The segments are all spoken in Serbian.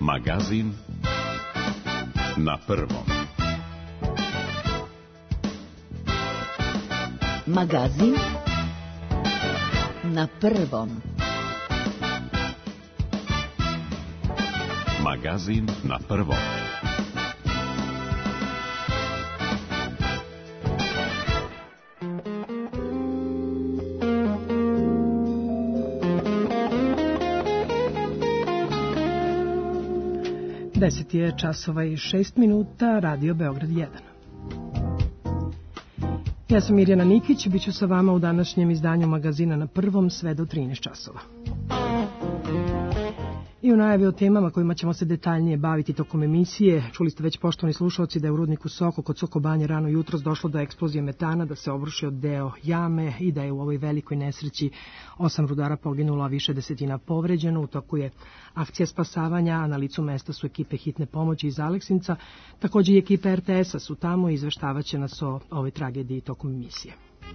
Magazin na prvom. Magazin na prvom. Magazin na prvom. Deset je časova i 6 minuta, Radio Beograd 1. Ja sam Mirjana Nikić, bit ću sa vama u današnjem izdanju Magazina na prvom sve do 13 časova. I u najavi o temama kojima ćemo se detaljnije baviti tokom emisije, čuli ste već, poštovani slušalci, da je u rudniku Soko kod Sokobanje rano jutros došlo do eksplozije metana, da se obrušio deo jame i da je u ovoj velikoj nesreći 8 rudara poginulo, a više desetina povređeno. U toku je akcija spasavanja, a na licu mesta su ekipe hitne pomoći iz Aleksinca, takođe i ekipe RTS-a su tamo i izveštavaće nas o ovoj tragediji tokom emisije.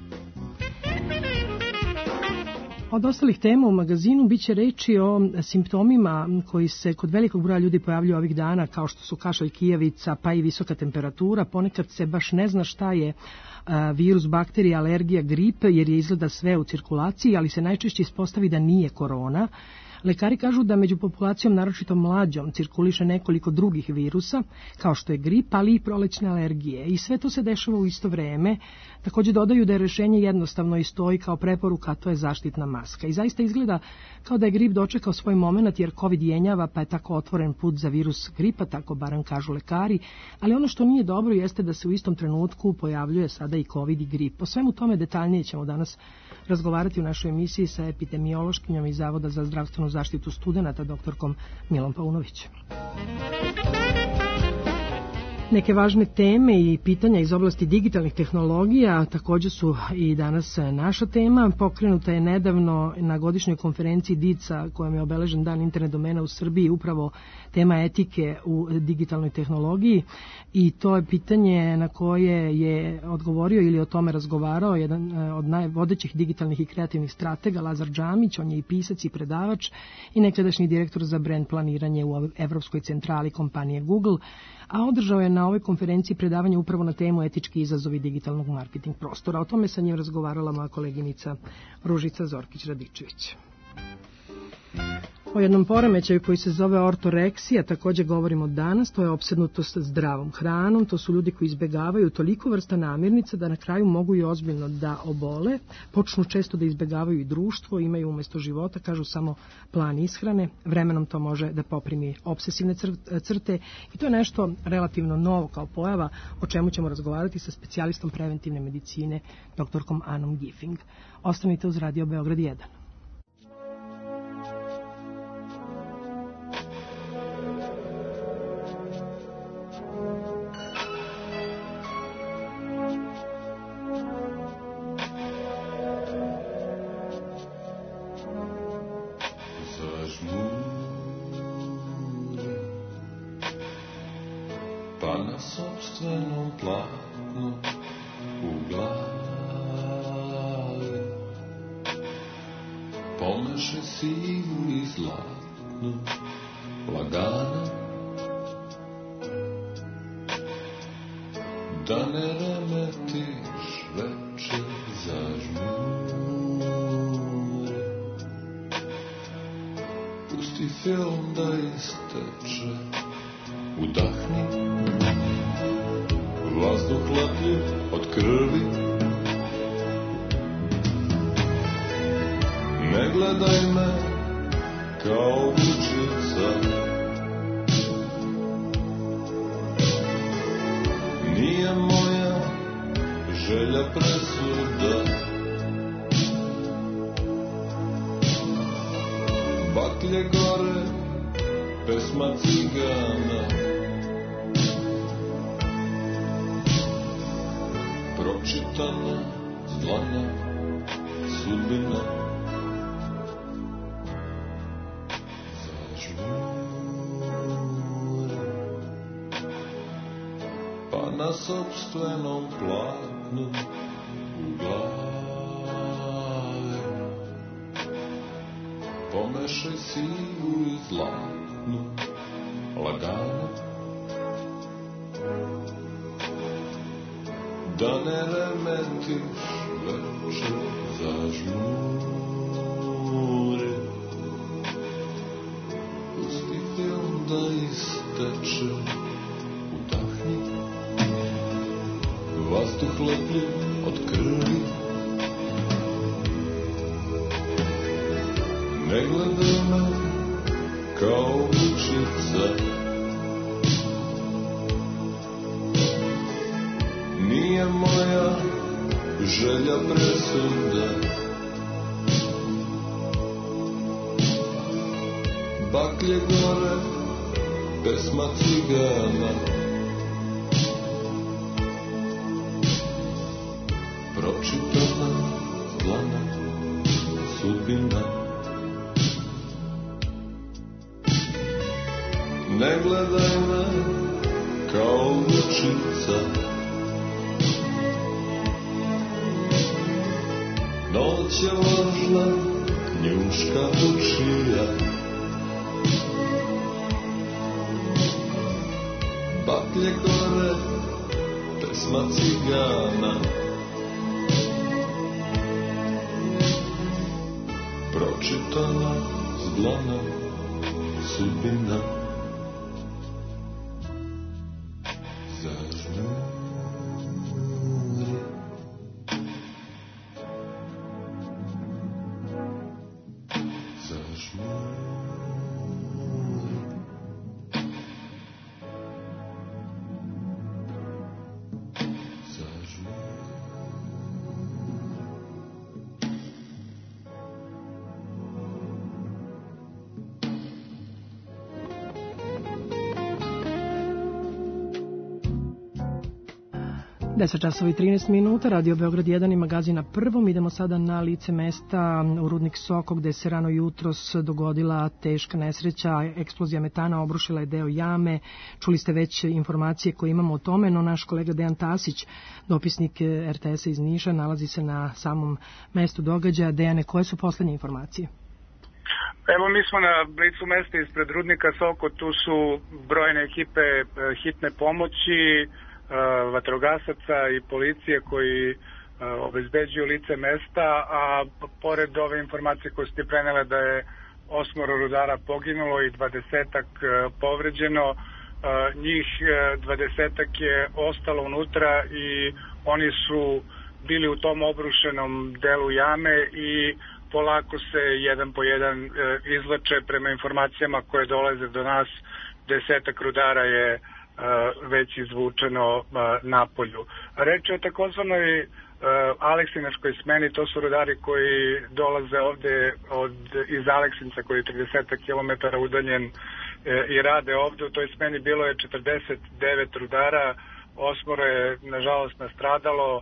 Od ostalih tema u magazinu biće reči o simptomima koji se kod velikog broja ljudi pojavljuju ovih dana, kao što su kašalj, kijavica, pa i visoka temperatura. Ponekad se baš ne zna šta je virus, bakterija, alergija, grip, jer je izgleda sve u cirkulaciji, ali se najčešće ispostavi da nije korona. Lekari kažu da među populacijom, naročito mlađom, cirkuliše nekoliko drugih virusa, kao što je grip, ali i prolećne alergije. I sve to se dešava u isto vreme. Takođe dodaju da je rešenje jednostavno i stoji kao preporuka, a to je zaštitna maska. I zaista izgleda kao da je grip dočekao svoj moment, jer COVID jenjava, pa je tako otvoren put za virus gripa, tako barem kažu lekari. Ali ono što nije dobro jeste da se u istom trenutku pojavljuje sada i COVID i grip. O svemu tome detaljnije ćemo danas razgovarati u našoj emisiji sa epidemiološkinjom iz Zavoda za zdravstvenu zaštitu studenata, doktorkom Milom Paunović. Neke važne teme i pitanja iz oblasti digitalnih tehnologija također su i danas naša tema. Pokrenuta je nedavno na godišnjoj konferenciji DIC-a, kojom je obeležen dan internet domena u Srbiji, upravo tema etike u digitalnoj tehnologiji, i to je pitanje na koje je odgovorio ili o tome razgovarao jedan od najvodećih digitalnih i kreativnih stratega, Lazar Džamić. On je i pisac i predavač i nekadašnji direktor za brand planiranje u Evropskoj centrali kompanije Google, a održao je na ovoj konferenciji predavanje upravo na temu etički izazovi digitalnog marketing prostora. O tome sa njim razgovarala moja koleginica Ružica Zorkić-Radičević. O jednom poremećaju koji se zove ortoreksija također govorimo danas. To je opsednutost zdravom hranom. To su ljudi koji izbegavaju toliko vrsta namirnica da na kraju mogu i ozbiljno da obole. Počnu često da izbegavaju i društvo, imaju umjesto života, kažu, samo plan ishrane. Vremenom to može da poprimi obsesivne crte i to je nešto relativno novo kao pojava, o čemu ćemo razgovarati sa specijalistom preventivne medicine, doktorkom Anom Gifing. Ostanite uz Radio Beograd 1. Na sopstvenom platnu u glavi pomešaj sivu i zlatnu lagano, da ne remetiš večer zažmuri. Pusti film da isteče, udahni vazduh lepljiv od krvi. Ne gledaj me kao lučica, nije moja želja presuda. Baklje gore, pesma cigana, pročitana dlana sudbina. Ne gledaj me kao lučica, noć je lažna, njuška lučija. Baklje gore, pesma cigana, pročitana s dlana sudbina. Deset časova i 13 minuta, Radio Beograd 1 i magazin na Prvom. Idemo sada na lice mesta u rudnik Soko, gde se rano jutros dogodila teška nesreća. Eksplozija metana obrušila je deo jame. Čuli ste već informacije koje imamo o tome, no naš kolega Dejan Tasić, dopisnik RTS-a iz Niša, nalazi se na samom mestu događaja. Dejane, koje su poslednje informacije? Evo, mi smo na licu mesta ispred rudnika Soko. Tu su brojne ekipe hitne pomoći, vatrogasaca i policije koji obezbeđuju lice mesta, a pored ove informacije koje ste prenele da je 8 rudara poginulo i 20-ak povređeno, njih 20-ak je ostalo unutra i oni su bili u tom obrušenom delu jame i polako se jedan po jedan izvlače. Prema informacijama koje dolaze do nas, 10-ak rudara je već izvučeno napolju. Reč je o takozvanoj Aleksinačkoj smeni. To su rudari koji dolaze ovde iz Aleksinca, koji je 30 km udaljen, i rade ovde. U toj smeni bilo je 49 rudara, 8 je nažalost nastradalo,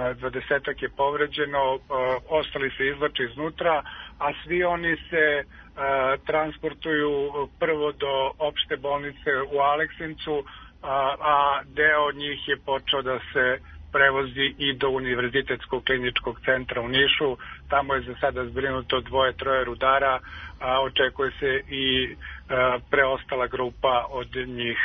20 je povređeno, ostali se izvlače iznutra, a svi oni se transportuju prvo do opšte bolnice u Aleksincu, a deo njih je počeo da se prevozi i do Univerzitetskog kliničkog centra u Nišu. Tamo je za sada zbrinuto 2-3 rudara, a očekuje se i preostala grupa od njih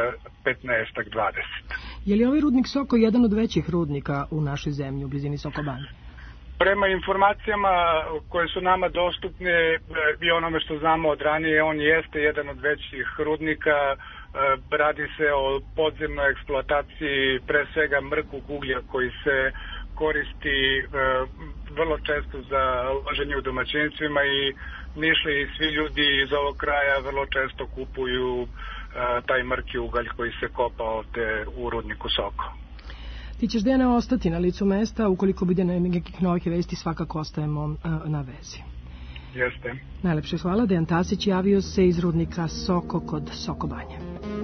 15-20. Je li ovaj rudnik Soko jedan od većih rudnika u našoj zemlji, u blizini Sokobanje? Prema informacijama koje su nama dostupne i onome što znamo od ranije, on jeste jedan od većih rudnika. Radi se o podzemnoj eksploataciji pre svega mrkog uglja koji se koristi vrlo često za loženje u domaćinstvima i Nišli i svi ljudi iz ovog kraja vrlo često kupuju taj mrki ugalj koji se kopa ovde u rudniku Soko. Ti ćeš, Dejane, ostati na licu mesta, ukoliko bude nekih novih vesti, svakako ostajemo na vezi. Jeste. Najlepše hvala. Dejan Tasić javio se iz rudnika Soko kod Sokobanje.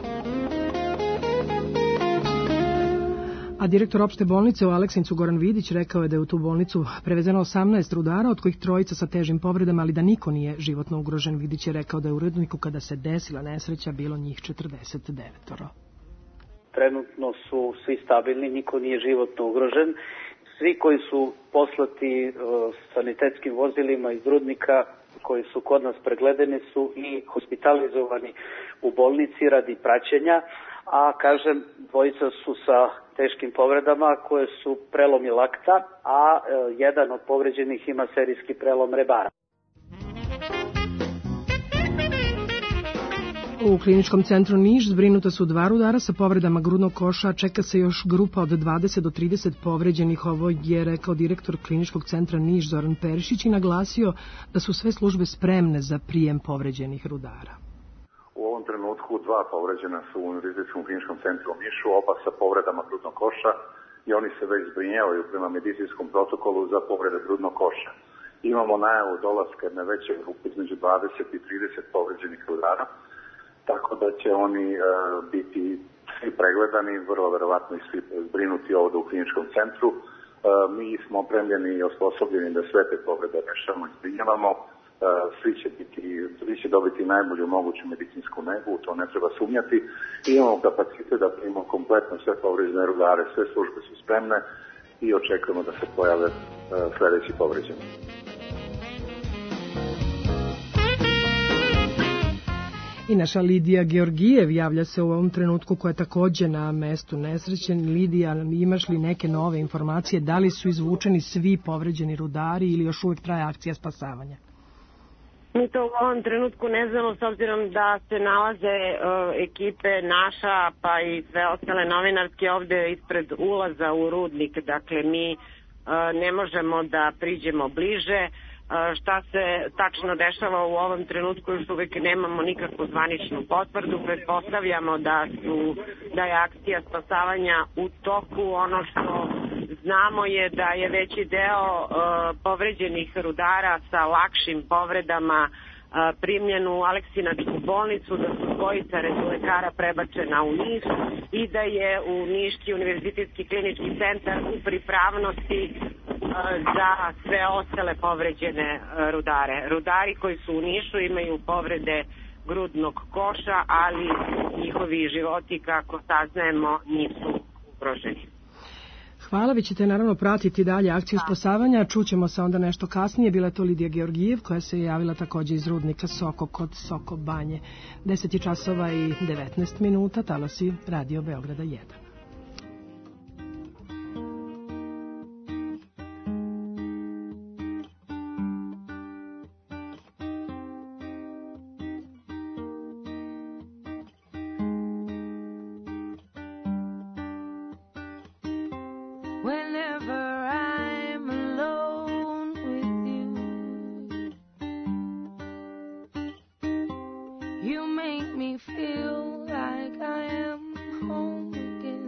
A direktor opšte bolnice u Aleksincu Goran Vidić rekao je da je u tu bolnicu prevezeno 18 rudara, od kojih 3 sa težim povredama, ali da niko nije životno ugrožen. Vidić je rekao da je u rudniku kada se desila nesreća bilo njih 49. Trenutno su svi stabilni, niko nije životno ugrožen. svi koji su poslati sanitetskim vozilima iz rudnika, koji su kod nas pregledani, su i hospitalizovani u bolnici radi praćenja, a kažem, dvojica su sa teškim povredama koje su prelomi lakta, a jedan od povređenih ima serijski prelom rebara. U kliničkom centru Niš zbrinuta su 2 rudara sa povredama grudnog koša, a čeka se još grupa od 20 do 30 povređenih. Ovo je rekao direktor kliničkog centra Niš Zoran Perišić i naglasio da su sve službe spremne za prijem povređenih rudara. U ovom trenutku 2 povređena su u Univerzitetskom kliničkom centru u Nišu, oba sa povredama grudnog koša i oni se već zbrinjavaju prema medicinskom protokolu za povrede grudnog koša. Imamo najavu dolaska jedne veće grupe između 20 i 30 povređenih rudara, tako da će oni biti svi pregledani, vrlo verovatno i svi zbrinuti ovdje u kliničkom centru. Mi smo opremljeni i osposobljeni da sve te povrede rešavamo i zbrinjavamo. Svi će dobiti najbolju moguću medicinsku negu, to ne treba sumnjati. I imamo kapacitet da primimo kompletno sve povređene rudare, sve službe su spremne i očekujemo da se pojave sledeći povređeni. I naša Lidija Georgijev javlja se u ovom trenutku, koja je takođe na mestu nesreće. Lidija, imaš li neke nove informacije? Da li su izvučeni svi povređeni rudari ili još uvijek traje akcija spasavanja? Mi to u ovom trenutku ne znamo, s obzirom da se nalaze ekipe naša pa i sve ostale novinarske ovde ispred ulaza u rudnik. Dakle, mi ne možemo da priđemo bliže. Šta se tačno dešava u ovom trenutku, još uvijek nemamo nikakvu zvaničnu potvrdu. Pretpostavljamo da je akcija spasavanja u toku. Ono što znamo je da je veći deo povređenih rudara sa lakšim povredama primljen u Aleksinačku bolnicu, da su dvojica lekara prebačena u Niš i da je u Niški univerzitetski klinički centar u pripravnosti za sve ostale povređene rudare. Rudari koji su u Nišu imaju povrede grudnog koša, ali njihovi životi, kako saznajemo, nisu ugroženi. Hvala, vi ćete naravno pratiti dalje akciju spasavanja. Čućemo se onda nešto kasnije. Bila je to Lidija Georgijev, koja se javila takođe iz rudnika Soko kod Soko Banje. 10 časova i 19 minuta, talasi Radio Beograda 1. You make me feel like I am home again.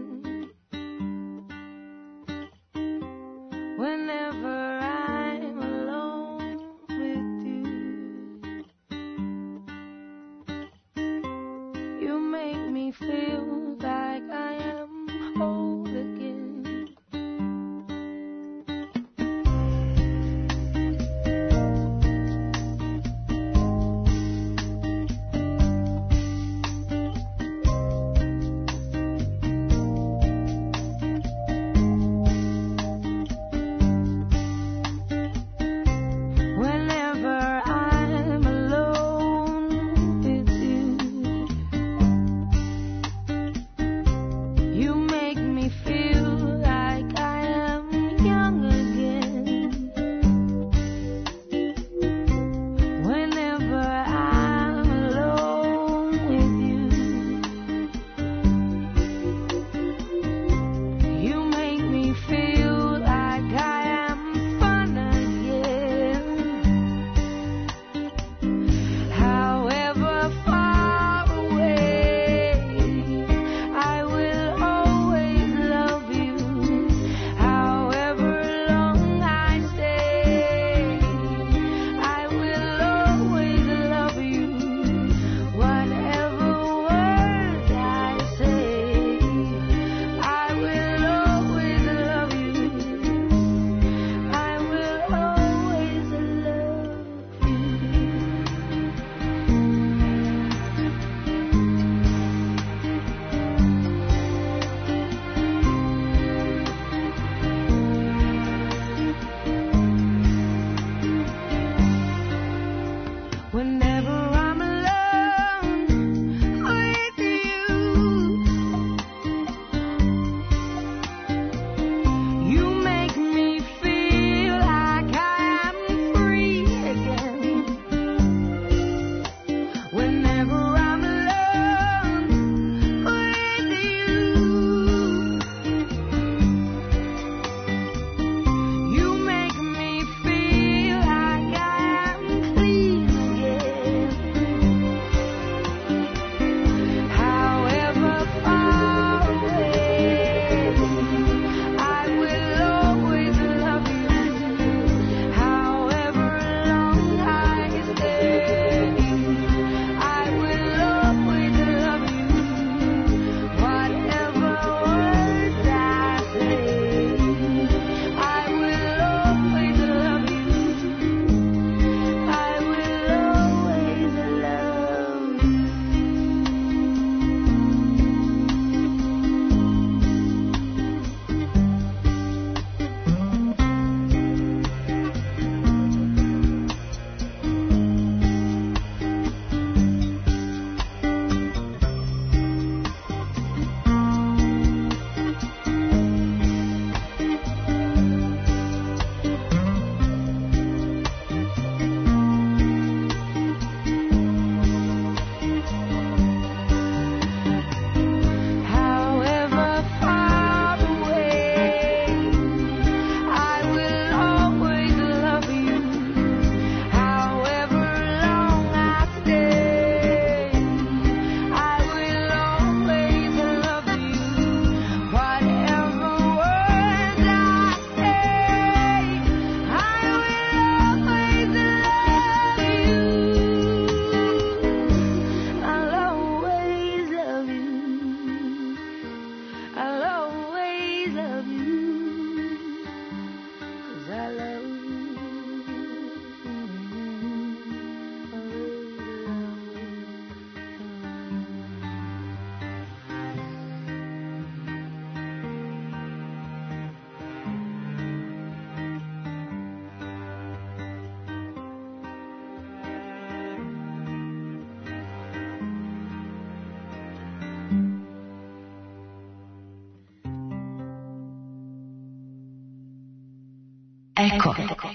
Eko.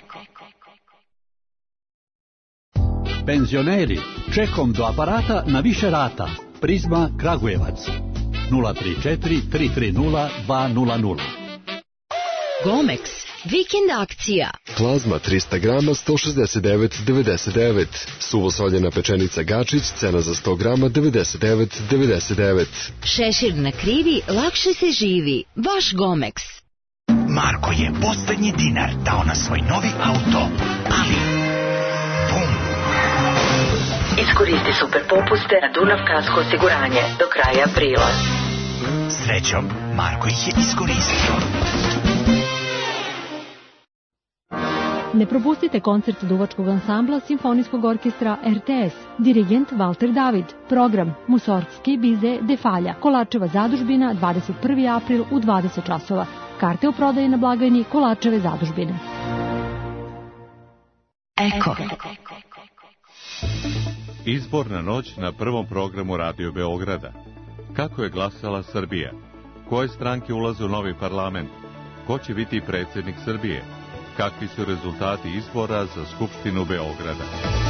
Penzioneri, čekom do aparata na više rata. Prizma Kragujevac 034 330 200. Gomex, vikend akcija. Plazma 300 grama 169,99. Suvosoljena pečenica Gačić, cena za 100 grama 99,99. Šešir na krivi, lakše se živi. Vaš Gomex. Marko je poslednji dinar dao na svoj novi auto, ali bum! Iskoristi super popuste na Dunav kasko osiguranje do kraja aprila. Srećom, Marko ih je iskoristio. Ne propustite koncert duvačkog ansambla Simfonijskog orkestra RTS. Dirigent Valter David. Program Musorgski Bize Defalja. Kolačeva zadužbina 21. april u 20 časova. Karte u prodaji na blagajni Kolačeve zadužbine. Eko. Izborna noć na prvom programu Radio Beograda. Kako je glasala Srbija? Koje stranke ulaze u novi parlament? Ko će biti predsjednik Srbije? Kakvi su rezultati izbora za Skupštinu Beograda?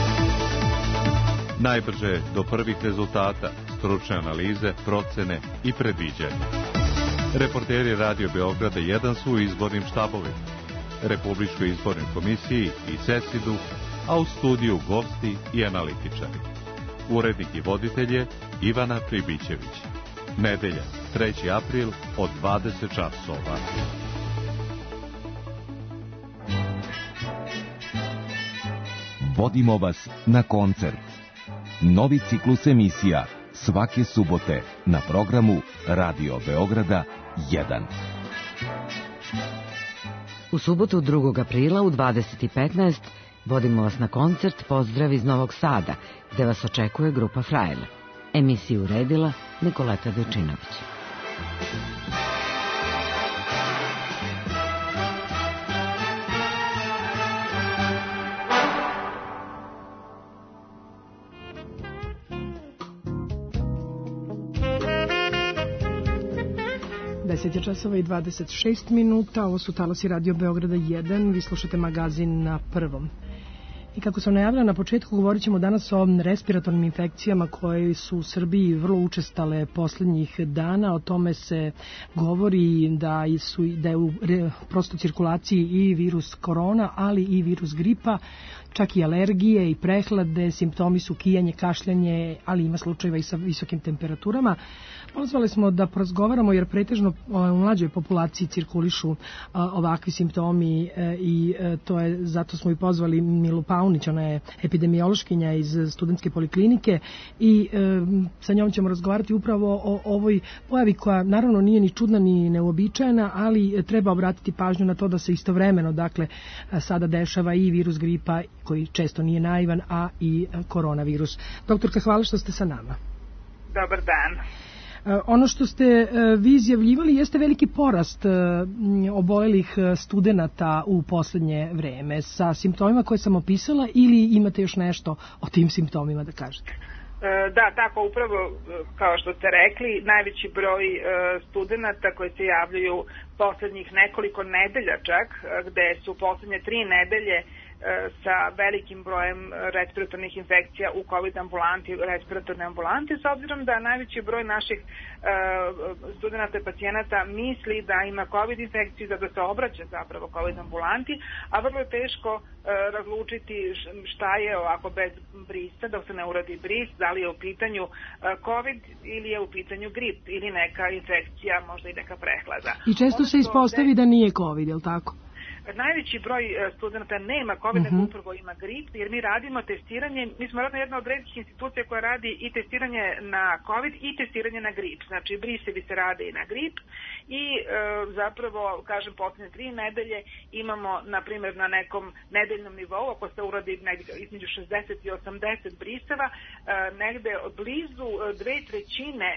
Najbrže do prvih rezultata, stručne analize, procene i predviđanja. Reporteri Radio Beograda 1 su u izbornim štabovima, Republičkoj izbornoj komisiji i CESID-u, a u studiju gosti i analitičari. Urednik i voditelj je Ivana Pribićević. Nedelja, 3. april od 20 časova. Vodimo vas na koncert. Novi ciklus emisija svake subote na programu Radio Beograda 1. U subotu 2. aprila u 20:15 vodimo vas na koncert Pozdrav iz Novog Sada, gde vas očekuje grupa Frajer. Emisiju uredila Nikoleta Dojčinović. Časova i 26 minuta, ovo su Talosi Radio Beograda 1, vi slušate magazin Na prvom. I kako sam najavila na početku, govorit ćemo danas o respiratornim infekcijama koje su u Srbiji vrlo učestale poslednjih dana. O tome se govori da je u prostoj cirkulaciji i virus korona, ali i virus gripa, čak i alergije i prehlade, simptomi su kijanje, kašljanje, ali ima slučajeva i sa visokim temperaturama. Pozvali smo da porazgovaramo jer pretežno u mlađoj populaciji cirkulišu ovakvi simptomi i to je, zato smo i pozvali Milu Paunić, ona je epidemiološkinja iz studentske poliklinike i sa njom ćemo razgovarati upravo o ovoj pojavi koja naravno nije ni čudna ni neuobičajena, ali treba obratiti pažnju na to da se istovremeno, dakle, sada dešava i virus gripa koji često nije naivan, a i koronavirus. Doktorka, hvala što ste sa nama. Dobar dan. Ono što ste vi izjavljivali jeste veliki porast obolelih studenata u poslednje vreme sa simptomima koje sam opisala, ili imate još nešto o tim simptomima da kažete? Da, tako, upravo kao što ste rekli, najveći broj studenata koji se javljaju poslednjih nekoliko nedelja čak, gde su poslednje 3 nedelje sa velikim brojem respiratornih infekcija u COVID ambulanti, respiratorne ambulante, s obzirom da najveći broj naših studenta i pacijenata misli da ima COVID infekciju, da se obraća zapravo COVID ambulanti, a vrlo je teško razlučiti šta je ovako bez brisa, dok se ne uradi bris, da li je u pitanju COVID ili je u pitanju grip ili neka infekcija, možda i neka prehlada. I često se ispostavi da nije COVID, je li tako? Najveći broj studenta nema COVID, nego upravo ima grip, jer mi radimo testiranje, mi smo jedna od retkih institucija koja radi i testiranje na COVID i testiranje na grip. Znači, brisevi se rade i na grip i zapravo, kažem, poslednje 3 nedelje imamo, na primjer, na nekom nedeljnom nivou, ako se uradi između 60 i 80 briseva, negde blizu 2/3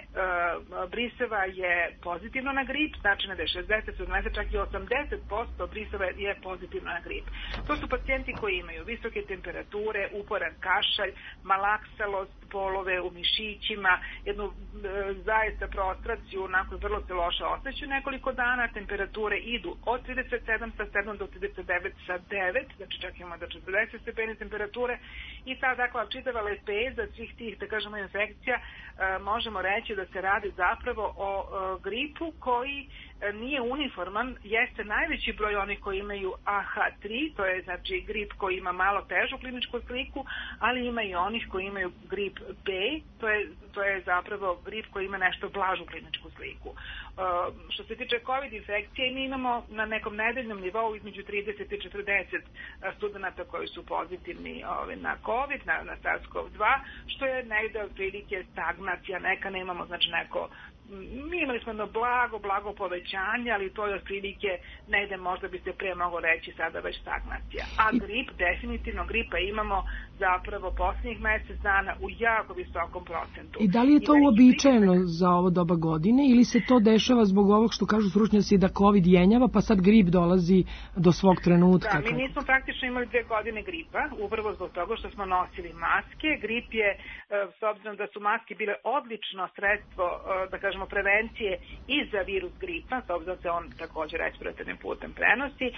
briseva je pozitivno na grip, znači negde 60, 70, čak i 80% briseva je je pozitivno na grip. To su pacijenti koji imaju visoke temperature, uporan kašalj, malaksalost, bolove u mišićima, jednu zaista prostraciju, onako vrlo se loše osjećaju nekoliko dana, temperature idu od 37 sa 7 do 39 sa 9, znači čak imamo do 40 stepeni temperature i ta takva čitava lepeza svih tih, da kažemo, infekcija, možemo reći da se radi zapravo o gripu koji nije uniforman, jeste najveći broj onih koji imaju AH3, to je znači grip koji ima malo težu kliničku sliku, ali ima i onih koji imaju grip B, to je zapravo grip koji ima nešto blažu kliničku sliku. Što se tiče COVID infekcije, mi imamo na nekom nedeljnom nivou između 30 i 40 studenata koji su pozitivni na COVID, na SARS-CoV-2, što je negde otprilike stagnacija, neka nemamo, znači neko mi imali smo jedno blago povećanje, ali to je otprilike negde možda bi se pre moglo reći sada već stagnacija. A grip, definitivno gripa imamo zapravo posljednjih mjesec dana u jako visokom procentu. I da li je to uobičajeno za ovo doba godine ili se to dešava zbog ovog što kažu stručnjaci da COVID jenjava pa sad grip dolazi do svog trenutka? Da, mi nismo praktično imali 2 godine gripa, upravo zbog toga što smo nosili maske. Grip je, s obzirom da su maske bile odlično sredstvo, da kažemo, prevencije i za virus gripa, s obzirom da se on također respiratornim putem prenosi,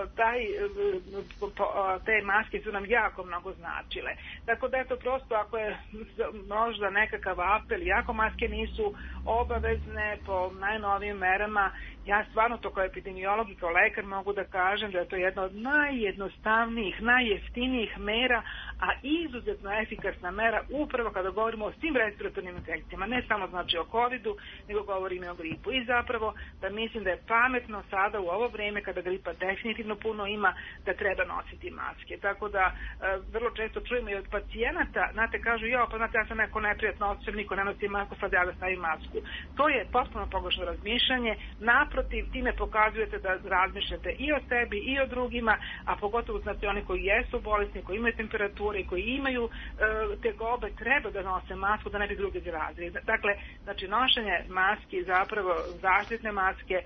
te maske su nam jako mnogo značile. Tako da je to prosto, ako je možda nekakav apel, jako maske nisu obavezne po najnovijim merama, ja stvarno to kao epidemiolog i kao lekar mogu da kažem da je to jedna od najjednostavnijih, najjeftinijih mera, a izuzetno efikasna mera upravo kada govorimo o svim respiratornim infekcijama, ne samo znači o COVID-u, nego govorimo i o gripu. I zapravo da mislim da je pametno sada u ovo vrijeme kada gripa definitivno puno ima da treba nositi maske. Tako da vrlo često čujemo i od pacijenata, znate, kažu ja sam neko neprijatno osjećam, niko ne nosi masku, sad ja da stavim masku. To je potpuno pogrešno razmišljanje. Naprotiv, time pokazujete da razmišljate i o sebi i o drugima, a pogotovo znači oni koji jesu bolesni, koji imaju temperature i koji imaju tegobe, treba da nose masku da ne bi drugi zarazili. Dakle, znači nošenje maski, zapravo zaštitne maske,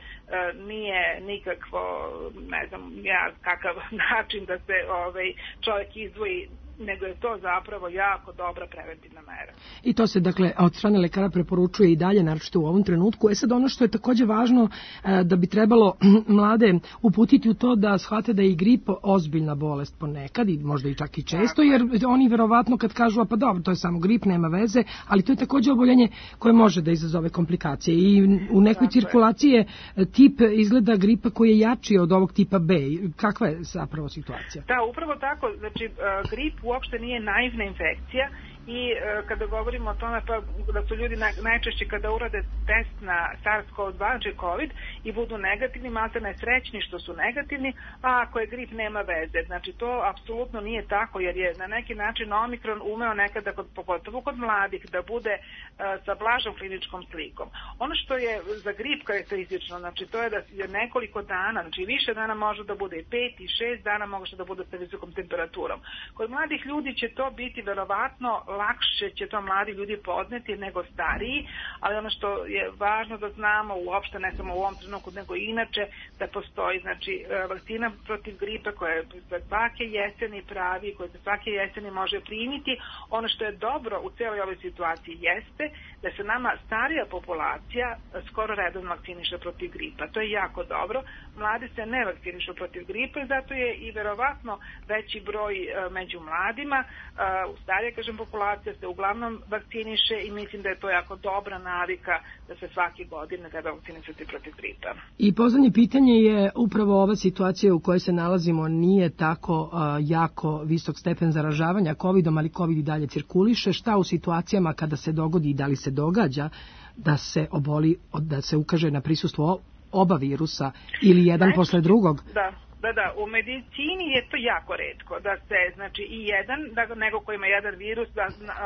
nije nikakvo, ne znam kakav način da se čovjek izdvoji, nego je to zapravo jako dobra preventivna mera. I to se, dakle, od strane lekara preporučuje i dalje, naročito u ovom trenutku. Sad ono što je također važno, da bi trebalo mlade uputiti u to da shvate da je i grip ozbiljna bolest ponekad i možda i čak i često, jer oni verovatno kad kažu, pa dobro, to je samo grip, nema veze, ali to je također oboljenje koje može da izazove komplikacije. I u nekoj cirkulaciji je tip izgleda gripa koji je jači od ovog tipa B. Kakva je zapravo situacija? Da, upravo tako. Znači, grip uopšte nije naivna infekcija i kada govorimo o tome pa da su ljudi najčešće kada urade test na SARS-CoV-2, znači COVID, i budu negativni, maltene srećni što su negativni, a ako je grip nema veze. Znači to apsolutno nije tako, jer je na neki način Omikron umeo nekada, pogotovo kod mladih, da bude sa blažom kliničkom slikom. Ono što je za grip karakteristično, znači to je da je nekoliko dana, znači više dana može da bude i 5 i 6 dana može da bude sa visokom temperaturom. Kod mladih ljudi će to biti verovatno lakše će to mladi ljudi podneti nego stariji, ali ono što je važno da znamo uopšte, ne samo u ovom trenutku, nego i inače, da postoji znači vakcina protiv gripa koja je svake jeseni pravi, koja se svake jeseni može primiti. Ono što je dobro u cijeloj ovoj situaciji jeste da se nama starija populacija skoro redovno vakciniše protiv gripa. To je jako dobro. Mladi se ne vakcinišu protiv gripa i zato je i verovatno veći broj među mladima. U starije, kažem, populacija se uglavnom vakciniše i mislim da je to jako dobra navika da se svake godine treba vakcinisati protiv gripa. I poslednje pitanje je upravo ova situacija u kojoj se nalazimo nije tako jako visok stepen zaražavanja COVID-om, ali COVID i dalje cirkuliše. Šta u situacijama kada se dogodi i da li se događa da se oboli, da se ukaže na prisustvo oba virusa ili jedan posle drugog? Da, u medicini je to jako retko da se, znači i jedan, da nego ko ima jedan virus da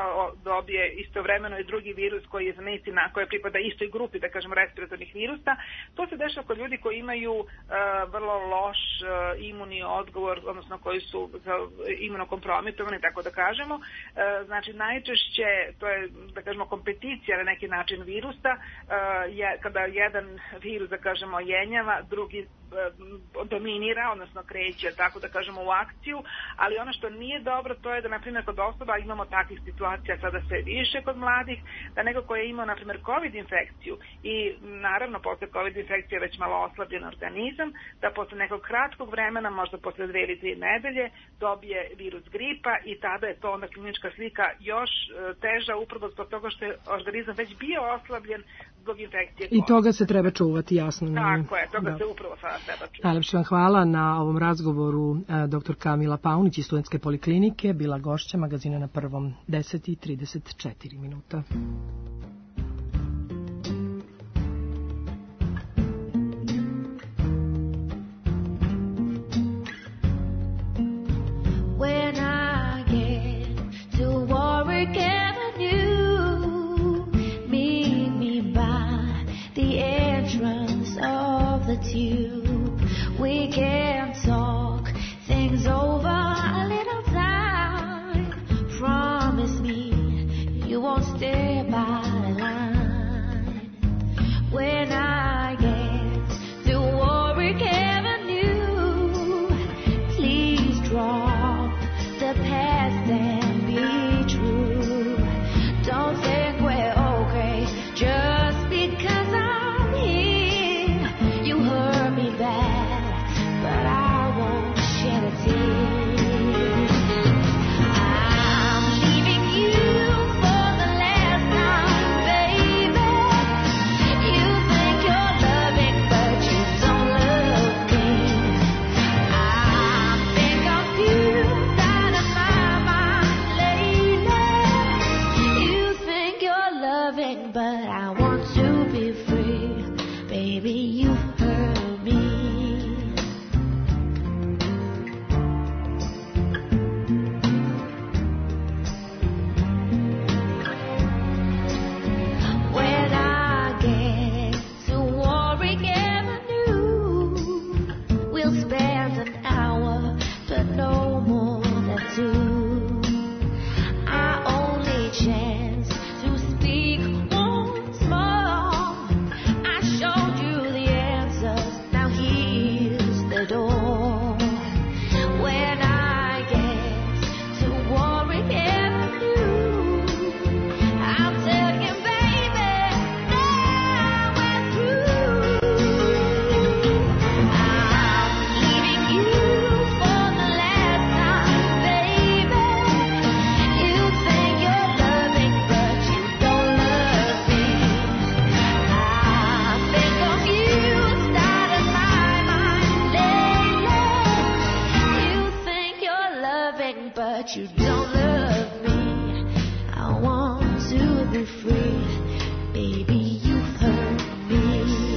dobije istovremeno i drugi virus koji je koji pripada istoj grupi, da kažem, respiratornih virusa. To se dešava kod ljudi koji imaju vrlo loš imunni odgovor, odnosno koji su imunokompromitovani, tako da kažemo. Znači najčešće, to je, da kažemo, kompeticija na neki način virusa, kada jedan virus, da kažemo, jenjava, drugi dominira, odnosno kreće, tako da kažemo, u akciju, ali ono što nije dobro to je da, na primjer, kod osoba imamo takvih situacija sada sve više kod mladih, da neko ko je imao, na primjer, COVID infekciju i naravno posle COVID infekcije već malo oslabljen organizam, da posle nekog kratkog vremena, možda posle 2 ili 3 nedelje, dobije virus gripa i tada je to onda klinička slika još teža, upravo zbog toga što je organizam već bio oslabljen zbog infekcije. I toga se treba čuvati, jasno. Tako je, toga se upravo sada treba čuvati. Najlepše vam hvala na ovom razgovoru. Dr. Kamila Paunić iz Studentske poliklinike bila gošća magazina Na prvom, 10:34 minuta. When I get to Warwick Avenue, meet me by the entrance of the tube. We can talk things over a little time. Promise me you won't stay by the line. When I get to Warwick Avenue, please drop the past and be true. Don't think we're okay just because I'm here. You hurt me bad, but I won't shed a tear. I'm leaving you for the last time, baby. You think you're loving, but you don't love me. I think of you out of my mind lately. You think you're loving, but I want to be free. Baby, you've hurt me. When I get to Warwick Avenue, we'll spend an hour, but no more than 2. Our only chance to speak once more. I showed you the answers, now here's the door. When I get to Warwick Avenue, I'll tell you, baby, now we're through. I'm leaving you for the last time, baby. You think you're loving, but you don't love me. I think of you started my mind lately. You think you're loving, but you don't love me. I want to be free, baby, you've hurt me.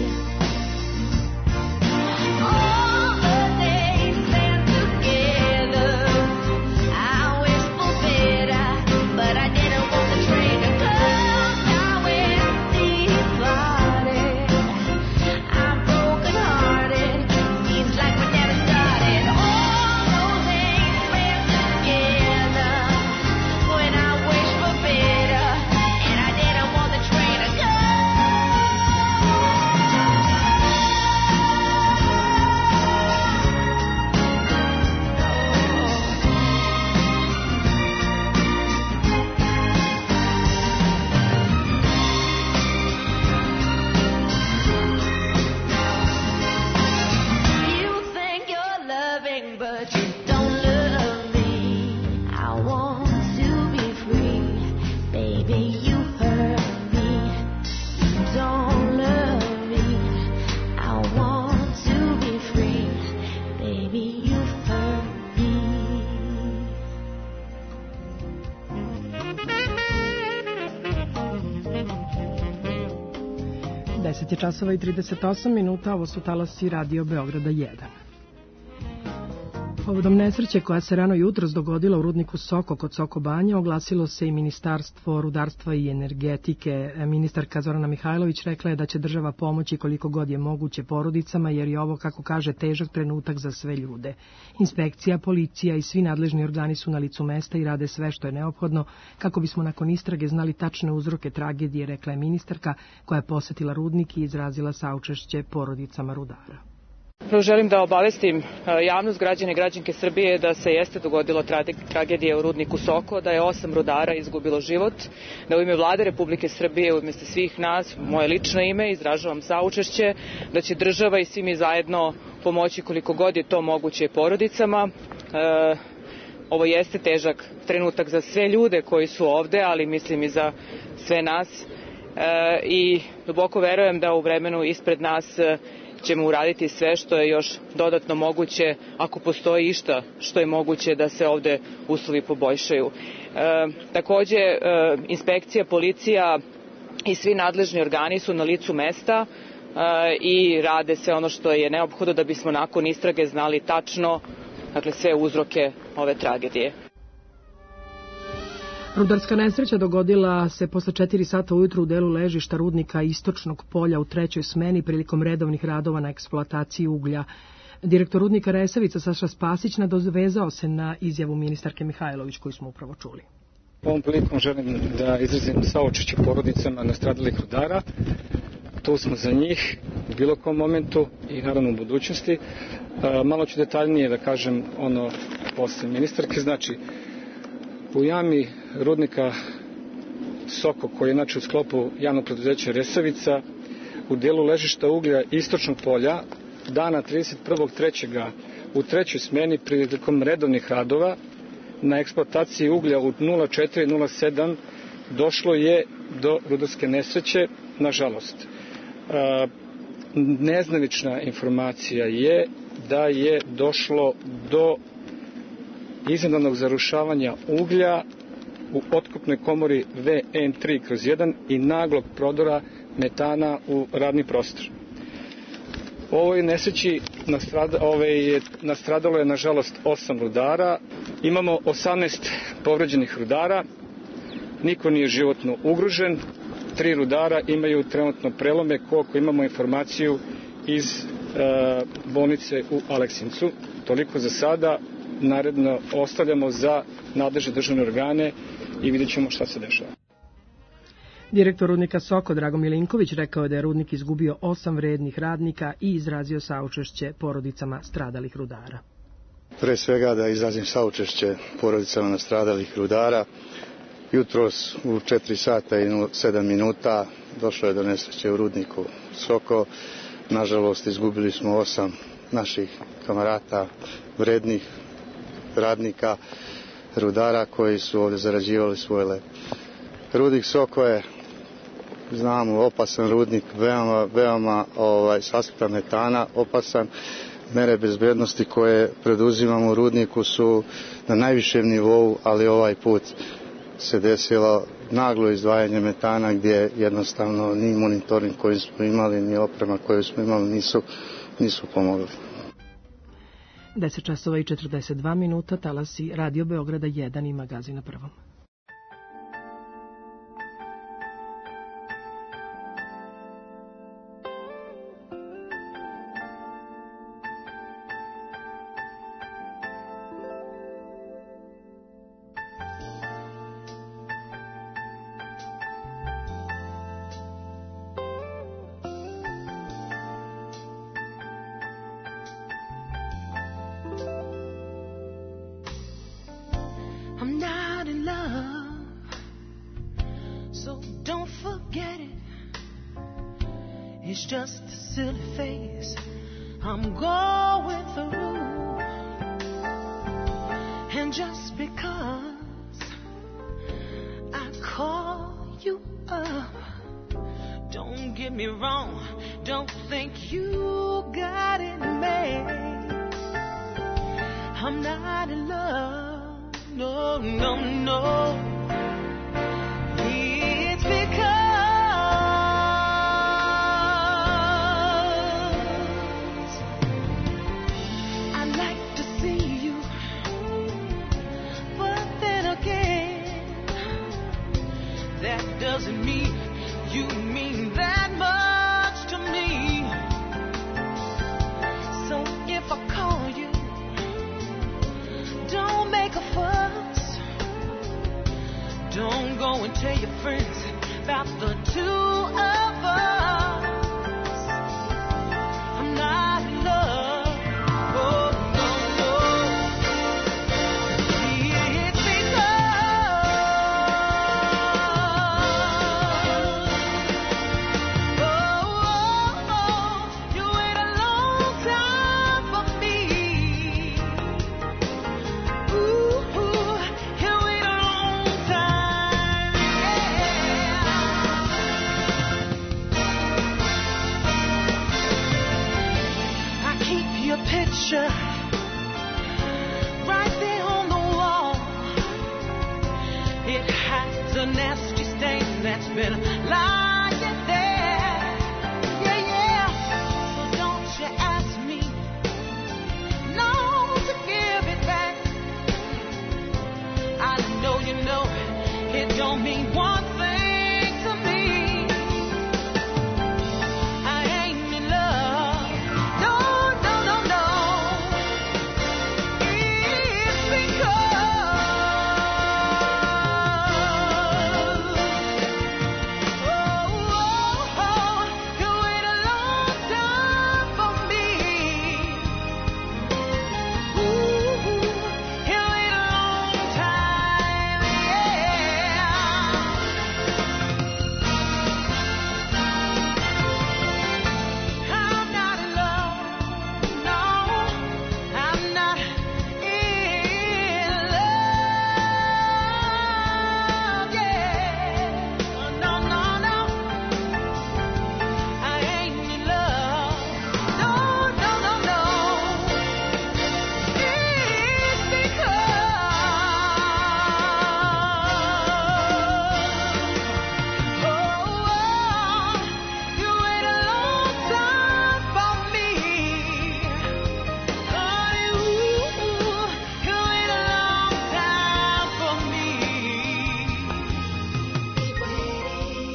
All the days spent together, I wish for better, but I didn't want the train to come. Now empty hearted, I'm broken hearted. Seems like we never started. All those days spent together, when I wish for better, and I didn't want the train to come. 10 časova i 38 minuta, ovo su talasi Radio Beograda 1. Povodom nesreće koja se rano jutros dogodila u rudniku Soko kod Soko Banje oglasilo se i Ministarstvo rudarstva i energetike. Ministarka Zorana Mihajlović rekla je da će država pomoći koliko god je moguće porodicama, jer je ovo, kako kaže, težak trenutak za sve ljude. Inspekcija, policija i svi nadležni organi su na licu mesta i rade sve što je neophodno kako bismo nakon istrage znali tačne uzroke tragedije, rekla je ministarka koja je posetila rudnik i izrazila saučešće porodicama rudara. Prvo želim da obavestim javnost, građane i građanke Srbije da se jeste dogodila tragedija u rudniku Soko, da je 8 rudara izgubilo život, da u ime Vlade Republike Srbije, u ime svih nas, moje lično ime, izražavam saučešće, da će država i svi mi zajedno pomoći koliko god je to moguće porodicama. Ovo jeste težak trenutak za sve ljude koji su ovde, ali mislim i za sve nas. I duboko verujem da u vremenu ispred nas ćemo uraditi sve što je još dodatno moguće, ako postoji išta što je moguće da se ovde uslovi poboljšaju. Takođe, inspekcija, policija i svi nadležni organi su na licu mesta i rade sve ono što je neophodno da bismo nakon istrage znali tačno, dakle, sve uzroke ove tragedije. Rudarska nesreća dogodila se posle 4 sata ujutru u delu ležišta rudnika Istočnog polja u 3. smeni prilikom redovnih radova na eksploataciji uglja. Direktor rudnika Resavica Saša Spasić nadovezao se na izjavu ministarke Mihajlović koju smo upravo čuli. Ovom prilikom želim da izrazim saučešće porodicama nastradalih rudara. Tu smo za njih u bilo kom momentu i naravno u budućnosti. Malo ću detaljnije da kažem ono posle ministarke. Znači, u jami rudnika Soko, koji je inače u sklopu javnog preduzeća Resavica, u delu ležišta uglja Istočnog polja, dana 31.3. u 3. smeni prilikom redovnih radova na eksploataciji uglja u 0407 došlo je do rudarske nesreće, nažalost. Neznanična informacija je da je došlo do iznenadnog zarušavanja uglja u otkopnoj komori VN3/1 i naglog prodora metana u radni prostor. U ovoj nesreći nastradalo je nažalost 8 rudara, imamo 18 povređenih rudara, niko nije životno ugrožen, 3 rudara imaju trenutno prelome, koliko imamo informaciju iz bolnice u Aleksincu. Toliko za sada, naredno ostavljamo za nadležne državne organe i vidjet ćemo šta se dešava. Direktor rudnika Soko Drago Milinković rekao je da je rudnik izgubio 8 vrednih radnika i izrazio saučešće porodicama stradalih rudara. Pre svega da izrazim saučešće porodicama nastradalih rudara. Jutros u 4 sata i 7 minuta došlo je do nesreće u rudniku Soko. Nažalost, izgubili smo 8 naših kamarata, vrednih radnika, rudara koji su ovdje zarađivali svoj lep. Rudnik Soko je, znamo, opasan rudnik, veoma s aspekta metana opasan. Mere bezbednosti koje preduzimamo u rudniku su na najvišem nivou, ali ovaj put se desilo naglo izdvajanje metana gdje jednostavno ni monitoring koji smo imali, ni oprema koju smo imali nisu pomogli. 10 časova i 42 minuta, talasi Radio Beograda 1 i magazina Prvom. I'm not in love, so don't forget it. It's just a silly phase I'm going through. And just because I call you up, don't get me wrong, don't think you got it made. I'm not in love, no, no, no. It's because I like to see you, but then again, that doesn't mean you mean that much to me. So if I call you, don't make a fuss. Don't go and tell your friends about the two of us. I'm not in love. it's been lying there. Yeah, yeah. So don't you ask me, no, to give it back. I know you know it don't mean one thing to me. I ain't in love. No, no, no, no. It's because you wait a long time for me. Ooh, you wait a long time, yeah. I'm not in love, no, I'm not in love, yeah. No, no, no, I ain't in love. No, no, no, no. It's because you wait a long time for me. Honey, ooh, you wait a long time for me. Keep waiting,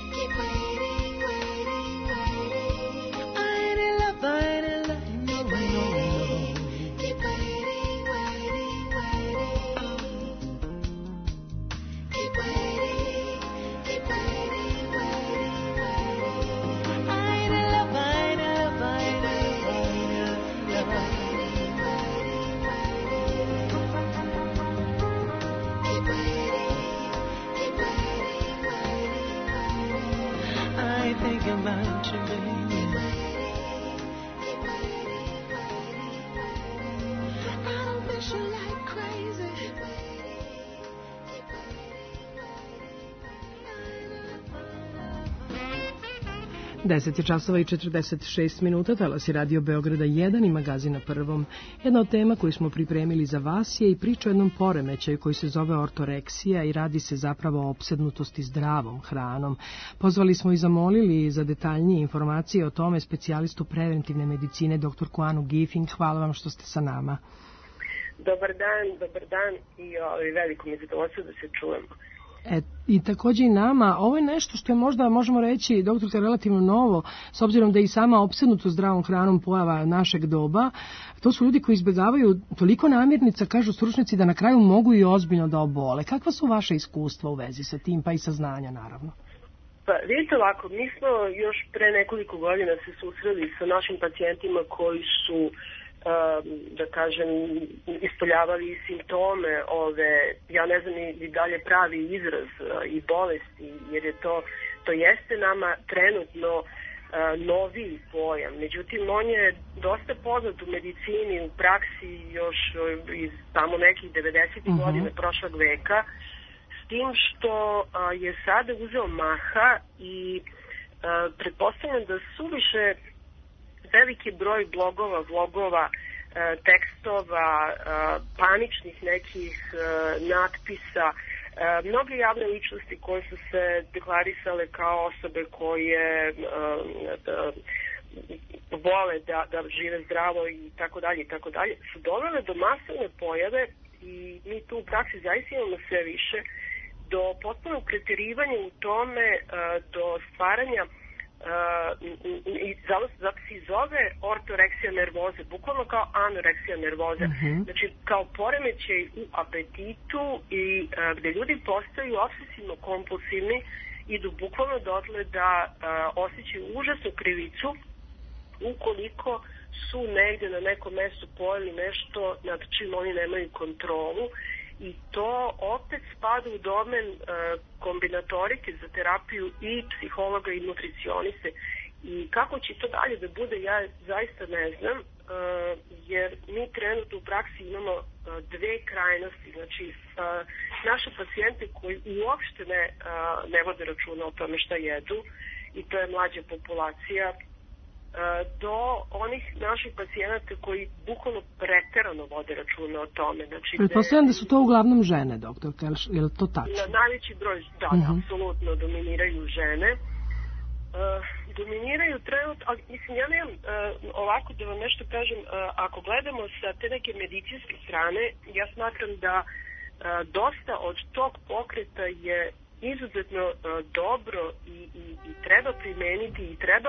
waiting. I ain't in love, no, no, no. Keep waiting, waiting. Keep waiting, waiting. I ain't in love, I think about you, baby. I don't miss you like crazy. 10 je časova i 46 minuta, talas je Radio Beograda 1 i magazina Prvom. Jedna od tema koju smo pripremili za vas je i priča o jednom poremećaju koji se zove ortoreksija i radi se zapravo o opsednutosti zdravom hranom. Pozvali smo i zamolili za detaljnije informacije o tome specijalistu preventivne medicine dr. Anu Gifing. Hvala vam što ste sa nama. Dobar dan i veliko mi je zadovoljstvo da se čujemo. I takođe i nama, ovo je nešto što je možda, možemo reći, doktorka, relativno novo, s obzirom da je i sama opsednutost zdravom hranom pojava našeg doba. To su ljudi koji izbjegavaju toliko namirnica, kažu stručnjaci, da na kraju mogu i ozbiljno da obole. Kakva su vaše iskustva u vezi sa tim, pa i saznanja, naravno? Pa vidite ovako, mi smo još pre nekoliko godina se susreli sa našim pacijentima koji su da kažem, ispoljavali simptome ove, ja ne znam ni dalje pravi izraz i bolesti, jer je to jeste nama trenutno noviji pojam. Međutim, on je dosta poznat u medicini, u praksi još iz tamo nekih 90. godina prošlog veka, s tim što je sada uzeo maha i pretpostavljam da suviše veliki broj blogova, vlogova, tekstova, paničnih nekih natpisa, mnoge javne ličnosti koje su se deklarisale kao osobe koje vole da žive zdravo i tako dalje, su dovele do masovne pojave i mi tu u praksi zaista imamo sve više, do potpunog preterivanja u tome, do stvaranja i zato se i zove ortoreksija nervoze, bukvalno kao anoreksija nervoze, znači kao poremećaj u apetitu i gde ljudi postaju obsesivno kompulsivni, idu bukvalno dotle da osjećaju užasnu krivicu ukoliko su negde na nekom mestu pojeli nešto nad čim oni nemaju kontrolu, i to opet spada u domen kombinatorike za terapiju i psihologa i nutricioniste. I kako će to dalje da bude, ja zaista ne znam, jer mi trenutno u praksi imamo dve krajnosti. Znači, naše pacijente koji uopšte ne vode računa o tome šta jedu, i to je mlađa populacija, do onih naših pacijenata koji bukvalno preterano vode računa o tome. Znači, pretpostavljam da su to uglavnom žene, doktorka, je li to tačno? Najveći broj, da, apsolutno dominiraju žene. Dominiraju trenutno, ali mislim, ja nemam ovako da vam nešto kažem, ako gledamo sa te neke medicinske strane, ja smatram da dosta od tog pokreta je izuzetno dobro i treba primeniti i treba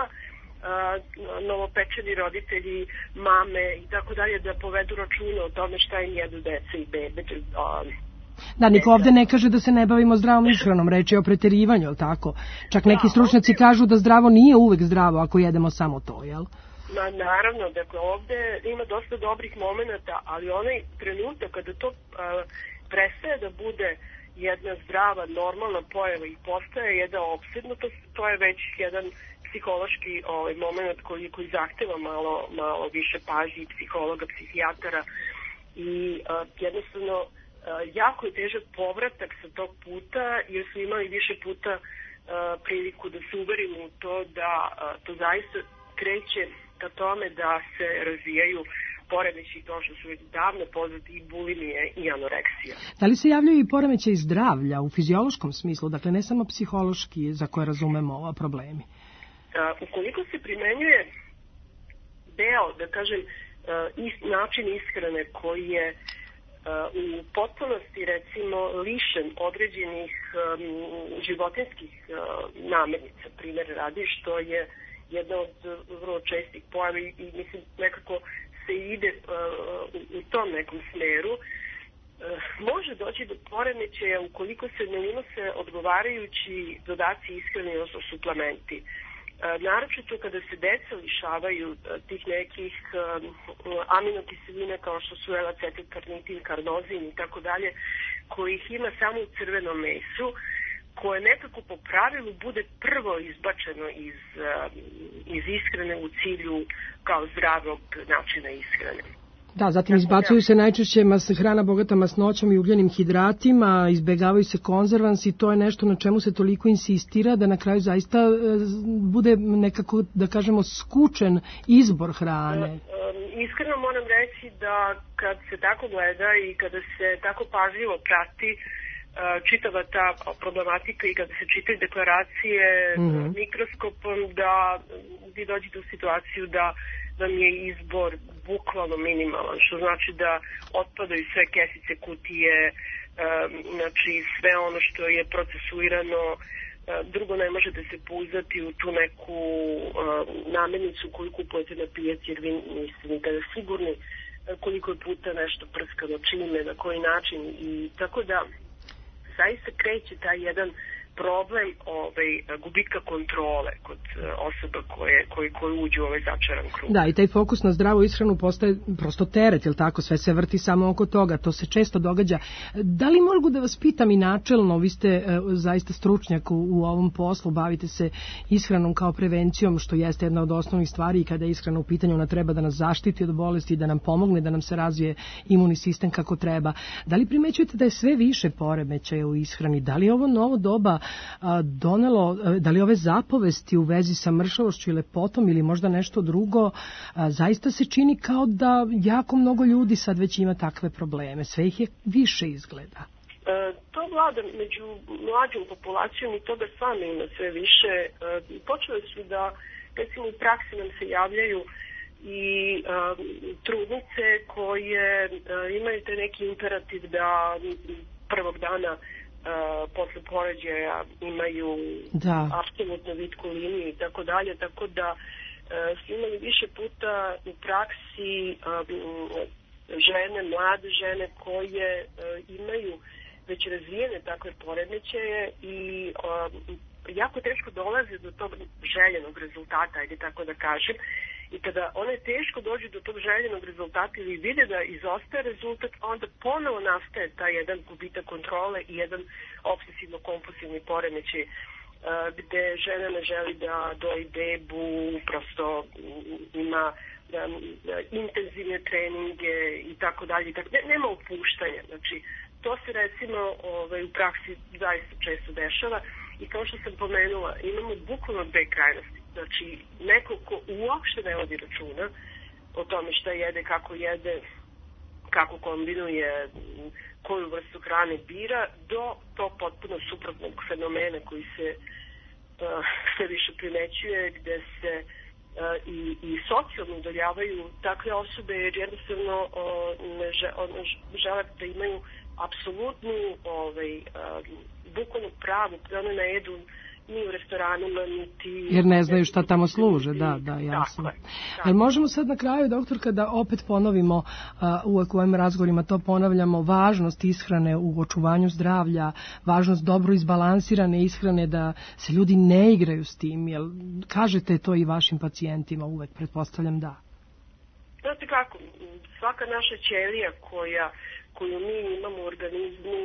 novopečeni roditelji, mame i tako dalje da povedu računa o tome šta im jedu deca i bebe. Da, niko ovde ne kaže da se ne bavimo zdravom ishranom, reč je o preterivanju, jel tako? Čak neki stručnjaci kažu da zdravo nije uvek zdravo ako jedemo samo to, jel? Naravno, dakle, ovde ima dosta dobrih momenta, ali onaj trenutak kada to prestaje da bude jedna zdrava, normalna pojava i postaje jedna opsedno, to je već jedan psihološki moment koji zahteva malo više pažnje psihologa, psihijatara i jednostavno jako je težak povratak sa tog puta, jer su imali više puta priliku da se uverimo u to da to zaista kreće ka tome da se razvijaju poremeći kao što su već davno poznati i bulimije i anoreksija. Da li se javljaju i poremećaji zdravlja u fiziološkom smislu, dakle ne samo psihološki za koje razumemo ova problemi? Ukoliko se primenjuje deo, da kažem, način ishrane koji je u potpunosti recimo lišen određenih životinskih namirnica, primjer radi, što je jedna od vrlo čestih pojava i mislim nekako se ide u tom nekom smeru, može doći do poremećaja ukoliko se ne unose odgovarajući dodaci ishrane, odnosno suplementi. Naročito kada se deca lišavaju tih nekih aminokiselina kao što su L-acetil karnitin, karnozin i tako dalje, kojih ima samo u crvenom mesu, koje nekako po pravilu bude prvo izbačeno iz ishrane u cilju kao zdravog načina ishrane. Da, zatim izbacuju se najčešće hrana bogata masnoćom i ugljenim hidratima, izbegavaju se konzervansi, to je nešto na čemu se toliko insistira da na kraju zaista bude nekako, da kažemo, skučen izbor hrane. Iskreno moram reći da kad se tako gleda i kada se tako pažljivo prati čitava ta problematika i kada se čitaju deklaracije mikroskopom, da vi dođete u situaciju da vam je izbor bukvalno minimalan, što znači da otpadaju sve kesice, kutije, znači sve ono što je procesuirano, drugo ne možete se pouzdati u tu neku namirnicu koju kupujete na pijaci, jer vi niste nikada sigurni koliko je puta nešto prskano, čime, na koji način, i tako da zaista kreće taj jedan problem gubitka kontrole kod osoba koje uđu u ovaj začaran krug. Da, i taj fokus na zdravu ishranu postaje prosto teret, jel tako? Sve se vrti samo oko toga, to se često događa. Da li mogu da vas pitam i načelno, vi ste zaista stručnjak u ovom poslu, bavite se ishranom kao prevencijom, što jeste jedna od osnovnih stvari, i kada je ishrana u pitanju, ona treba da nas zaštiti od bolesti, da nam pomogne, da nam se razvije imunni sistem kako treba. Da li primećujete da je sve više poremećaja u ishrani? Da li je ovo novo doba donelo, da li ove zapovesti u vezi sa mršavošću i lepotom ili možda nešto drugo, zaista se čini kao da jako mnogo ljudi sad već ima takve probleme, sve ih je više izgleda. To vlada među mlađom populacijom i toga stvarno ima sve više. Počele su da, recimo, u praksi nam se javljaju i trudnice koje imaju te neki imperativ da prvog dana posle porođaja imaju apsolutno vitku liniju i tako dalje, tako da su imali više puta u praksi žene, mlade žene koje imaju već razvijene takve poremećaje i jako teško dolaze do tog željenog rezultata, ajde tako da kažem. I kada one teško dođu do tog željenog rezultata ili vide da izostaje rezultat, onda ponovo nastaje taj jedan gubitak kontrole i jedan obsesivno-kompulsivni poremećaj gde žena ne želi da doji bebu, prosto ima intenzivne treninge i tako dalje. Nema opuštanja. Znači, to se recimo u praksi zaista često dešava i kao što sam pomenula, imamo bukvalno dve krajnosti. Znači, neko ko uopšte ne vodi računa o tome šta jede, kako kombinuje, koju vrstu hrane bira, do tog potpuno suprotnog fenomena koji se sve više primećuje, gde se i socijalno udaljavaju takve osobe, jer jednostavno žele da imaju apsolutnu bukvalno pravu, da one ne jedu ni u restoranima, niti... Jer ne znaju šta tamo služe, da, jasno. Jer možemo sad na kraju, doktorka, da opet ponovimo, uvek u ovim razgovorima to ponavljamo, važnost ishrane u očuvanju zdravlja, važnost dobro izbalansirane ishrane, da se ljudi ne igraju s tim, jel kažete to i vašim pacijentima uvek, pretpostavljam da. Znate kako, svaka naša ćelija koju mi imamo u organizmu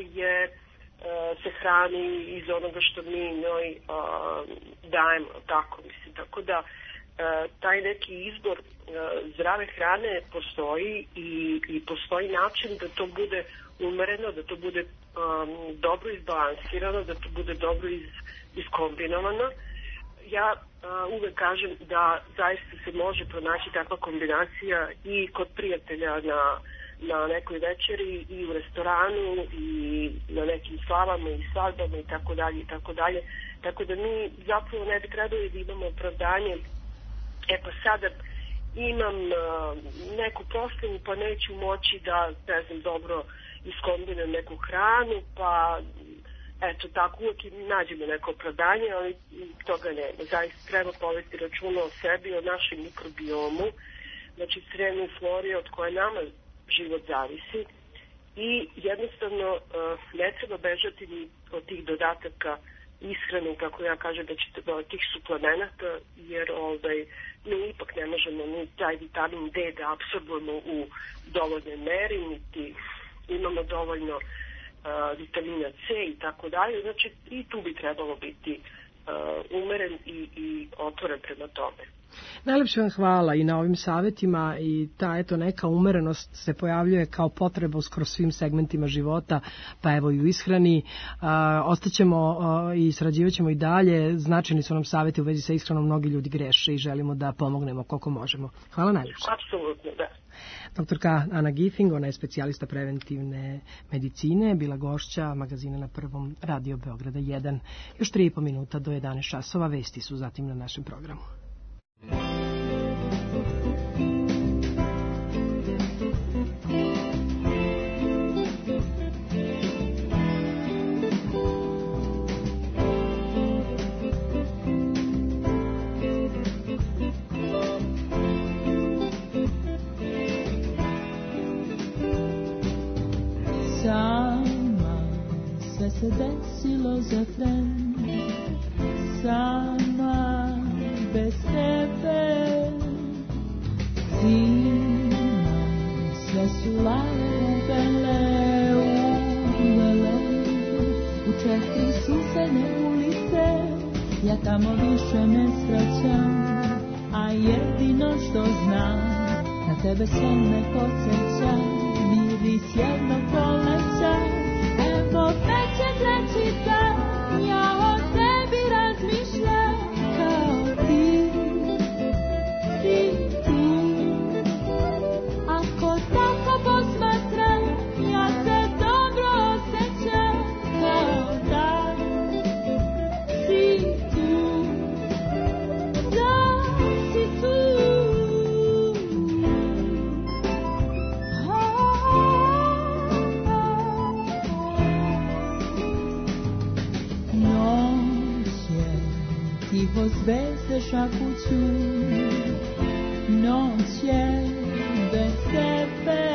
se hrani iz onoga što mi njoj dajemo, tako da taj neki izbor zdrave hrane postoji i postoji način da to bude umereno, da to bude dobro izbalansirano, da to bude dobro iskombinovano. Ja uvek kažem da zaista se može pronaći takva kombinacija i kod prijatelja na nekoj večeri i u restoranu i na nekim slavama i svadbama i tako dalje. Tako da mi zapravo ne bi trebali da imamo opravdanje, pa sada imam neku postavu pa neću moći da, ne znam, dobro iskombinujem neku hranu, pa eto tako uvijek nađemo neko opravdanje, ali toga nema. Zaista treba povesti računa o sebi, o našem mikrobiomu, znači crevnoj flori od koje nama život zavisi i jednostavno ne treba bežati ni od tih dodataka ishrane, kako ja kažem, da ćete do tih suplemenata, jer mi ipak ne možemo ni taj vitamin D da apsorbujemo u dovoljnoj meri, niti imamo dovoljno vitamina C i tako dalje, znači i tu bi trebalo biti umeren i otvoren prema tome. Najlepše vam hvala i na ovim savjetima i ta neka umerenost se pojavljuje kao potreba u skoro svim segmentima života, pa evo i u ishrani. Ostaćemo i sarađivat ćemo i dalje. Značajni su nam savjeti u vezi sa ishranom, mnogi ljudi greše i želimo da pomognemo koliko možemo. Hvala najljepše. Apsolutno, da. Doktorka Ana Gifing, ona je specijalista preventivne medicine, bila gošća magazina na Prvom, Radio Beograda 1. Još 3,5 minuta do 11 časova, vesti su zatim na našem programu. Sama sve se desilo za tren, sama bez tebe. Zima sve su uvele, u 4 susjedne ulice, ja tamo više ne srećam, a jedino što znam, na tebe sve me podsjeća, miris jednog proleća. Evo već je 3. dan, ja o tebi razmišljam, kao ti tu. Ako tako posmatram, ja se dobro osjećam, kao da si tu, da si tu. Tiho zvezde šapuću, noć je bez tebe.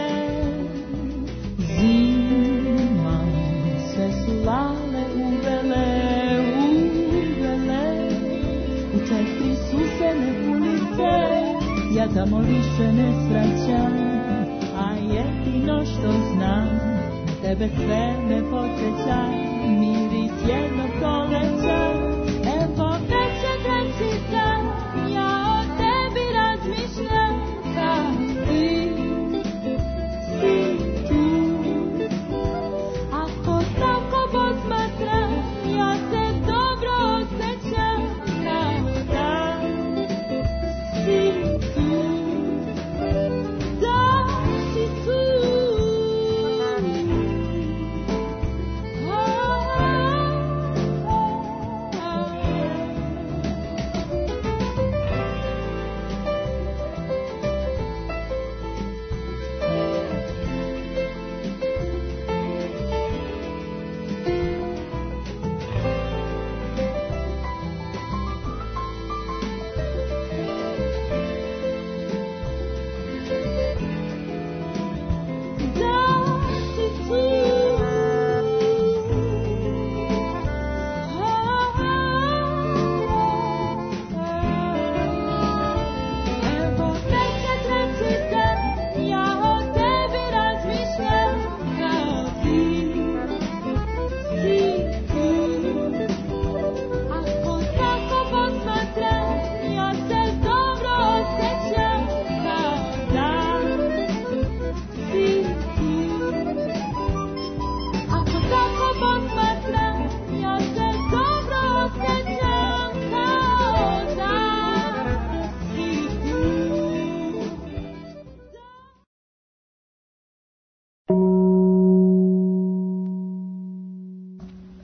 Zima sve su lale uvele, u 4 susjedne ulice, ja tamo više ne srećam, a jedino što znam, na tebe sve me podsjeća, miris jednog proleća. Evo već je 3. dan, ja o tebi razmišljam, kao ti si tu. Ako tako posmatram, ja se dobro osjećam, kao da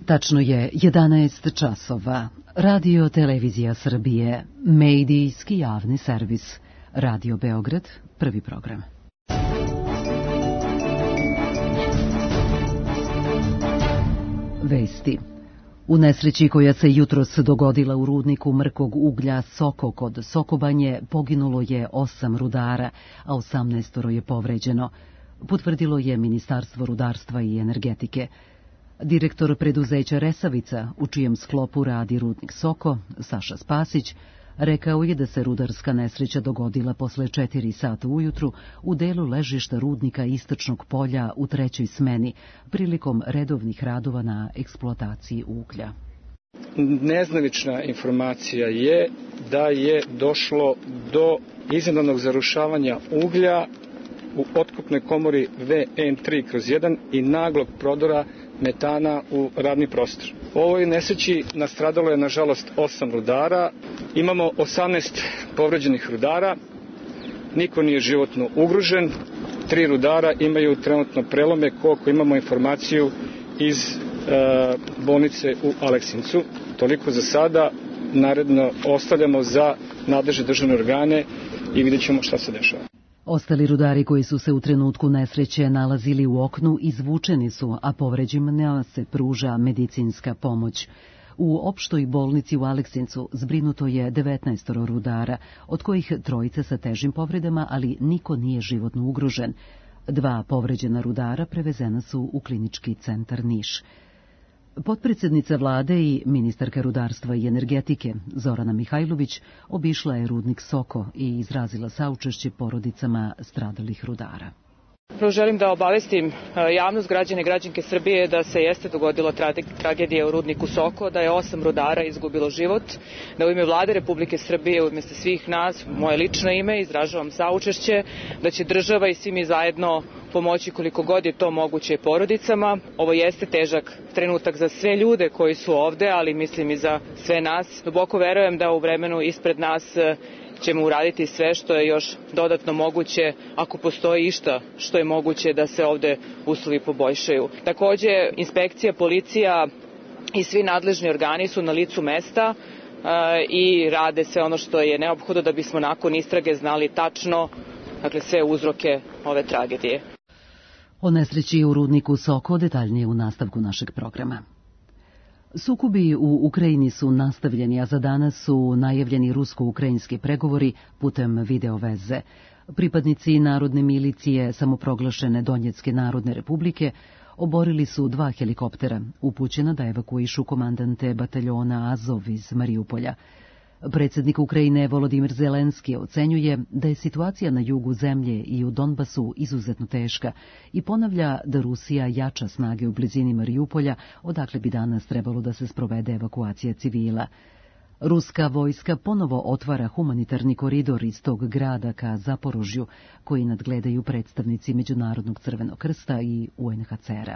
Tačno je 11 časova. Radio Televizija Srbije, medijski javni servis. Radio Beograd, prvi program. Vesti. U nesreći koja se jutros dogodila u rudniku mrkog uglja Soko kod Sokobanje poginulo je 8 rudara, a 18 je povređeno, potvrdilo je Ministarstvo rudarstva i energetike. Direktor preduzeća Resavica, u čijem sklopu radi rudnik Soko, Saša Spasić, rekao je da se rudarska nesreća dogodila posle 4 sata ujutru u delu ležišta rudnika Istočnog polja u 3. smeni, prilikom redovnih radova na eksploataciji uglja. Nezvanična informacija je da je došlo do iznenadnog zarušavanja uglja u otkopnoj komori VN3/1 i naglog prodora metana u radni prostor. U ovoj nesreći nastradalo je nažalost 8 rudara, imamo 18 povređenih rudara, niko nije životno ugrožen, 3 rudara imaju trenutno prelome, koliko imamo informaciju iz bolnice u Aleksincu. Toliko za sada, naredno ostavljamo za nadležne državne organe i vidjet ćemo šta se dešava. Ostali rudari koji su se u trenutku nesreće nalazili u oknu izvučeni su, a povređenima se pruža medicinska pomoć. U opštoj bolnici u Aleksincu zbrinuto je 19 rudara, od kojih 3 sa težim povredama, ali niko nije životno ugrožen. 2 povređena rudara prevezena su u klinički centar Niš. Potpredsjednica vlade i ministarka rudarstva i energetike Zorana Mihajlović obišla je rudnik Soko i izrazila saučešće porodicama stradalih rudara. Prvo želim da obavestim javnost, građane i građanke Srbije da se jeste dogodila tragedija u rudniku Soko, da je 8 rudara izgubilo život, da u ime Vlade Republike Srbije, u ime svih nas, moje lično ime, izražavam saučešće, da će država i svi mi zajedno pomoći koliko god je to moguće porodicama. Ovo jeste težak trenutak za sve ljude koji su ovde, ali mislim i za sve nas. Duboko verujem da u vremenu ispred nas ćemo uraditi sve što je još dodatno moguće, ako postoji išta što je moguće da se ovde uslovi poboljšaju. Takođe, inspekcija, policija i svi nadležni organi su na licu mesta i rade sve ono što je neophodno da bismo nakon istrage znali tačno, dakle, sve uzroke ove tragedije. O nesreći u rudniku Soko detaljnije u nastavku našeg programa. Sukobi u Ukrajini su nastavljeni, a za danas su najavljeni rusko-ukrajinski pregovori putem video veze. Pripadnici narodne milicije samoproglašene Donjetske narodne republike oborili su 2 helikoptera, upućena da evakuišu komandante bataljona Azov iz Mariupolja. Predsjednik Ukrajine Volodimir Zelenski ocenjuje da je situacija na jugu zemlje i u Donbasu izuzetno teška i ponavlja da Rusija jača snage u blizini Mariupolja, odakle bi danas trebalo da se sprovede evakuacija civila. Ruska vojska ponovo otvara humanitarni koridor iz tog grada ka Zaporožju, koji nadgledaju predstavnici Međunarodnog crvenog krsta i UNHCR-a.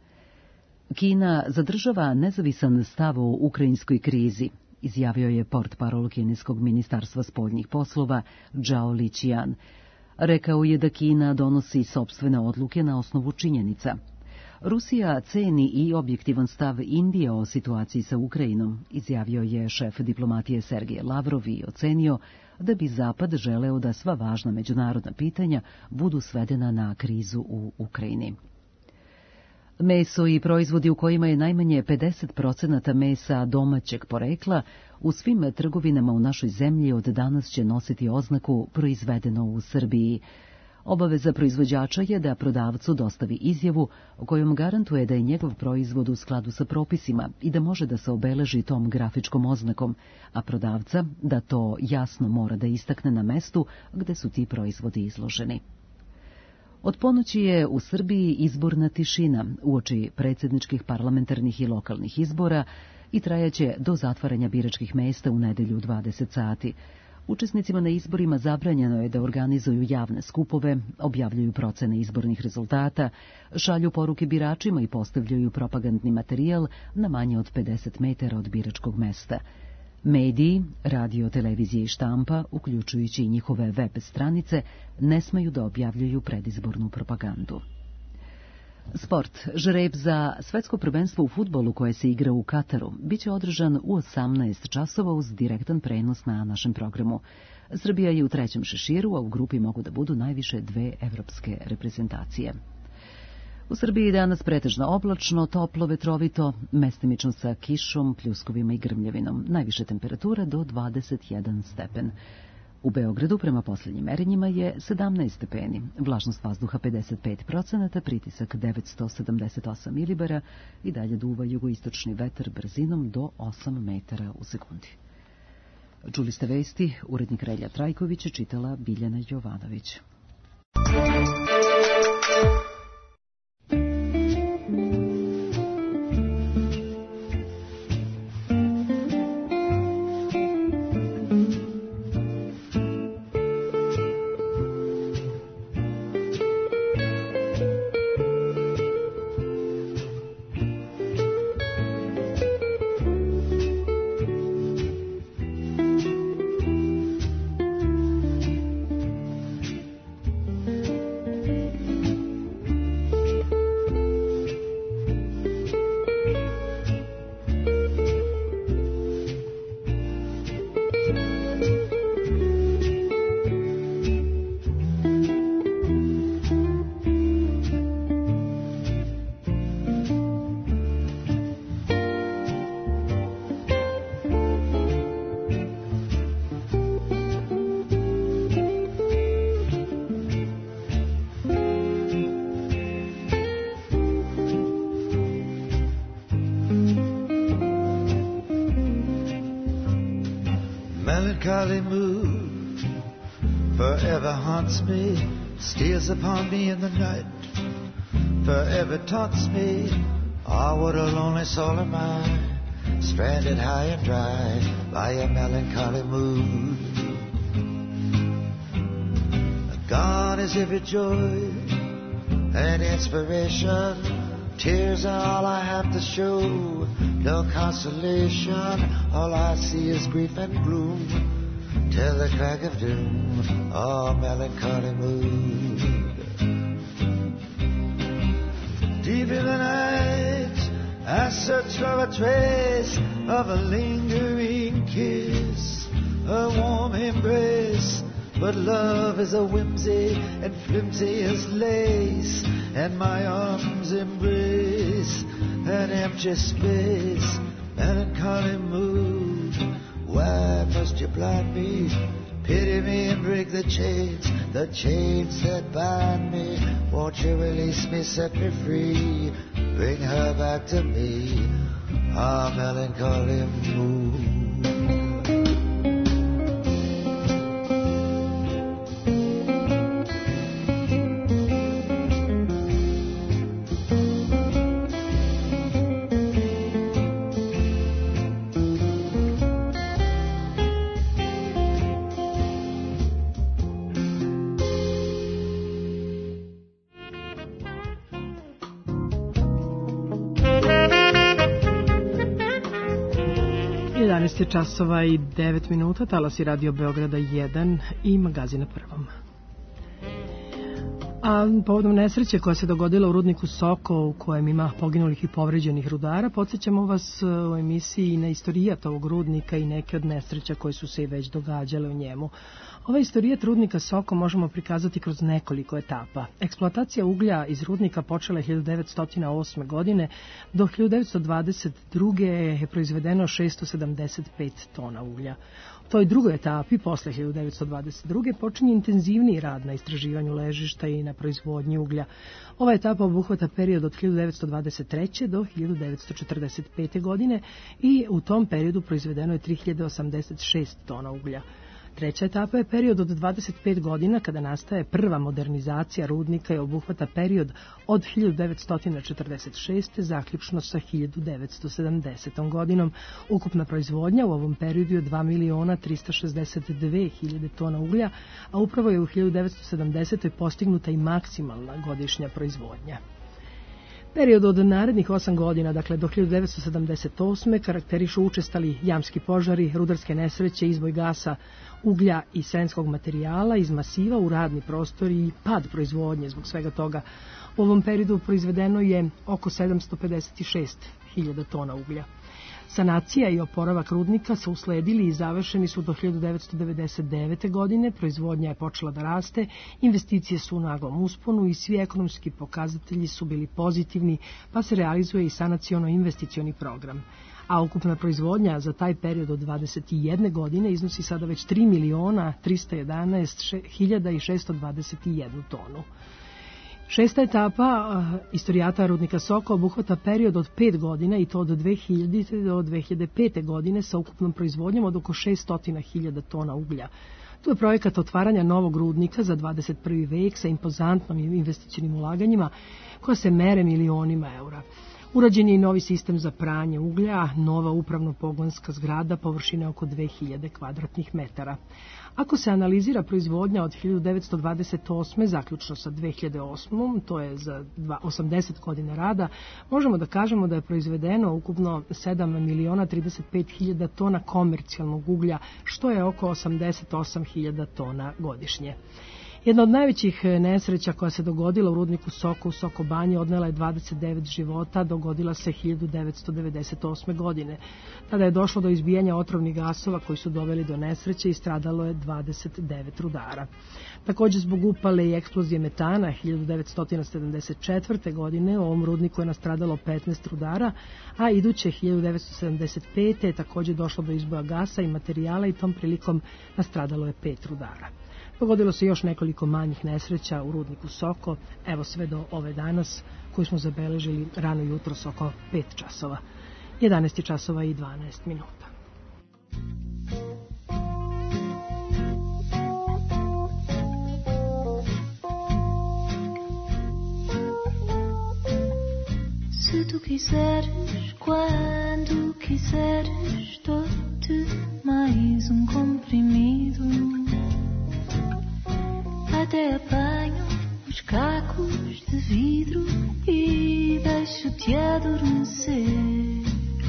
Kina zadržava nezavisan stav o ukrajinskoj krizi, izjavio je portparol kineskog ministarstva spoljnih poslova Zhao Liqian. Rekao je da Kina donosi sopstvene odluke na osnovu činjenica. Rusija ceni i objektivan stav Indije o situaciji sa Ukrajinom, izjavio je šef diplomatije Sergej Lavrov i ocenio da bi Zapad želeo da sva važna međunarodna pitanja budu svedena na krizu u Ukrajini. Meso i proizvodi u kojima je najmanje 50% mesa domaćeg porekla u svim trgovinama u našoj zemlji od danas će nositi oznaku proizvedeno u Srbiji. Obaveza proizvođača je da prodavcu dostavi izjavu kojom garantuje da je njegov proizvod u skladu sa propisima i da može da se obeleži tom grafičkom oznakom, a prodavca da to jasno mora da istakne na mestu gde su ti proizvodi izloženi. Od ponoći je u Srbiji izborna tišina uoči predsjedničkih, parlamentarnih i lokalnih izbora i trajaće do zatvaranja biračkih mesta u nedelju u 20 sati. Učesnicima na izborima zabranjeno je da organizuju javne skupove, objavljuju procene izbornih rezultata, šalju poruke biračima i postavljaju propagandni materijal na manje od 50 metara od biračkog mesta. Mediji, radio, televizije i štampa, uključujući i njihove web stranice, ne smeju da objavljuju predizbornu propagandu. Sport. Žreb za svetsko prvenstvo u fudbalu koje se igra u Kataru biće održan u 18 časova uz direktan prenos na našem programu. Srbija je u trećem šeširu, a u grupi mogu da budu najviše 2 evropske reprezentacije. U Srbiji danas pretežno oblačno, toplo, vetrovito, mestimično sa kišom, pljuskovima i grmljavinom. Najviše temperatura do 21 stepen. U Beogradu prema posljednjim merenjima je 17 stepeni, vlažnost vazduha 55%, pritisak 978 milibara i dalje duva jugoistočni vetar brzinom do 8 metara u sekundi. Čuli ste vesti, urednik Relja Trajković je čitala Biljana Jovanović. Melancholy mood forever haunts me, steals upon me in the night, forever taunts me. Ah, what a lonely soul am I, stranded high and dry by a melancholy mood. Gone is every joy and inspiration, tears are all I have to show, no consolation, all I see is grief and gloom, till the crack of doom, oh melancholy mood. Deep in the night, I search for a trace of a lingering kiss, a warm embrace, but love is a whimsy and flimsy as lace, and my arms embrace an empty space, melancholy mood. Why must you blind me? Pity me and break the chains that bind me. Won't you release me, set me free, bring her back to me, ah, melancholy mood. Časova i 9 minuta, talasi Radio Beograda 1 i magazina Prvom. A povodom nesreće koja se dogodila u rudniku Soko, u kojem ima poginulih i povređenih rudara, podsjećamo vas u emisiji na istorijat ovog rudnika i neke od nesreća koje su se i već događale u njemu. Ovaj istorijat rudnika Soko možemo prikazati kroz nekoliko etapa. Eksploatacija uglja iz rudnika počela je 1908. godine, do 1922. je proizvedeno 675 tona uglja. U toj drugoj etapi, posle 1922. počinje intenzivniji rad na istraživanju ležišta i na proizvodnji uglja. Ova etapa obuhvata period od 1923. do 1945. godine i u tom periodu proizvedeno je 3086 tona uglja. Treća etapa je period od 25 godina kada nastaje prva modernizacija rudnika i obuhvata period od 1946. zaključno sa 1970. godinom. Ukupna proizvodnja u ovom periodu je 2.362.000 tona uglja, a upravo je u 1970. postignuta i maksimalna godišnja proizvodnja. Period od narednih 8 godina, dakle do 1978. karakterišu učestali jamski požari, rudarske nesreće, izboj gasa uglja i srenskog materijala iz masiva u radni prostor i pad proizvodnje. Zbog svega toga u ovom periodu proizvedeno je oko 756.000 tona uglja. Sanacija i oporavak rudnika su usledili i završeni su do 1999. godine, proizvodnja je počela da raste, investicije su u naglom usponu i svi ekonomski pokazatelji su bili pozitivni, pa se realizuje i sanaciono-investicioni program. A ukupna proizvodnja za taj period od 21 godine iznosi sada već 3.311.621 tonu. Šesta etapa istorijata rudnika Soko obuhvata period od 5 godina i to od 2000. do 2005. godine sa ukupnom proizvodnjom od oko 600.000 tona uglja. Tu je projekat otvaranja novog rudnika za 21. vek sa impozantnom investicionim ulaganjima koja se mere milionima eura. Urađen je i novi sistem za pranje uglja, nova upravno-pogonska zgrada površine oko 2000 kvadratnih metara. Ako se analizira proizvodnja od 1928. zaključno sa 2008. to je za 80 godina rada, možemo da kažemo da je proizvedeno ukupno 7.035.000 tona komercijalnog uglja, što je oko 88.000 tona godišnje. Jedna od najvećih nesreća koja se dogodila u rudniku Soko u Soko Banji odnela je 29 života, dogodila se 1998. godine. Tada je došlo do izbijanja otrovnih gasova koji su doveli do nesreće i stradalo je 29 rudara. Također zbog upale i eksplozije metana 1974. godine u ovom rudniku je nastradalo 15 rudara, a iduće 1975. je također došlo do izboja gasa i materijala i tom prilikom nastradalo je 5 rudara. Dogodilo se još nekoliko manjih nesreća u rudniku Soko, evo sve do ove danas koju smo zabeležili rano jutros oko 5 časova. 11 časova i 12 minuta. Se tu quiseres, quando quiseres, dou-te mais comprimido. Até apanho os cacos de vidro e deixo-te adormecer.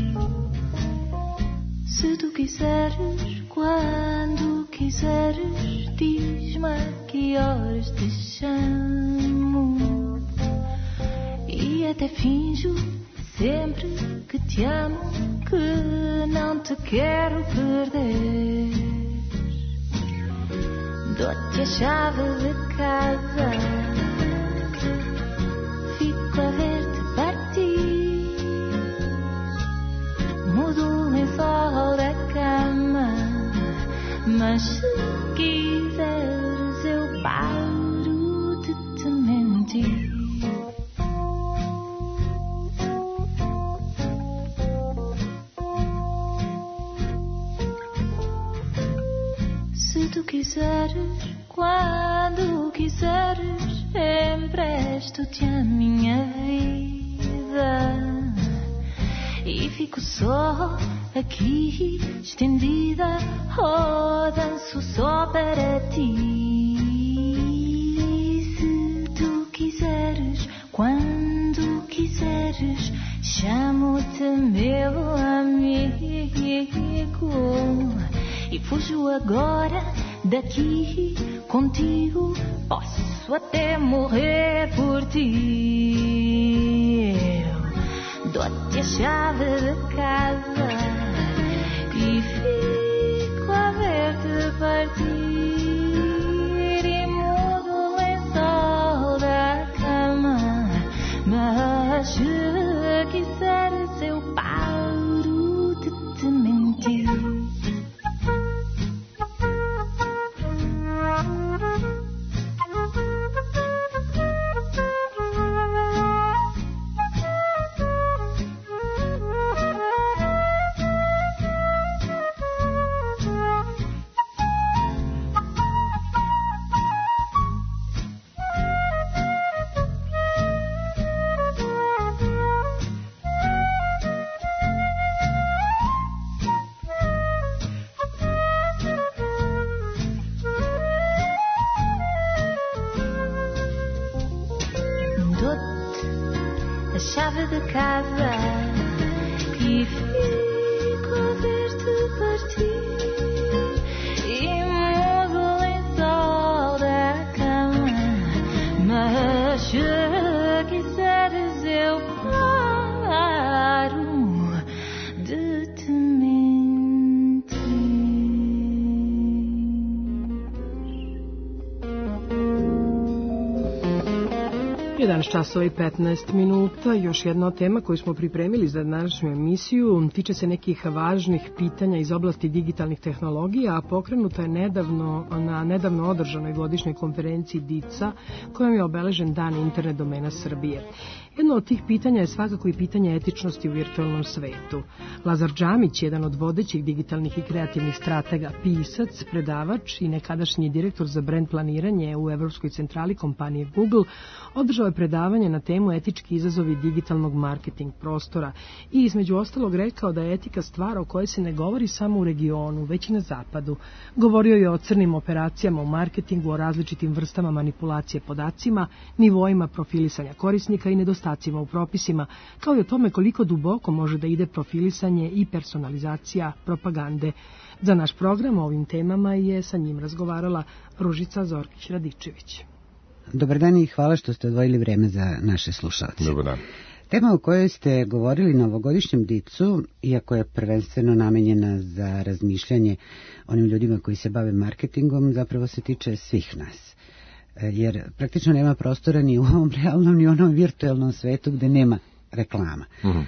Se tu quiseres, quando quiseres, diz-me a que horas te chamo. E até finjo sempre que te amo, que não te quero perder. Dou-te a chave de casa, fico a ver-te partir. Mudo o lençol da cama, mas se quiseres eu paro de te mentir. Se tu quiseres, quando quiseres, empresto-te a minha vida e fico só aqui estendida, oh, danço só para ti. Se tu quiseres, quando quiseres, chamo-te meu amigo e fujo agora daqui contigo, posso até morrer por ti. Eu dou-te a chave de casa e fico a ver-te partir e mudo o lençol da cama, mas se quiseres eu paro de te mentir. Chave de casa e fico a ver-te partir e 11 časova i 15 minuta. Još jedna od tema koju smo pripremili za današnju emisiju tiče se nekih važnih pitanja iz oblasti digitalnih tehnologija, a pokrenuta je na nedavno održanoj godišnjoj konferenciji DIC-a kojom je obeležen Dan internet domena Srbije. Jedno od tih pitanja je svakako i pitanje etičnosti u virtualnom svetu. Lazar Džamić, jedan od vodećih digitalnih i kreativnih stratega, pisac, predavač i nekadašnji direktor za brand planiranje u Evropskoj centrali kompanije Google, održao je predavanje na temu etički izazovi digitalnog marketing prostora i između ostalog rekao da je etika stvar o kojoj se ne govori samo u regionu, već i na zapadu. Govorio je o crnim operacijama u marketingu, o različitim vrstama manipulacije podacima, nivoima profilisanja korisnika i nedostacima u propisima, kao i o tome koliko duboko može da ide profilisanje i personalizacija propagande. Za naš program o ovim temama je sa njim razgovarala Ružica Zorkić-Radičević. Dobar dan i hvala što ste odvojili vreme za naše slušalce. Dobar dan. Tema o kojoj ste govorili na ovogodišnjem DIC-u, iako je prvenstveno namenjena za razmišljanje onim ljudima koji se bave marketingom, zapravo se tiče svih nas. Jer praktično nema prostora ni u ovom realnom ni u onom virtualnom svetu gde nema reklama.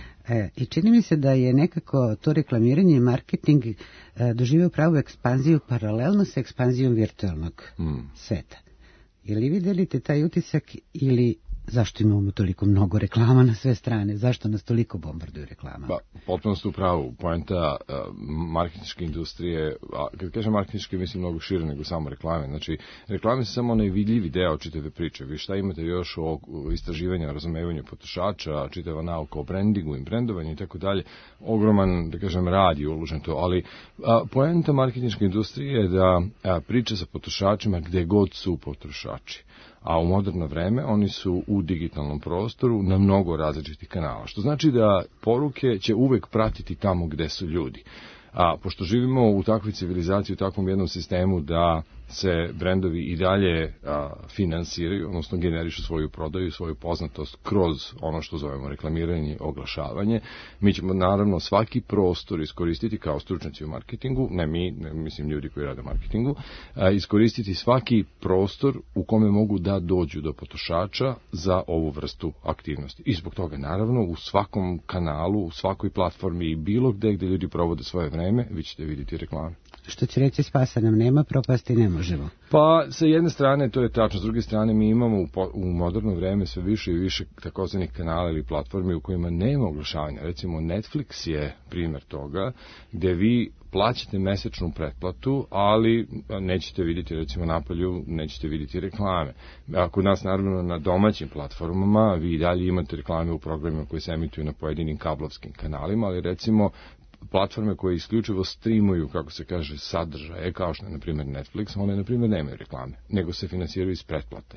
I čini mi se da je nekako to reklamiranje i marketing doživio pravu ekspanziju paralelno sa ekspanzijom virtualnog sveta. Je li vi delite taj utisak ili zašto imamo toliko mnogo reklama na sve strane? Zašto nas toliko bombarduju reklama? Pa, potpuno ste u pravu. Poenta marketinške industrije, a kad kažem marketinške, mislim mnogo šire nego samo reklame. Znači, reklame su samo onaj vidljivi deo čitave priče. Vi šta imate još o istraživanju, razumevanju potrošača, čitava nauka o brandingu i brandovanju i tako dalje. Ogroman, da kažem, rad je uložen to, ali poenta marketinške industrije je da priča sa potrošačima gde god su potrošači. A u moderno vreme oni su u digitalnom prostoru na mnogo različitih kanala. Što znači da poruke će uvek pratiti tamo gde su ljudi. A pošto živimo u takvoj civilizaciji, u takvom jednom sistemu da se brendovi i dalje finansiraju, odnosno generišu svoju prodaju, svoju poznatost kroz ono što zovemo reklamiranje i oglašavanje, mi ćemo naravno svaki prostor iskoristiti kao stručnjaci u marketingu, ne mi, mislim ljudi koji rade u marketingu, iskoristiti svaki prostor u kome mogu da dođu do potrošača za ovu vrstu aktivnosti. I zbog toga naravno u svakom kanalu, u svakoj platformi i bilo gde gde ljudi provode svoje vreme, vi ćete vidjeti reklame. Što će reći spasa nam nema, propasti ne možemo. Pa, sa jedne strane to je tačno, s druge strane mi imamo u moderno vreme sve više i više takozvanih kanala ili platformi u kojima nema oglašavanja. Recimo Netflix je primjer toga, gde vi plaćate mesečnu pretplatu, ali nećete vidjeti, recimo napolju, nećete vidjeti reklame. Kod nas, naravno, na domaćim platformama, vi i dalje imate reklame u programima koji se emituju na pojedinim kablovskim kanalima, ali recimo platforme koje isključivo streamuju, kako se kaže, sadržaje, kao što je, na primjer, Netflix, one, na primjer, nemaju reklame, nego se finansiraju iz pretplate.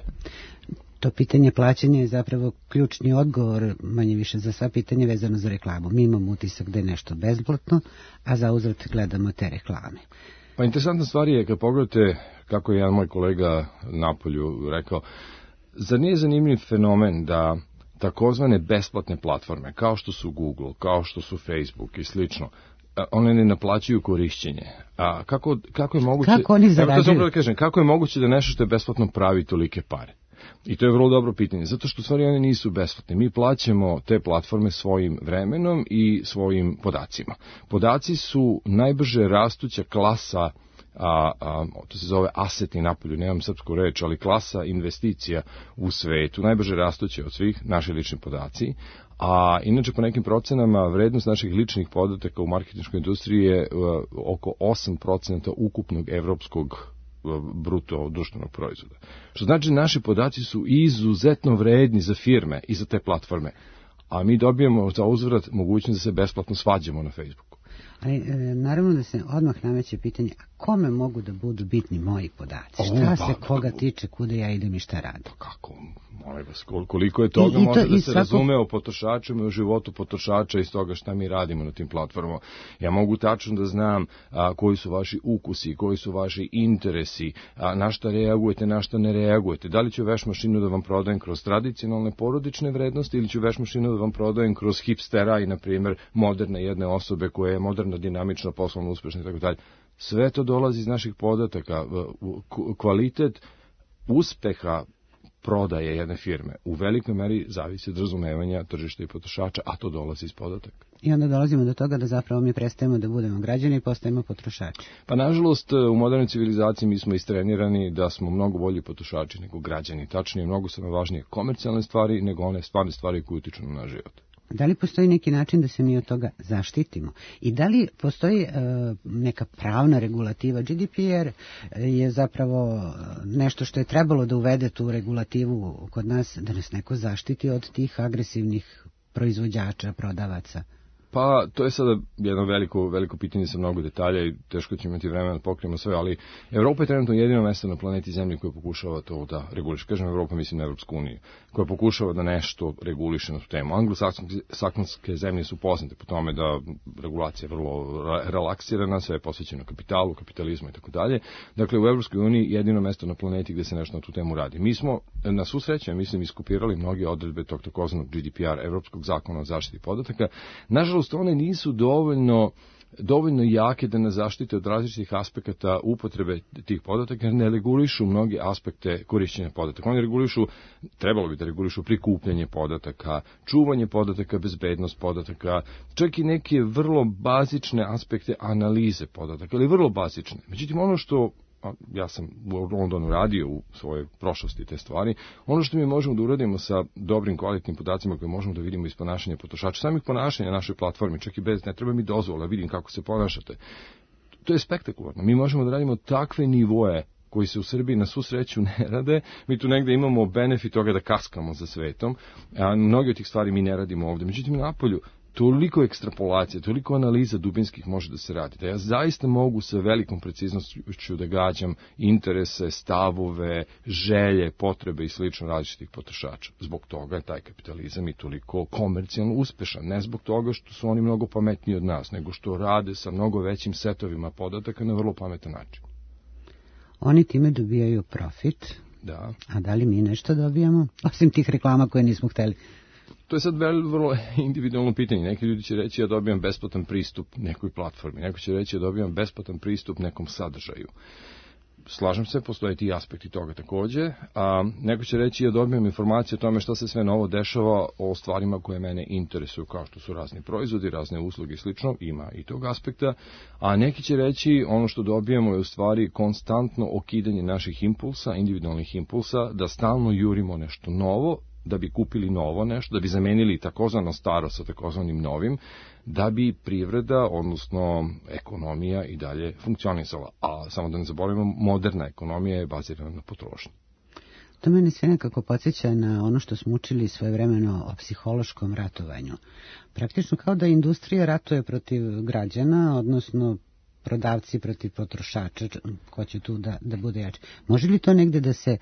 To pitanje plaćanja je zapravo ključni odgovor, manje više, za sva pitanja vezano za reklamu. Mi imamo utisak da je nešto besplatno, a za uzvrat gledamo te reklame. Pa interesantna stvar je, kad pogledate, kako je jedan moj kolega napolju rekao, zar nije zanimljiv fenomen da takozvane besplatne platforme, kao što su Google, kao što su Facebook i slično, one ne naplaćuju korišćenje. A kako je moguće... Kako oni zarađuju? Kako je moguće da nešto što je besplatno pravi tolike pare? I to je vrlo dobro pitanje, zato što u stvari one nisu besplatne. Mi plaćamo te platforme svojim vremenom i svojim podacima. Podaci su najbrže rastuća klasa, to se zove aseti napolju, nemam srpsku reč, ali klasa investicija u svetu, najbrže rastuće od svih, naši lični podaci. A inače, po nekim procenama, vrednost naših ličnih podataka u marketinškoj industriji je oko 8% ukupnog evropskog bruto društvenog proizvoda. Što znači, naši podaci su izuzetno vredni za firme i za te platforme, a mi dobijemo za uzvrat mogućnost da se besplatno svađamo na Facebooku. Ali naravno da se odmah nameće pitanje, a kome mogu da budu bitni moji podaci? Šta se koga tiče, kuda ja idem i šta radim? Kako? Molim vas, koliko je toga može da se razume o potrošačima i o životu potrošača iz toga šta mi radimo na tim platformama. Ja mogu tačno da znam koji su vaši ukusi, koji su vaši interesi, na šta reagujete, na šta ne reagujete. Da li ću veš mašinu da vam prodajem kroz tradicionalne porodične vrednosti ili ću veš mašinu da vam prodajem kroz hipstera i, na primjer, moderne jedne osobe koja je moderna, dinamična, poslovno uspešna i tako dalje. Sve to dolazi iz naših podataka. Kvalitet uspeha prodaje jedne firme u velikoj meri zavisi od razumevanja tržišta i potrošača, a to dolazi iz podataka. I onda dolazimo do toga da zapravo mi prestajemo da budemo građani i postajemo potrošači. Pa nažalost u modernoj civilizaciji mi smo istrenirani da smo mnogo bolji potrošači nego građani. Tačnije, mnogo su nam važnije komercijalne stvari nego one stvarne stvari koje utiču na naš život. Da li postoji neki način da se mi od toga zaštitimo? I da li postoji neka pravna regulativa? GDPR je zapravo nešto što je trebalo da uvede tu regulativu kod nas, da nas neko zaštiti od tih agresivnih proizvođača, prodavaca. Pa, to je sada jedno veliko pitanje sa mnogo detalja i teško ćemo imati vremena da pokrijemo sve, ali Evropa je trenutno jedino mesto na planeti Zemlji koje pokušava to da reguliše. Kažem Evropa, mislim na Evropsku uniju, koja pokušava da nešto reguliše na tu temu. Anglosaksonske zemlje su poznate po tome da regulacija je vrlo relaksirana, sve je posvećeno kapitalu, kapitalizmu i tako dalje. Dakle, u Evropskoj uniji jedino mesto na planeti gde se nešto na tu temu radi. Mi smo, na svu sreću, mislim, iskopirali mnoge odredbe tog takozvanog GDPR, Evropskog zakona o zaštiti podataka. Nažalost, one nisu dovoljno jake da nas zaštite od različitih aspekata upotrebe tih podataka, jer ne regulišu mnoge aspekte korišćenja podataka. Oni regulišu, trebalo bi da regulišu prikupljanje podataka, čuvanje podataka, bezbednost podataka, čak i neke vrlo bazične aspekte analize podataka, ali vrlo bazične. Međutim, ono što ja sam u Londonu radio u svojoj prošlosti te stvari, ono što mi možemo da uradimo sa dobrim kvalitetnim podacima koje možemo da vidimo iz ponašanja potrošača, samih ponašanja na našoj platformi, čak i bez, ne treba mi dozvola, vidim kako se ponašate. To je spektakularno. Mi možemo da radimo takve nivoe koji se u Srbiji na svu sreću ne rade. Mi tu negde imamo benefit toga da kaskamo za svetom, a mnogi od tih stvari mi ne radimo ovde. Međutim, napolju toliko ekstrapolacije, toliko analiza dubinskih može da se radi, da ja zaista mogu sa velikom preciznošću da gađam interese, stavove, želje, potrebe i slično različitih potrošača. Zbog toga je taj kapitalizam i toliko komercijalno uspešan. Ne zbog toga što su oni mnogo pametniji od nas, nego što rade sa mnogo većim setovima podataka na vrlo pametan način. Oni time dobijaju profit, da. A da li mi nešto dobijamo, osim tih reklama koje nismo hteli? To je sad vrlo individualno pitanje. Neki ljudi će reći ja dobijam besplatan pristup nekoj platformi, neko će reći ja dobijam besplatan pristup nekom sadržaju. Slažem se, postoje ti aspekti toga takođe, a neko će reći ja dobijam informacije o tome što se sve novo dešava o stvarima koje mene interesuju, kao što su razni proizvodi, razne usluge i slično, ima i tog aspekta, a neki će reći ono što dobijamo je u stvari konstantno okidanje naših impulsa, individualnih impulsa, da stalno jurimo nešto novo, da bi kupili novo nešto, da bi zamenili takozvano staro sa takozvanim novim, da bi privreda, odnosno ekonomija i dalje funkcionisala. A samo da ne zaboravimo, moderna ekonomija je bazirana na potrošnji. To mene sve nekako podsjeća na ono što smo učili svojevremeno o psihološkom ratovanju. Praktično kao da industrija ratuje protiv građana, odnosno prodavci protiv potrošača, ko će tu da bude jači. Može li to negde da se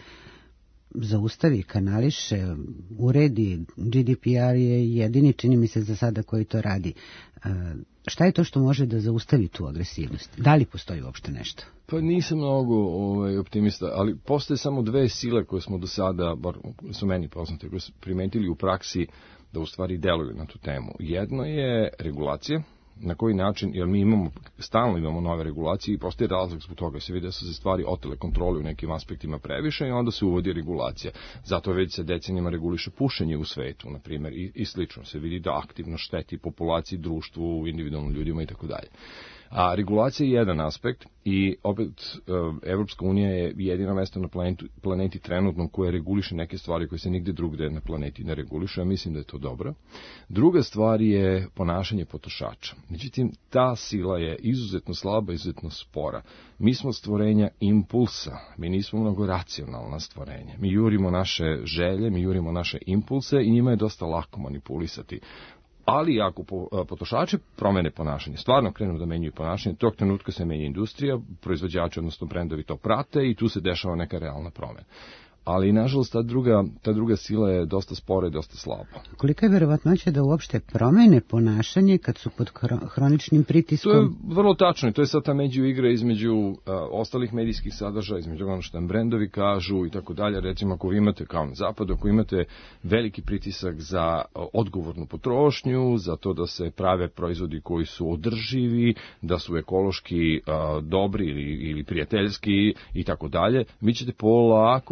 zaustavi, kanališe, uredi? GDPR je jedini, čini mi se za sada, koji to radi. Šta je to što može da zaustavi tu agresivnost? Da li postoji uopšte nešto? Pa nisam mnogo optimista, ali postoje samo dve sile koje smo do sada, bar su meni poznate, koje su primetili u praksi da u stvari deluju na tu temu. Jedno je regulacija, na koji način, jer mi stalno imamo nove regulacije i postoji razlog zbog toga. Se vidi da su se stvari otele kontrole u nekim aspektima previše i onda se uvodi regulacija. Zato već se decenijama reguliše pušenje u svetu, na primjer, i slično. Se vidi da aktivno šteti populaciji, društvu, individualnim ljudima i tako dalje. A regulacija je jedan aspekt i opet Evropska unija je jedino mesto na planeti trenutno koje reguliše neke stvari koje se nigde drugde na planeti ne reguliše, a mislim da je to dobro. Druga stvar je ponašanje potrošača. Međutim, ta sila je izuzetno slaba, izuzetno spora. Mi smo stvorenja impulsa, mi nismo mnogo racionalna stvorenja. Mi jurimo naše želje, mi jurimo naše impulse i njima je dosta lako manipulisati. Ali ako potrošači promene ponašanje, stvarno krenu da menjaju ponašanje, tog trenutka se menja industrija, proizvođači, odnosno brendovi to prate i tu se dešava neka realna promena. Ali, nažalost, ta druga sila je dosta spora i dosta slaba. Kolika je verovatnoća da uopšte promene ponašanje kad su pod hroničnim pritiskom? To je vrlo tačno i to je sad ta međuigra između ostalih medijskih sadržaja, između ono što nam brendovi kažu i tako dalje. Recimo, ako vi imate, kao na zapadu, ako imate veliki pritisak za odgovornu potrošnju, za to da se prave proizvodi koji su održivi, da su ekološki dobri ili prijateljski i tako dalje, vi ćete polako trenirati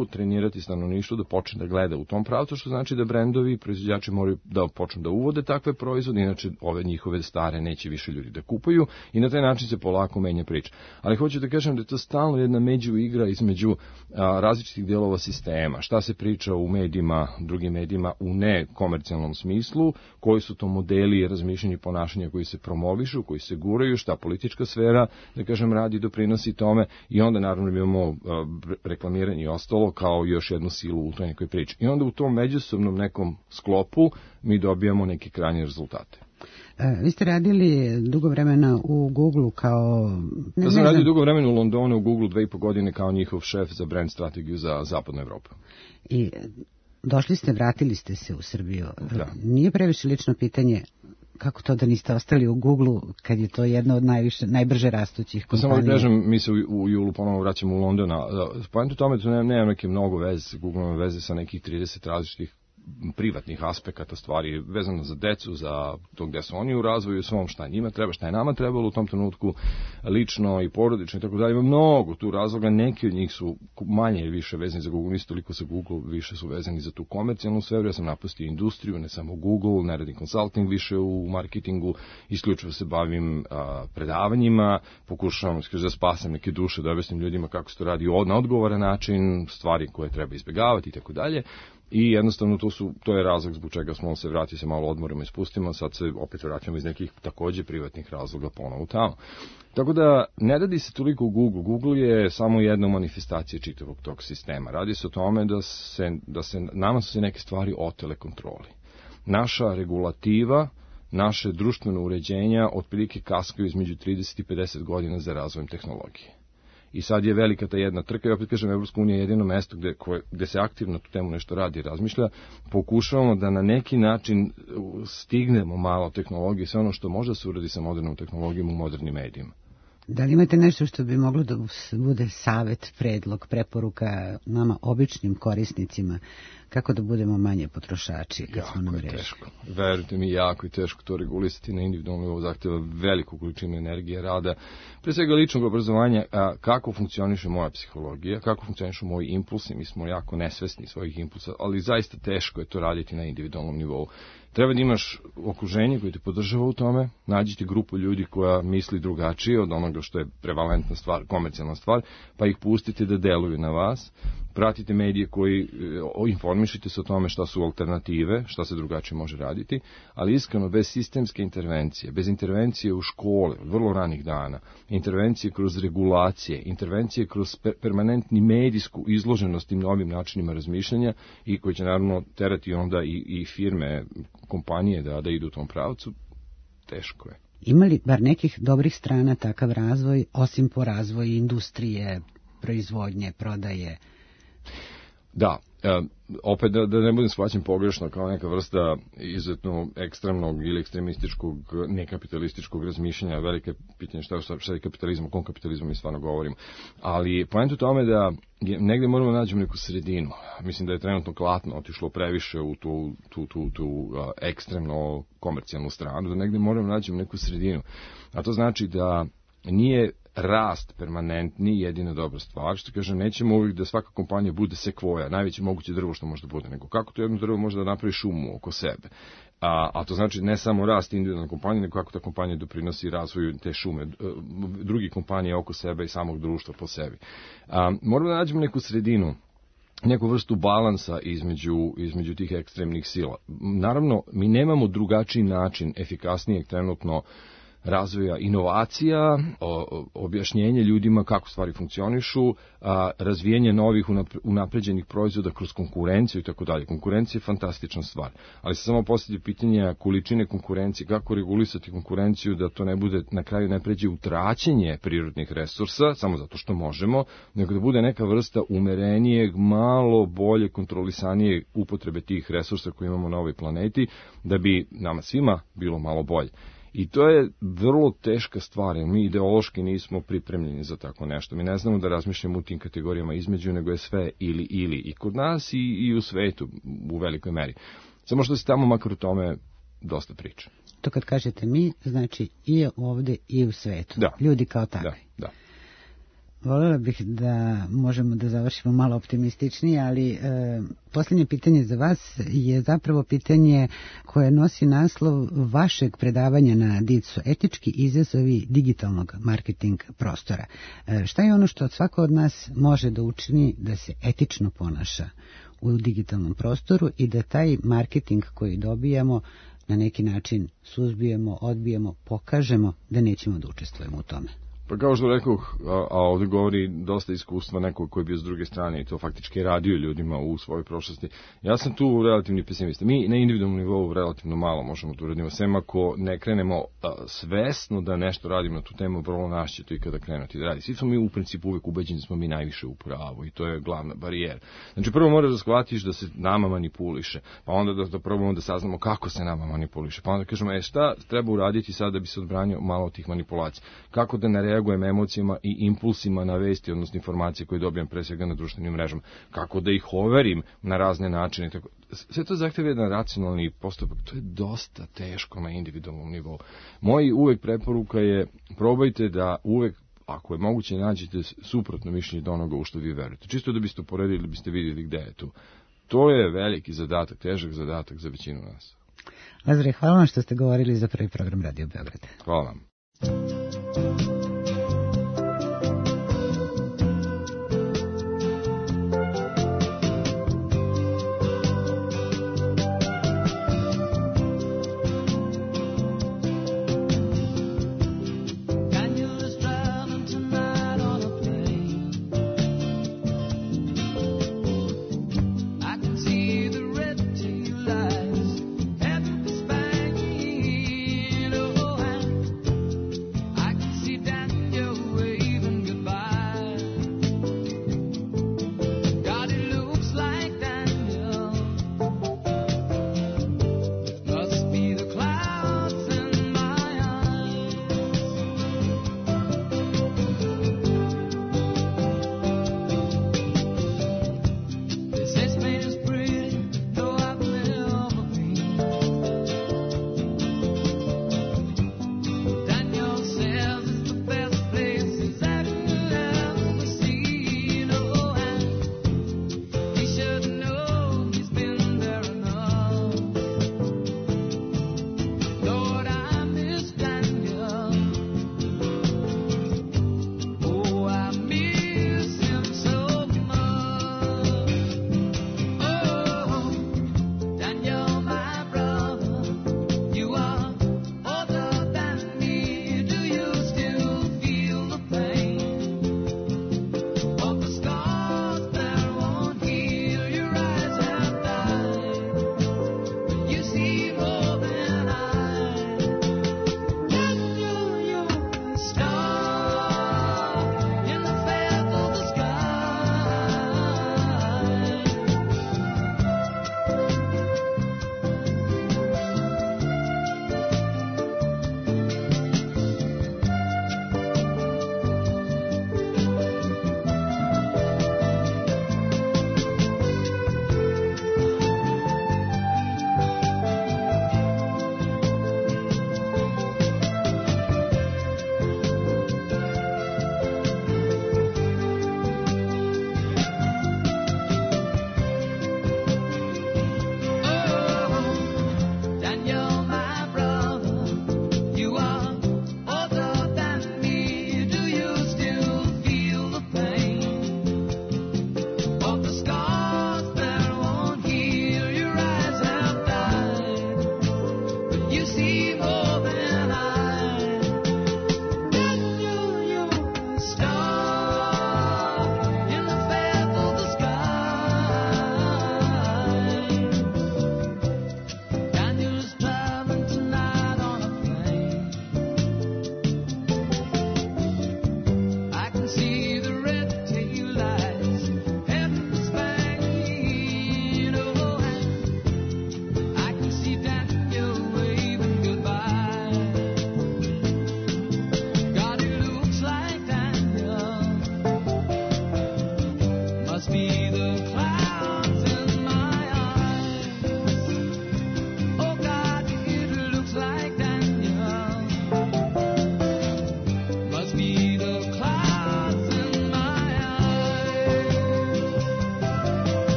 pozicionirati stanovništvo da počne da gleda u tom pravcu, što znači da brendovi, proizvođači moraju da počnu da uvode takve proizvode, inače ove njihove stare neće više ljudi da kupuju i na taj način se polako menja priča. Ali hoću da kažem da je to stalno jedna međuigra između različitih delova sistema. Šta se priča u medijima, drugim medijima u nekomercijalnom smislu, koji su to modeli razmišljanja i ponašanja koji se promovišu, koji se guraju, šta politička sfera, da kažem, radi, doprinosi tome i onda naravno imamo reklamiranje i ostalo kao još jednu silu u toj nekoj priči. I onda u tom međusobnom nekom sklopu mi dobijamo neke krajnje rezultate. Vi ste radili dugo vremena u Google kao... Ja sam radio dugo vremena u Londonu, u Google 2,5 godine kao njihov šef za brand strategiju za zapadnu Evropu. I došli ste, vratili ste se u Srbiju. Da. Nije previše lično pitanje kako to da niste ostali u Google kad je to jedna od najbrže rastućih kompanija? Samo da kažem, mi se u julu ponovno vraćamo u Londona. Poenta u tome da nema neke mnogo veze, Google ima veze sa nekih 30 različitih privatnih aspekata stvari, vezano za decu, za to gde su oni u razvoju svom, šta njima treba, šta je nama trebalo u tom trenutku, lično i porodično i tako dalje. Ima mnogo tu razloga, neki od njih su manje ili više vezani za Google, nisu toliko sa Google, više su vezani za tu komercijalnu sferu. Ja sam napustio industriju, ne samo Google, ne radim consulting više u marketingu, isključivo se bavim predavanjima, pokušavam da spasam neke duše, da objasnim ljudima kako se to radi na odgovoran način, stvari koje treba izbjegavati i tako dalje. I jednostavno to je razlog zbog čega smo se vratili, se malo odmorimo i spustimo, sad se opet vraćamo iz nekih takođe privatnih razloga ponovo tamo. Tako da ne radi se toliko u Google. Google je samo jedna manifestacija čitavog tog sistema. Radi se o tome nama su se neke stvari otele kontroli. Naša regulativa, naše društveno uređenja otprilike kaskaju između 30 i 50 godina za razvojem tehnologije. I sad je velika ta jedna trka i opet kažem, Evropska unija je jedino mesto gde se aktivno tu temu nešto radi i razmišlja. Pokušavamo da na neki način stignemo malo tehnologije, sve ono što može se uradi sa modernom tehnologijom u modernim medijima. Da li imate nešto što bi moglo da bude savet, predlog, preporuka nama običnim korisnicima kako da budemo manje potrošači kad smo na mreži? Teško. Verujte mi, jako je teško to regulisati na individualnom nivou, zahteva veliku količinu energije, rada, pre svega ličnog obrazovanja, kako funkcioniše moja psihologija, kako funkcionišu moji impulsi, mi smo jako nesvesni svojih impulsa, ali zaista teško je to raditi na individualnom nivou. Treba da imaš okruženje koje te podržava u tome, nađite grupu ljudi koja misli drugačije od onoga što je prevalentna stvar, komercijalna stvar, pa ih pustite da deluju na vas, pratite medije koji informišite se o tome šta su alternative, šta se drugačije može raditi, ali iskreno bez sistemske intervencije, bez intervencije u škole od vrlo ranih dana, intervencije kroz regulacije, intervencije kroz permanentni medijsku izloženost tim novim načinima razmišljanja i koji će naravno terati onda i firme, kompanije da idu u tom pravcu, teško je. Ima li bar nekih dobrih strana takav razvoj, osim po razvoju industrije, proizvodnje, prodaje? Da, opet da ne budem shvaćen pogrešno kao neka vrsta izuzetno ekstremnog ili ekstremističkog, nekapitalističkog razmišljanja, velike pitanje šta je kapitalizam, o kom kapitalizmu mi stvarno govorimo. Ali poenta u tome da negde moramo nađemo neku sredinu. Mislim da je trenutno klatno otišlo previše u tu ekstremno komercijalnu stranu, da negde moramo nađemo neku sredinu. A to znači da nije rast permanentni jedina dobra stvar, što kažem, nećemo uvijek da svaka kompanija bude sekvoja, najveće moguće drvo što može da bude, nego kako to jedno drvo može da napravi šumu oko sebe. A to znači ne samo rast individualne kompanije, nego kako ta kompanija doprinosi razvoju te šume, drugih kompanija oko sebe i samog društva po sebi. Moramo da nađemo neku sredinu, neku vrstu balansa između tih ekstremnih sila. Naravno, mi nemamo drugačiji način efikasnijeg trenutno razvoja inovacija, objašnjenje ljudima kako stvari funkcionišu, razvijenje novih unapređenih proizvoda kroz konkurenciju i tako dalje. Konkurencija je fantastična stvar, ali se samo postavlja pitanje količine konkurencije, kako regulisati konkurenciju da to ne bude na kraju ne pređe u traćenje prirodnih resursa, samo zato što možemo, nego da bude neka vrsta umerenijeg, malo bolje kontrolisanije upotrebe tih resursa koje imamo na ovoj planeti, da bi nama svima bilo malo bolje. I to je vrlo teška stvar, jer mi ideološki nismo pripremljeni za tako nešto. Mi ne znamo da razmišljamo u tim kategorijama između, nego je sve ili i kod nas i u svetu u velikoj meri. Samo što se tamo makar o tome dosta priča. To kad kažete mi, znači i ovde i u svetu. Da. Ljudi kao takvi. Da. Voljela bih da možemo da završimo malo optimističnije, ali posljednje pitanje za vas je zapravo pitanje koje nosi naslov vašeg predavanja na DIC-u, etički izazovi digitalnog marketing prostora. Šta je ono što svako od nas može da učini da se etično ponaša u digitalnom prostoru i da taj marketing koji dobijamo na neki način suzbijemo, odbijemo, pokažemo da nećemo da učestvujemo u tome? Pa kao što rekao, a ovdje govori dosta iskustva nekog koji je bio s druge strane i to faktički radio ljudima u svojoj prošlosti. Ja sam tu relativni pesimista. Mi na individualnom nivou relativno malo možemo to uraditi. Sem ako ne krenemo svesno da nešto radimo na tu temu, vrlo nas će to ikada krenuti da radi. Svi smo mi u principu uvijek ubeđeni da smo mi najviše u pravu i to je glavna barijera. Znači prvo moraš da shvatiš da se nama manipuliše, pa onda da probamo da saznamo kako se nama manipuliše, pa onda kažemo šta treba uraditi sad da bi se odbranio malo od tih manipulacija. Kako da ne reagujem emocijama i impulsima na vesti, odnosno informacije koje dobijam pre svega na društvenim mrežama. Kako da ih overim na razne načine. Tako. Sve to zahtjeva jedan racionalni postupak. To je dosta teško na individualnom nivou. Moji uvek preporuka je probajte da uvek, ako je moguće, nađete suprotno mišljenje do onoga u što vi verujete. Čisto da biste uporedili, da biste vidjeli gde je tu. To je veliki zadatak, težak zadatak za većinu nas. Lazare, hvala vam što ste govorili za prvi program Radio Beograda. Hvala vam. See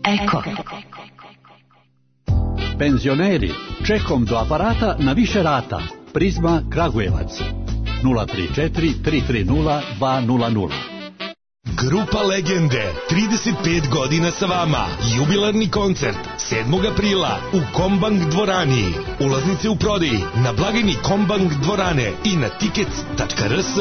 Eko. Penzioneri, čekom do aparata na više rata. Prizma Kragujevac. 034 330 200. Grupa Legende, 35 godina sa vama. Jubilarni koncert 7. aprila u Kombank dvorani. Ulaznice u prodaji na blagajni Kombank dvorane i na tickets.rs.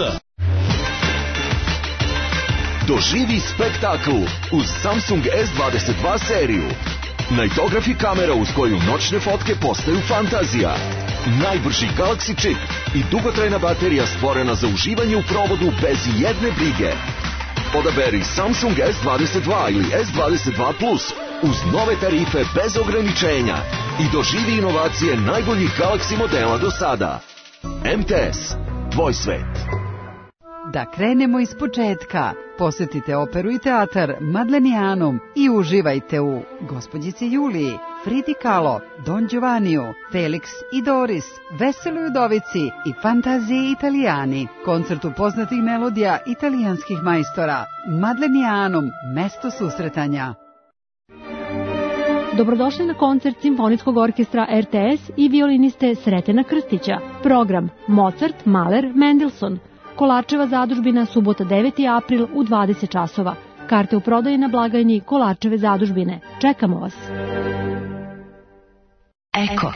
Doživi spektakl uz Samsung S22 seriju. Nightography kamera uz koju noćne fotke postaju fantazija. Najbrži Galaxy čip i dugotrajna baterija stvorena za uživanje u provodu bez jedne brige. Odaberi Samsung S22 ili S22 Plus uz nove tarife bez ograničenja i doživi inovacije najboljih Galaxy modela do sada. MTS. Tvoj svet. Da krenemo iz početka. Posetite operu i teatar Madlenijanum i uživajte u Gospođici Juliji, Fridi Kahlo, Don Giovanniju, Felix i Doris, Veseloj udovici i Fantazije Italijani. Koncertu poznatih melodija italijanskih majstora. Madlenijanum, mesto susretanja. Dobrodošli na koncert Simfonijskog orkestra RTS i violiniste Sretena Krstića. Program Mozart, Mahler, Mendelssohn. Kolarčeva zadužbina, subota 9. april u 20 časova. Karte u prodaji na blagajni Kolarčeve zadužbine. Čekamo vas. Eko.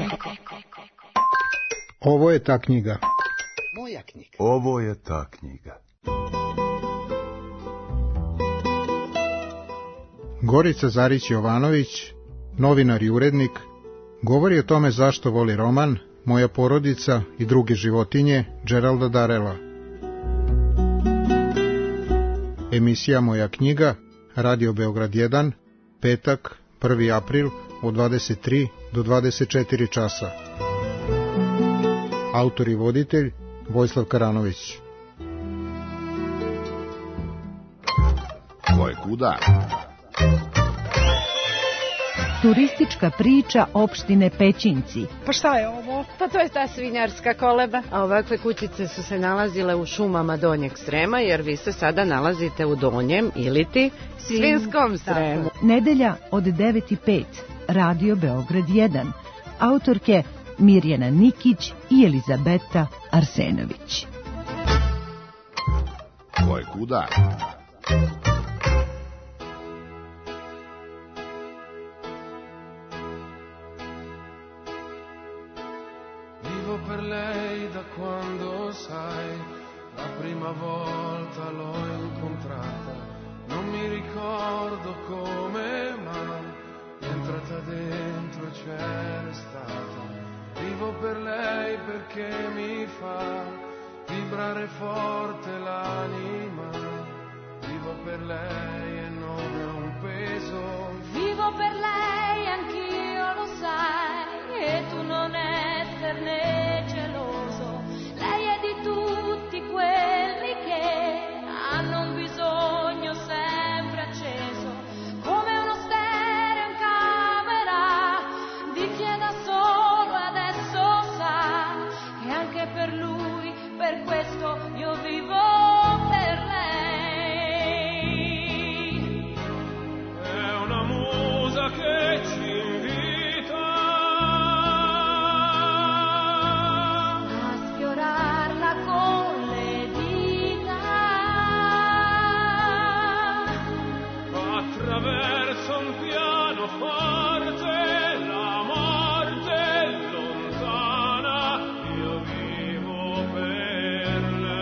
Ovo je ta knjiga. Moja knjiga. Ovo je ta knjiga. Gorica Zarić-Jovanović, novinar i urednik, govori o tome zašto voli roman Moja porodica i druge životinje Geralda Darrella. Emisija Moja knjiga, Radio Beograd 1, petak, 1. april, od 23 do 24 časa. Autor i voditelj, Vojislav Karanović. Ko je kuda? Turistička priča opštine Pećinci. Pa šta je ovo? Pa to je ta svinjarska koleba. A ovakve kućice su se nalazile u šumama Donjeg Srema, jer vi se sada nalazite u Donjem iliti Svinskom Sremu. Nedelja od 9:05. Radio Beograd 1. Autorke Mirjana Nikić i Elizabeta Arsenović. Ko je kuda? Vivo per lei da quando sai, la prima volta l'ho incontrata, non mi ricordo come mai, entrata dentro c'era stata. Vivo per lei perché mi fa vibrare forte l'anima, vivo per lei e non è un peso. Vivo per lei, anch'io lo sai, e tu non esserne geloso. Lei è di tutti quelli che hanno un bisogno sempre acceso, come uno stereo in camera di chi è da solo adesso sa che anche per lui, per questo io vivo per lei. È una musa che ci invita a sfiorarla con le dita attraverso un pianoforte, la morte lontana, io vivo per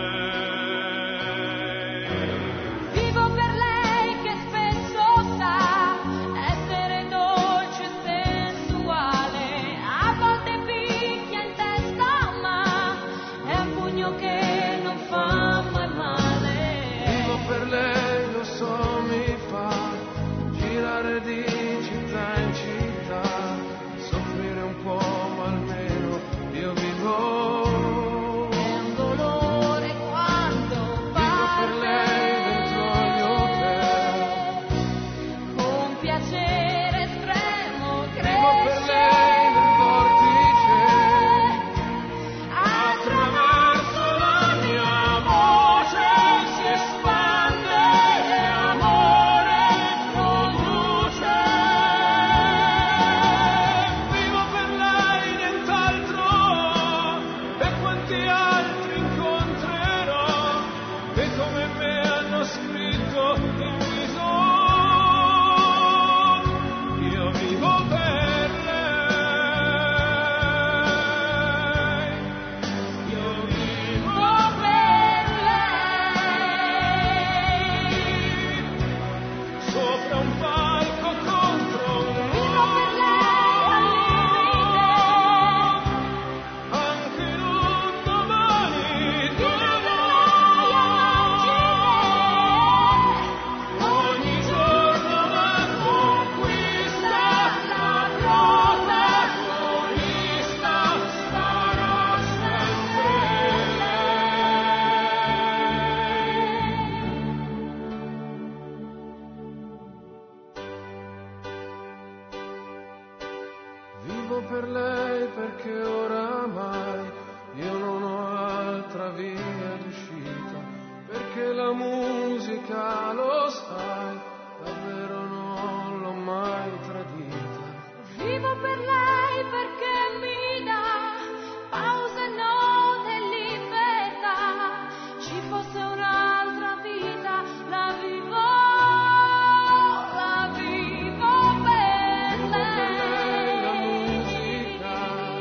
lei. Vivo per lei che spesso sa essere dolce e sensuale, a volte picchia in testa ma è un pugno che non fa mai male. Vivo per lei, lo so, mi fa girare di città in città, soffrire un po' ma almeno io vivo. È un dolore quando Vivo per lei dentro gli hotel, con piacere estremo vivo per cresce lei nel vortice, attraverso la mia voce si espande e amore produce. per lei perché oramai io non ho altra via d'uscita, perché la musica, lo sai, davvero non l'ho mai tradita. Vivo per lei perché mi dà pausa, notte e libertà. Ci fosse un'altra vita, la vivo per lei. La musica,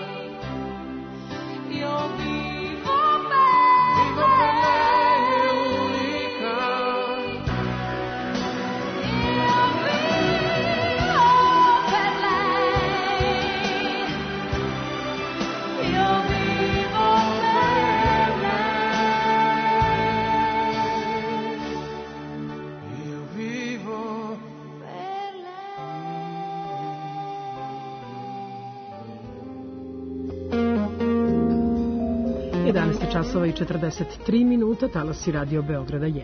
Io vivo vivo per lei, è unica. Io vivo per lei. Io vivo per lei. Io vivo 11 časova i 43 minuta, talasi Radio Beograda 1.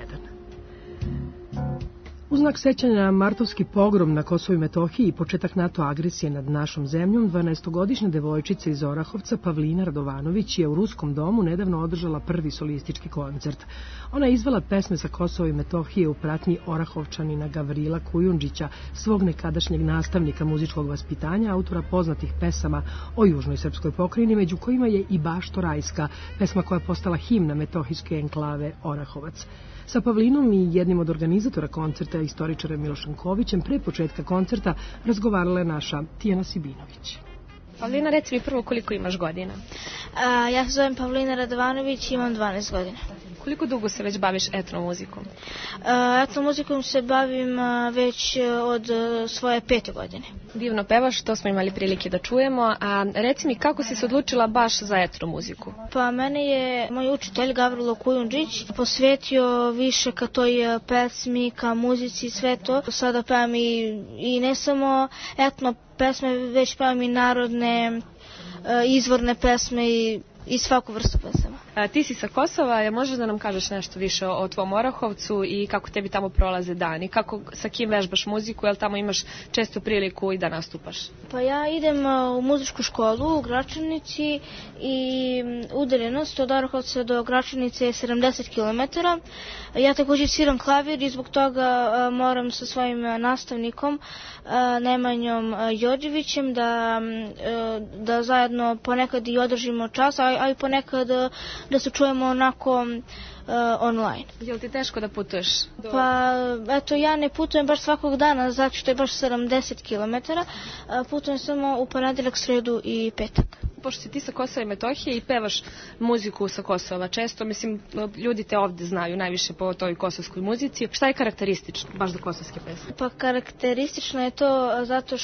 U znak sećanja na martovski pogrom na Kosovu i Metohiji i početak NATO agresije nad našom zemljom, 12-godišnja devojčica iz Orahovca Pavlina Radovanović je u Ruskom domu nedavno održala prvi solistički koncert. Ona je izvela pesme sa Kosova i Metohije u pratnji Orahovčanina Gavrila Kujundžića, svog nekadašnjeg nastavnika muzičkog vaspitanja, autora poznatih pesama o južnoj srpskoj pokrajini, među kojima je i Bašto Rajska, pesma koja je postala himna metohijske enklave Orahovac. Sa Pavlinom i jednim od organizatora koncerta, istoričarem Milošem Kovićem, pre početka koncerta razgovarala je naša Tijana Sibinović. Pavlina, reci mi prvo koliko imaš godina? Ja se zovem Pavlina Radovanović i imam 12 godina. Koliko dugo se već baviš etnomuzikom? Etnomuzikom se bavim već od svoje 5. godine. Divno pevaš, to smo imali prilike da čujemo, a reci mi kako si se odlučila baš za etnomuziku? Pa mene je moj učitelj Gavrilo Kujundžić posvetio više ka toj pesmi, ka muzici, sve to. Sada pevam i ne samo etno pesme, već pevam i narodne, izvorne pesme i svaku vrstu pesama. Ti si sa Kosova, je možeš da nam kažeš nešto više o tvom Orahovcu i kako tebi tamo prolaze dani? Sa kim vežbaš muziku, jel tamo imaš često priliku i da nastupaš? Pa ja idem u muzičku školu u Gračanici i udaljenost od Orahovca do Gračanice je 70 km. Ja također sviram klavir i zbog toga moram sa svojim nastavnikom Nemanjom Jođevićem da zajedno ponekad i održimo čas, a i ponekad da se čujemo onako online. Je li ti teško da putuješ? Pa, eto, ja ne putujem baš svakog dana, zato što je baš 70 km. Putujem samo u ponedeljak, sredu i petak. Pošto si ti sa Kosova i Metohije i pevaš muziku sa Kosova često, mislim, ljudi te ovde znaju najviše po toj kosovskoj muzici. Šta je karakteristično baš za kosovske pesme? Pa karakteristično je to zato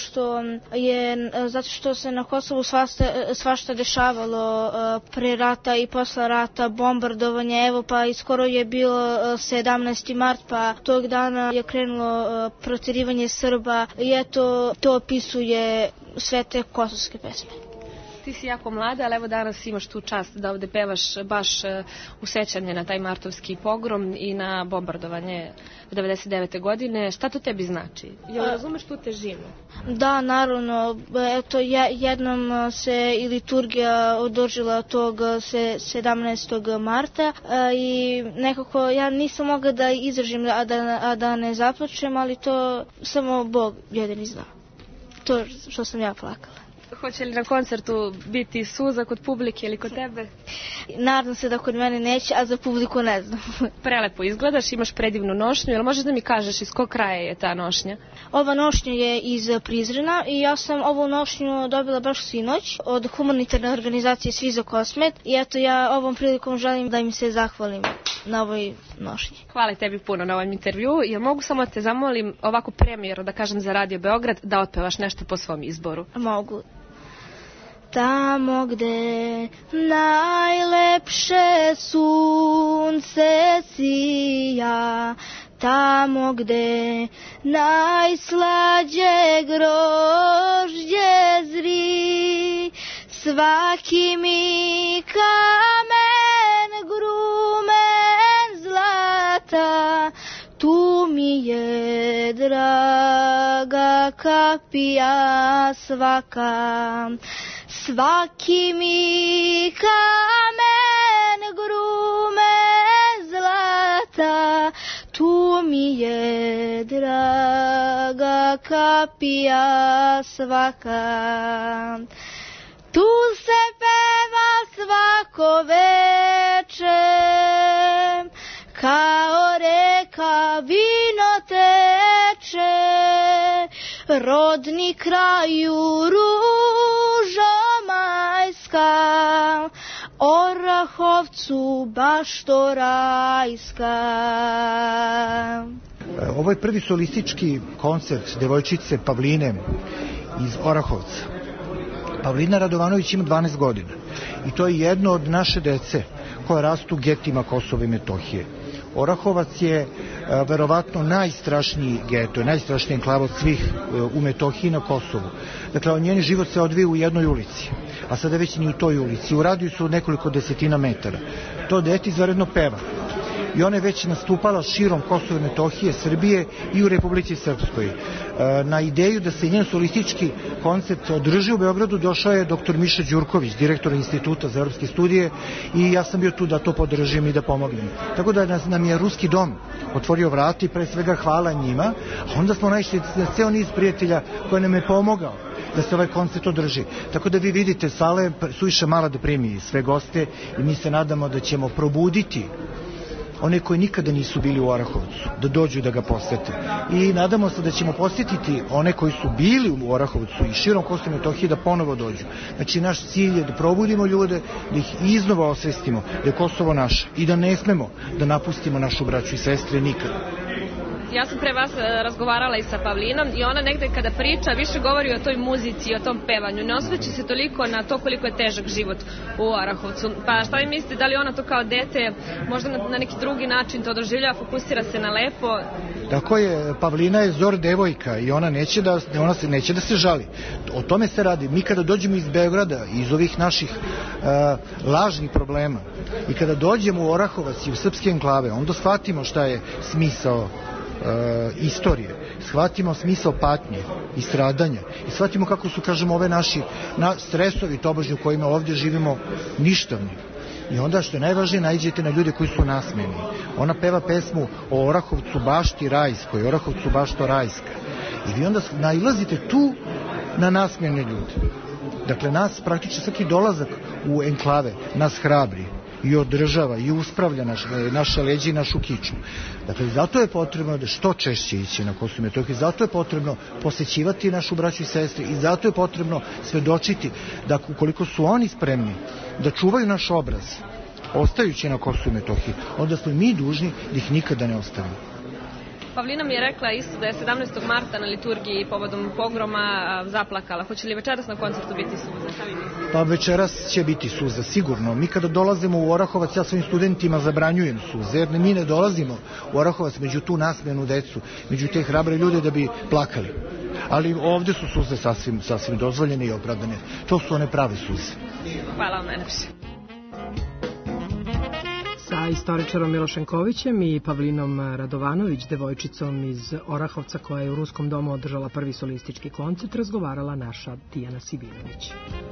što se na Kosovu svašta dešavalo pre rata i posle rata, bombardovanje, evo pa i skoro je bilo 17. mart, pa tog dana je krenulo proterivanje Srba i eto to opisuje sve te kosovske pesme. Ti si jako mlada, ali evo danas imaš tu čast da ovde pevaš baš u sećanje na taj martovski pogrom i na bombardovanje 99. godine. Šta to tebi znači? Jel razumeš tu težinu? Da, naravno. Eto, jednom se i liturgija održila tog 17. marta i nekako ja nisam mogla da izdržim, a da ne zaplačem, ali to samo Bog jedini zna. To što sam ja plakala. Hoće li na koncertu biti suza kod publike ili kod tebe? Nadam se da kod mene neće, a za publiku ne znam. Prelepo izgledaš, imaš predivnu nošnju, jel možeš da mi kažeš iz kog kraja je ta nošnja? Ova nošnja je iz Prizrena i ja sam ovu nošnju dobila baš sinoć od humanitarne organizacije Svi za Kosmet i eto ja ovom prilikom želim da im se zahvalim na ovoj nošnji. Hvala tebi puno na ovom intervju. Jel mogu samo te zamolim ovako premijerno da kažem za Radio Beograd da otpevaš nešto po svom izboru? Mogu. Tamo gde najlepše sunce sija, tamo gde najslađe grožđe zri, svaki mi kamen grumen zlata, tu mi je draga kapija svaka. svaki mi kamen grume zlata, tu mi je draga kapija svaka. Tu se peva svako veče, kao reka vino teče, rodni kraju ružo majska, Orahovcu bašto rajska. Ovo je prvi solistički koncert devojčice Pavline iz Orahovca. Pavlina Radovanović ima 12 godina i to je jedno od naše dece koja rastu u getima Kosova i Metohije. Orahovac je verovatno najstrašniji geto, najstrašniji enklava od svih u Metohiji na Kosovu. Dakle, njen život se odvija u jednoj ulici, a sada već ni u toj ulici. U radiju su nekoliko desetina metara. To dete izvanredno peva. I ona je već nastupala širom Kosova i Metohije, Srbije i u Republici Srpskoj. Na ideju da se njen solistički koncept održi u Beogradu došao je dr. Miša Đurković, direktor Instituta za evropske studije, i ja sam bio tu da to podržim i da pomognem. Tako da nam je Ruski dom otvorio vrata i pre svega hvala njima, a onda smo naišli na ceo niz prijatelja koji nam je pomogao da se ovaj koncert održi. Tako da vi vidite, sala je suviše mala da primi sve goste i mi se nadamo da ćemo probuditi one koji nikada nisu bili u Orahovcu, da dođu da ga posete. I nadamo se da ćemo posjetiti one koji su bili u Orahovcu i širom Kosova i Metohije da ponovo dođu. Znači, naš cilj je da probudimo ljude, da ih iznova osvestimo, da je Kosovo naše i da ne smemo da napustimo našu braću i sestre nikada. Ja sam pre vas razgovarala i sa Pavlinom i ona negde kada priča više govori o toj muzici i o tom pevanju. Ne osvrće se toliko na to koliko je težak život u Orahovcu. Pa šta vi mislite, da li ona to kao dete možda na neki drugi način to doživljava, fokusira se na lepo? Tako je, Pavlina je zor devojka i ona neće da se žali. O tome se radi. Mi kada dođemo iz Beograda, iz ovih naših lažnih problema i kada dođemo u Orahovac i u srpske enklave, onda shvatimo šta je smisao istorije, shvatimo smisao patnje i stradanja i shvatimo kako su, kažemo, ove naši stresovi tobožnji u kojima ovdje živimo ništavni. I onda, što je najvažnije, naiđete na ljude koji su nasmeni. Ona peva pesmu o Orahovcu bašti rajskoj, Orahovcu bašto rajska. I vi onda nailazite tu na nasmene ljude. Dakle, nas praktično svaki dolazak u enklave nas hrabri i održava i uspravlja naše leđe i našu kičmu. Dakle, zato je potrebno da što češće ići na Kosovo i Metohiju, zato je potrebno posećivati našu braću i sestre i zato je potrebno svedočiti da ukoliko su oni spremni da čuvaju naš obraz, ostajući na Kosovo i Metohiji, onda smo mi dužni da ih nikada ne ostavimo. Pavlina mi je rekla isto da je 17. marta na liturgiji povodom pogroma zaplakala. Hoće li večeras na koncertu biti suza? Pa večeras će biti suza, sigurno. Mi kada dolazimo u Orahovac, ja svojim studentima zabranjujem suze, jer mi ne dolazimo u Orahovac među tu nasmenu decu, među te hrabre ljude da bi plakali. Ali ovdje su suze sasvim dozvoljene i opravdane. To su one prave suze. Hvala vam najlepše. Sa istoričarom Milošem Kovićem i Pavlinom Radovanović, devojčicom iz Orahovca koja je u Ruskom domu održala prvi solistički koncert, razgovarala naša Tijana Sibinović.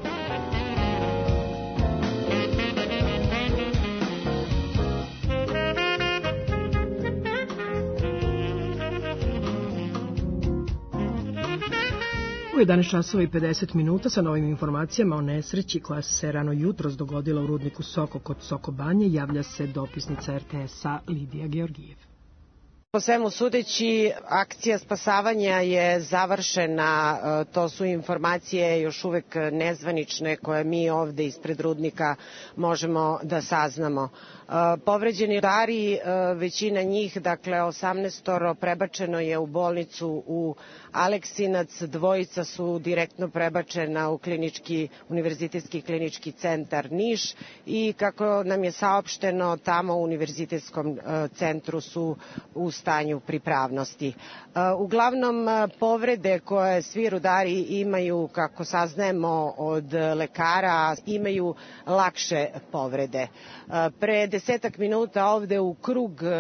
U 11 časova i 50 minuta sa novim informacijama o nesreći koja se rano jutros dogodila u rudniku Soko kod Soko Banje javlja se dopisnica RTS-a Lidija Georgijev. Po svemu sudeći, akcija spasavanja je završena, to su informacije još uvek nezvanične koje mi ovde ispred rudnika možemo da saznamo. Povređeni rudari, većina njih, dakle 18 prebačeno je u bolnicu u Aleksinac, dvojica su direktno prebačena u Univerzitetski klinički centar Niš i kako nam je saopšteno, tamo u Univerzitetskom centru su u stanju pripravnosti. Uglavnom, povrede koje svi rudari imaju, kako saznajemo od lekara, imaju lakše povrede. Pre 10 minuta ovde u krug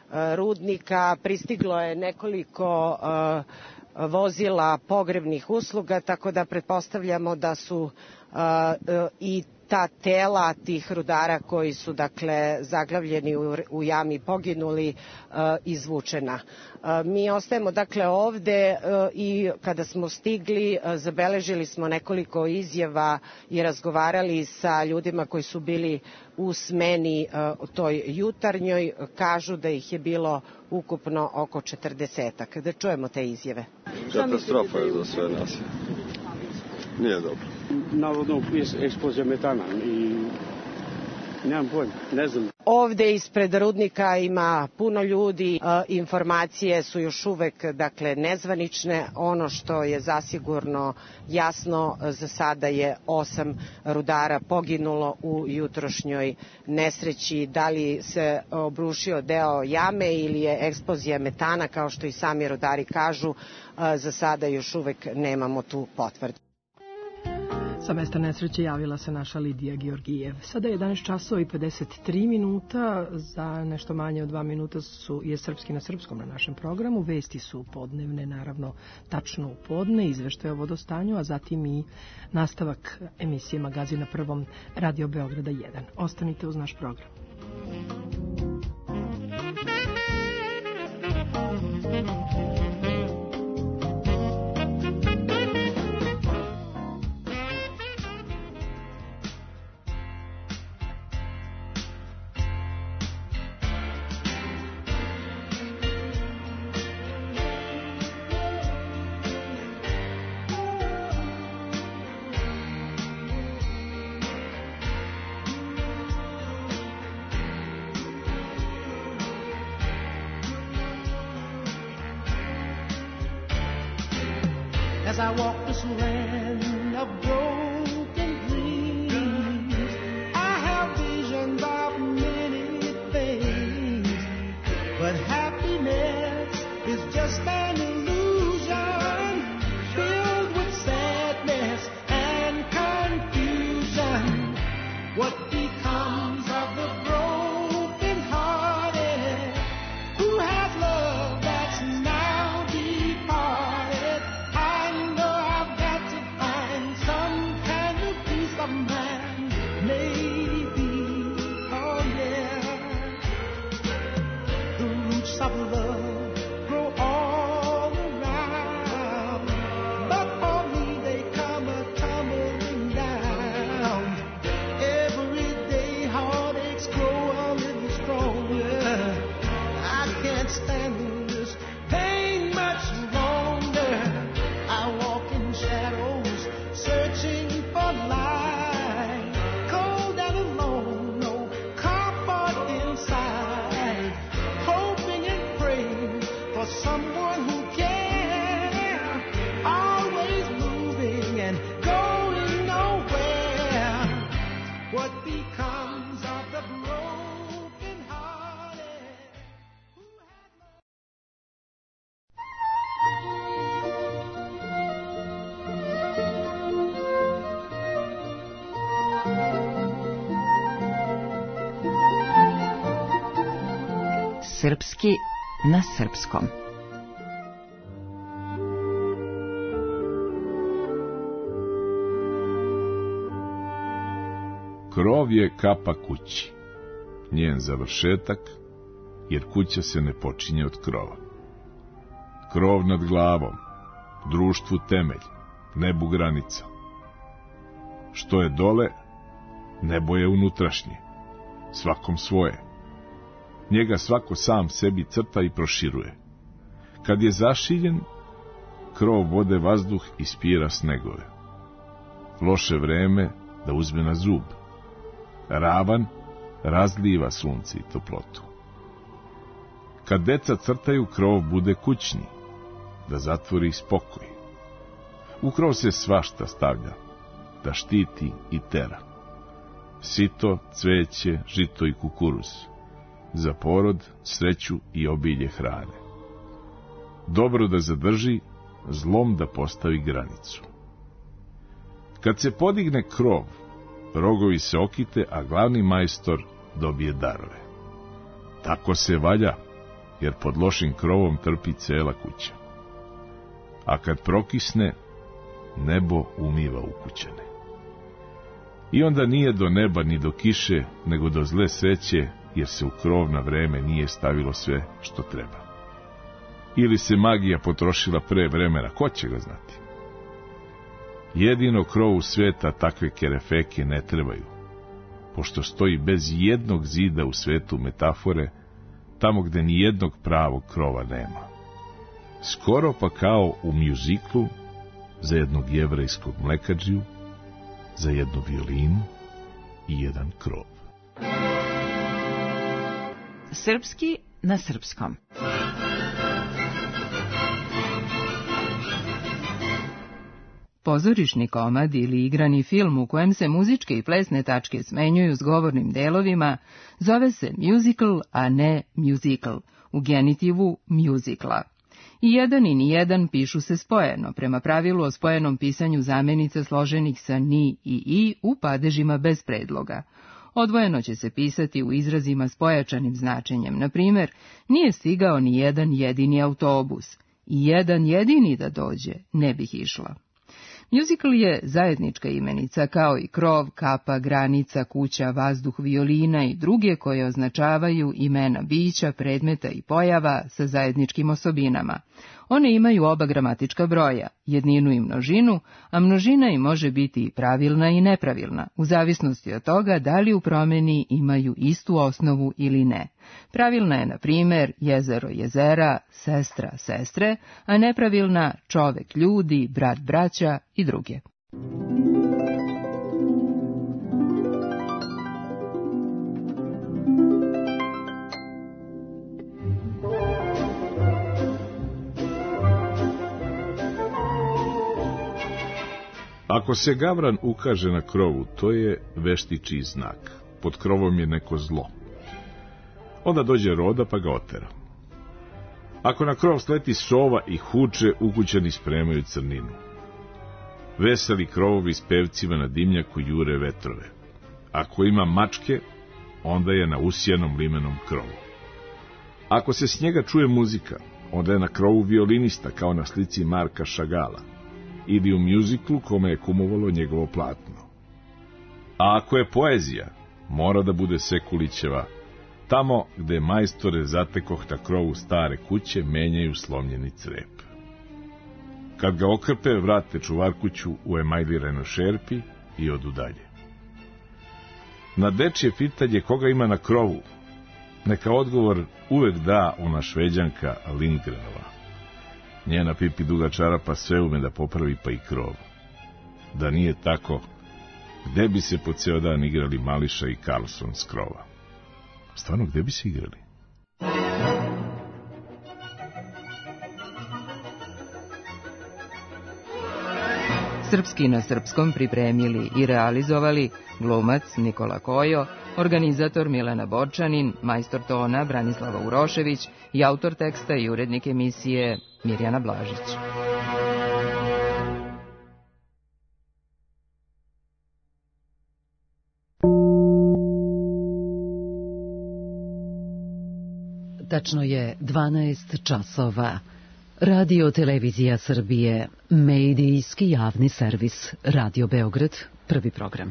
rudnika, pristiglo je nekoliko vozila pogrebnih usluga, tako da pretpostavljamo da su i ta tela tih rudara koji su dakle zaglavljeni u jami poginuli izvučena. Mi ostajemo dakle ovde i kada smo stigli zabeležili smo nekoliko izjava i razgovarali sa ljudima koji su bili u smeni toj jutarnjoj. Kažu da ih je bilo ukupno oko 40-ak. Da čujemo te izjave. Katastrofa je za sve nas. Nije dobro. Navodno eksplozija metana i nemam pojma, ne znam. Ovde ispred rudnika ima puno ljudi, informacije su još uvek dakle nezvanične. Ono što je zasigurno jasno za sada je 8 rudara poginulo u jutrošnjoj nesreći. Da li se obrušio deo jame ili je eksplozija metana, kao što i sami rudari kažu, za sada još uvek nemamo tu potvrdu. Sa mesta nesreće javila se naša Lidija Georgijev. Sada je 11 časova i 53 minuta. Za nešto manje od 2 minuta je Srpski na srpskom na našem programu. Vesti su podnevne, naravno tačno u podne, izveštaje o vodostanju, a zatim i nastavak emisije Magazina Prvom Radio Beograda 1. Ostanite uz naš program. As I walk this land of broken dreams, I have visions of many things, but happiness is just an illusion filled with sadness and confusion. What becomes of the broken hearted who has love that's now departed? I know I've got to find some kind of peace of mind, maybe, oh yeah. The roots of love grow all around, but for me they come a-tumbling down. Every day heartaches grow a little stronger. I can't stand this pain much longer. I walk in shadows, searching for light. Cold and alone, no comfort inside. Hoping and praying for someone who cares. Always moving and going nowhere. What becomes of the broken hearted? Srpski na srpskom. Krov je kapa kući, njen završetak, jer kuća se ne počinje od krova. Krov nad glavom, društvu temelj, nebu granica. Što je dole, nebo je unutrašnje, svakom svoje. Njega svako sam sebi crta i proširuje. Kad je zašiljen, krov vode vazduh i spira snegove. Loše vreme da uzme na zub. Ravan razliva sunce i toplotu. Kad deca crtaju, krov bude kućni, da zatvori spokoj. U krov se svašta stavlja, da štiti i tera. Sito, cveće, žito i kukuruz. Za porod, sreću i obilje hrane. Dobro da zadrži, zlom da postavi granicu. Kad se podigne krov, rogovi se okite, a glavni majstor dobije darove. Tako se valja, jer pod lošim krovom trpi cela kuća. A kad prokisne, nebo umiva ukućane. I onda nije do neba ni do kiše, nego do zle sreće, jer se u krov na vreme nije stavilo sve što treba. Ili se magija potrošila pre vremena, ko će ga znati? Jedino krovu sveta takve kerefeke ne trebaju, pošto stoji bez jednog zida u svetu metafore, tamo gde ni jednog pravog krova nema. Skoro pa kao u mjuziklu, za jednog jevrejskog mlekadžiju, za jednu violinu i jedan krov. Srpski na srpskom. Pozorišni komad ili igrani film u kojem se muzičke i plesne tačke smenjuju s govornim delovima zove se musical, a ne musical, u genitivu musicla. I jedan i nijedan pišu se spojeno, prema pravilu o spojenom pisanju zamenica složenih sa ni i u padežima bez predloga. Odvojeno će se pisati u izrazima s pojačanim značenjem. Na primjer, nije stigao ni jedan jedini autobus. I jedan jedini da dođe, ne bih išla. Musical je zajednička imenica, kao i krov, kapa, granica, kuća, vazduh, violina i druge koje označavaju imena bića, predmeta i pojava sa zajedničkim osobinama. One imaju oba gramatička broja, jedninu i množinu, a množina im može biti i pravilna i nepravilna, u zavisnosti od toga da li u promeni imaju istu osnovu ili ne. Pravilna je, na primjer, jezero, jezera, sestra, sestre, a nepravilna čovek, ljudi, brat, braća i druge. Ako se gavran ukaže na krovu, to je veštičiji znak. Pod krovom je neko zlo. Onda dođe roda pa ga otera. Ako na krov sleti sova i huče, ukućani spremaju crninu. Veseli krovovi s pevcima na dimnjaku jure vetrove. Ako ima mačke, onda je na usijanom limenom krovu. Ako se s njega čuje muzika, onda je na krovu violinista, kao na slici Marka Šagala, ili u mjuziklu kome je kumovalo njegovo platno. A ako je poezija, mora da bude Sekulićeva, tamo gde majstore zatekoh na krovu stare kuće menjaju slomljeni crep. Kad ga okrpe, vrate čuvarkuću u emajlirenoj šerpi i odu dalje. Na dečje pitanje koga ima na krovu, neka odgovor uvek da ona Šveđanka Lindgrenova. Njena pipi duga čarapa sve ume da popravi, pa i krov. Da nije tako, gde bi se po ceo dan igrali Mališa i Karlsson s krova? Stvarno, gde bi se igrali? Srpski na srpskom pripremili i realizovali glumac Nikola Kojo, organizator Milena Borčanin, majstor tona Branislava Urošević i autor teksta i urednik emisije Mirjana Blažić. Tačno je 12 časova. Radio Televizija Srbije, medijski javni servis, Radio Beograd, prvi program.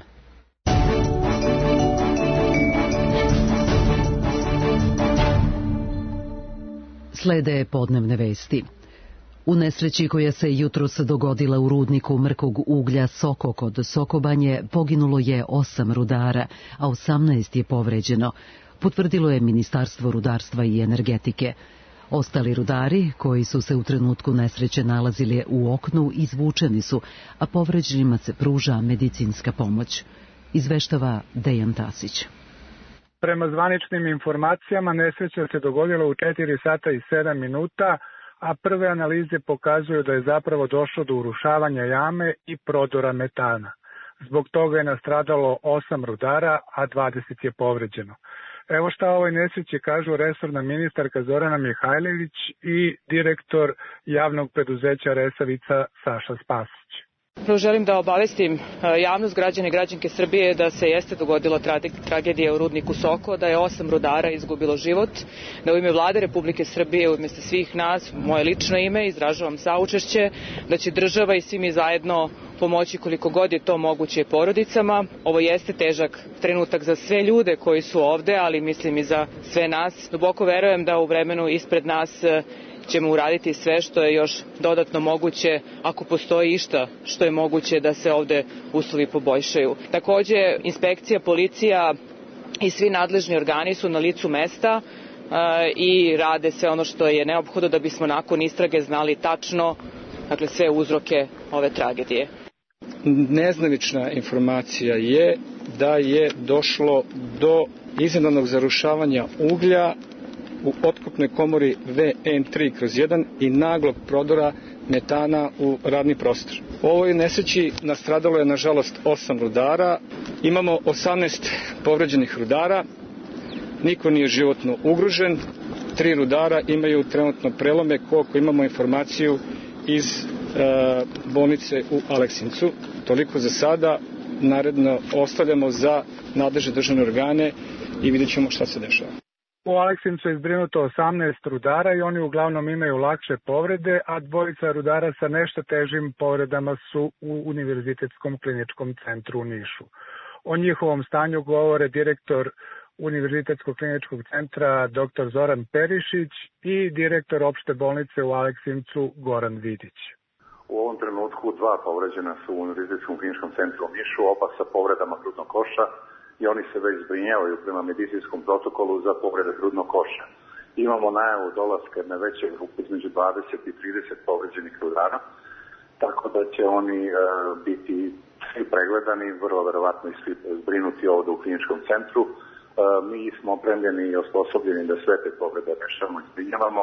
Slede podnevne vesti. U nesreći koja se jutros dogodila u rudniku mrkog uglja Soko kod Sokobanje poginulo je 8 rudara, a 18 je povređeno, potvrdilo je Ministarstvo rudarstva i energetike. Ostali rudari, koji su se u trenutku nesreće nalazili u oknu, izvučeni su, a povređenima se pruža medicinska pomoć. Izveštava Dejan Tasić. Prema zvaničnim informacijama, nesreća se dogodila u 4 sata i 7 minuta, a prve analize pokazuju da je zapravo došlo do urušavanja jame i prodora metana. Zbog toga je nastradalo 8 rudara, a 20 je povređeno. Evo šta o ovoj nesreći kažu resorna ministarka Zorana Mihajlović i direktor javnog preduzeća Resavica Saša Spasić. Prvo želim da obavestim javnost, građane i građanke Srbije da se jeste dogodila tragedija u rudniku Soko, da je 8 rudara izgubilo život, da u ime Vlade Republike Srbije, u ime svih nas, moje lično ime, izražavam saučešće, da će država i svi mi zajedno pomoći koliko god je to moguće porodicama. Ovo jeste težak trenutak za sve ljude koji su ovde, ali mislim i za sve nas. Duboko verujem da u vremenu ispred nas ćemo uraditi sve što je još dodatno moguće, ako postoji išta što je moguće da se ovde uslovi poboljšaju. Takođe, inspekcija, policija i svi nadležni organi su na licu mesta i rade sve ono što je neophodno da bismo nakon istrage znali tačno, dakle, sve uzroke ove tragedije. Nezvanična informacija je da je došlo do iznenadnog zarušavanja uglja u otkopnoj komori VN3/1 i naglog prodora metana u radni prostor. U ovoj nesreći nastradalo je nažalost 8 rudara, imamo 18 povređenih rudara, niko nije životno ugrožen, 3 rudara imaju trenutno prelome, koliko imamo informaciju iz bolnice u Aleksincu. Toliko za sada, naredno ostavljamo za nadležne državne organe i vidjet ćemo šta se dešava. U Aleksincu je zbrinuto 18 rudara i oni uglavnom imaju lakše povrede, a dvojica rudara sa nešto težim povredama su u Univerzitetskom kliničkom centru u Nišu. O njihovom stanju govore direktor Univerzitetskog kliničkog centra dr. Zoran Perišić i direktor opšte bolnice u Aleksincu Goran Vidić. U ovom trenutku 2 povređena su u Univerzitetskom kliničkom centru u Nišu, oba sa povredama grudnog koša, i oni se već zbrinjavaju prema medicinskom protokolu za povrede grudnog koša. Imamo najavu dolaska jedne veće grupe između 20 i 30 povređenih rudara, tako da će oni biti svi pregledani, vrlo verovatno i svi zbrinuti ovdje u kliničkom centru. Mi smo opremljeni i osposobljeni da sve te povrede rešavamo i zbrinjavamo.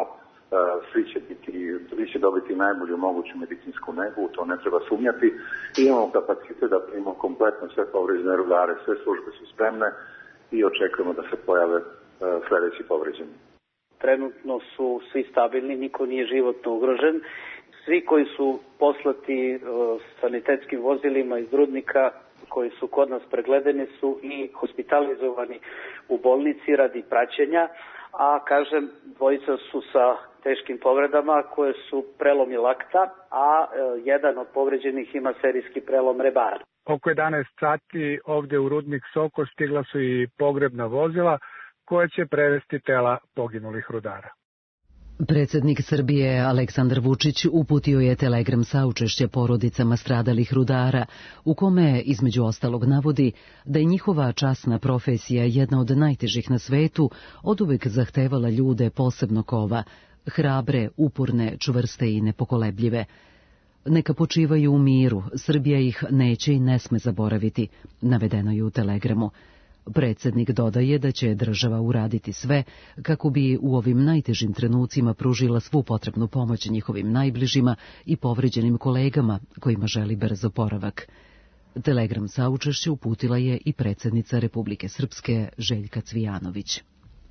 Svi će dobiti najbolju moguću medicinsku negu, to ne treba sumnjati. I imamo kapacitet da primimo kompletno sve povređene rudare, sve službe su spremne i očekujemo da se pojave sledeći povređeni. Trenutno su svi stabilni, niko nije životno ugrožen. Svi koji su poslati sanitetskim vozilima iz rudnika, koji su kod nas pregledani, su i hospitalizovani u bolnici radi praćenja, a kažem, dvojica su sa teškim povredama koje su prelomi lakta, a jedan od povređenih ima serijski prelom rebara. Oko 11 sati ovde u rudnik Soko stigla su i pogrebna vozila koje će prevesti tela poginulih rudara. Predsjednik Srbije Aleksandar Vučić uputio je telegram saučešća porodicama stradalih rudara, u kome između ostalog navodi da je njihova časna profesija jedna od najtežih na svetu, oduvek zahtevala ljude posebno kova, hrabre, uporne, čvrste i nepokolebljive. Neka počivaju u miru, Srbija ih neće i ne sme zaboraviti, navedeno je u telegramu. Predsjednik dodaje da će država uraditi sve kako bi u ovim najtežim trenucima pružila svu potrebnu pomoć njihovim najbližima i povređenim kolegama kojima želi brz oporavak. Telegram saučešća uputila je i predsjednica Republike Srpske Željka Cvijanović.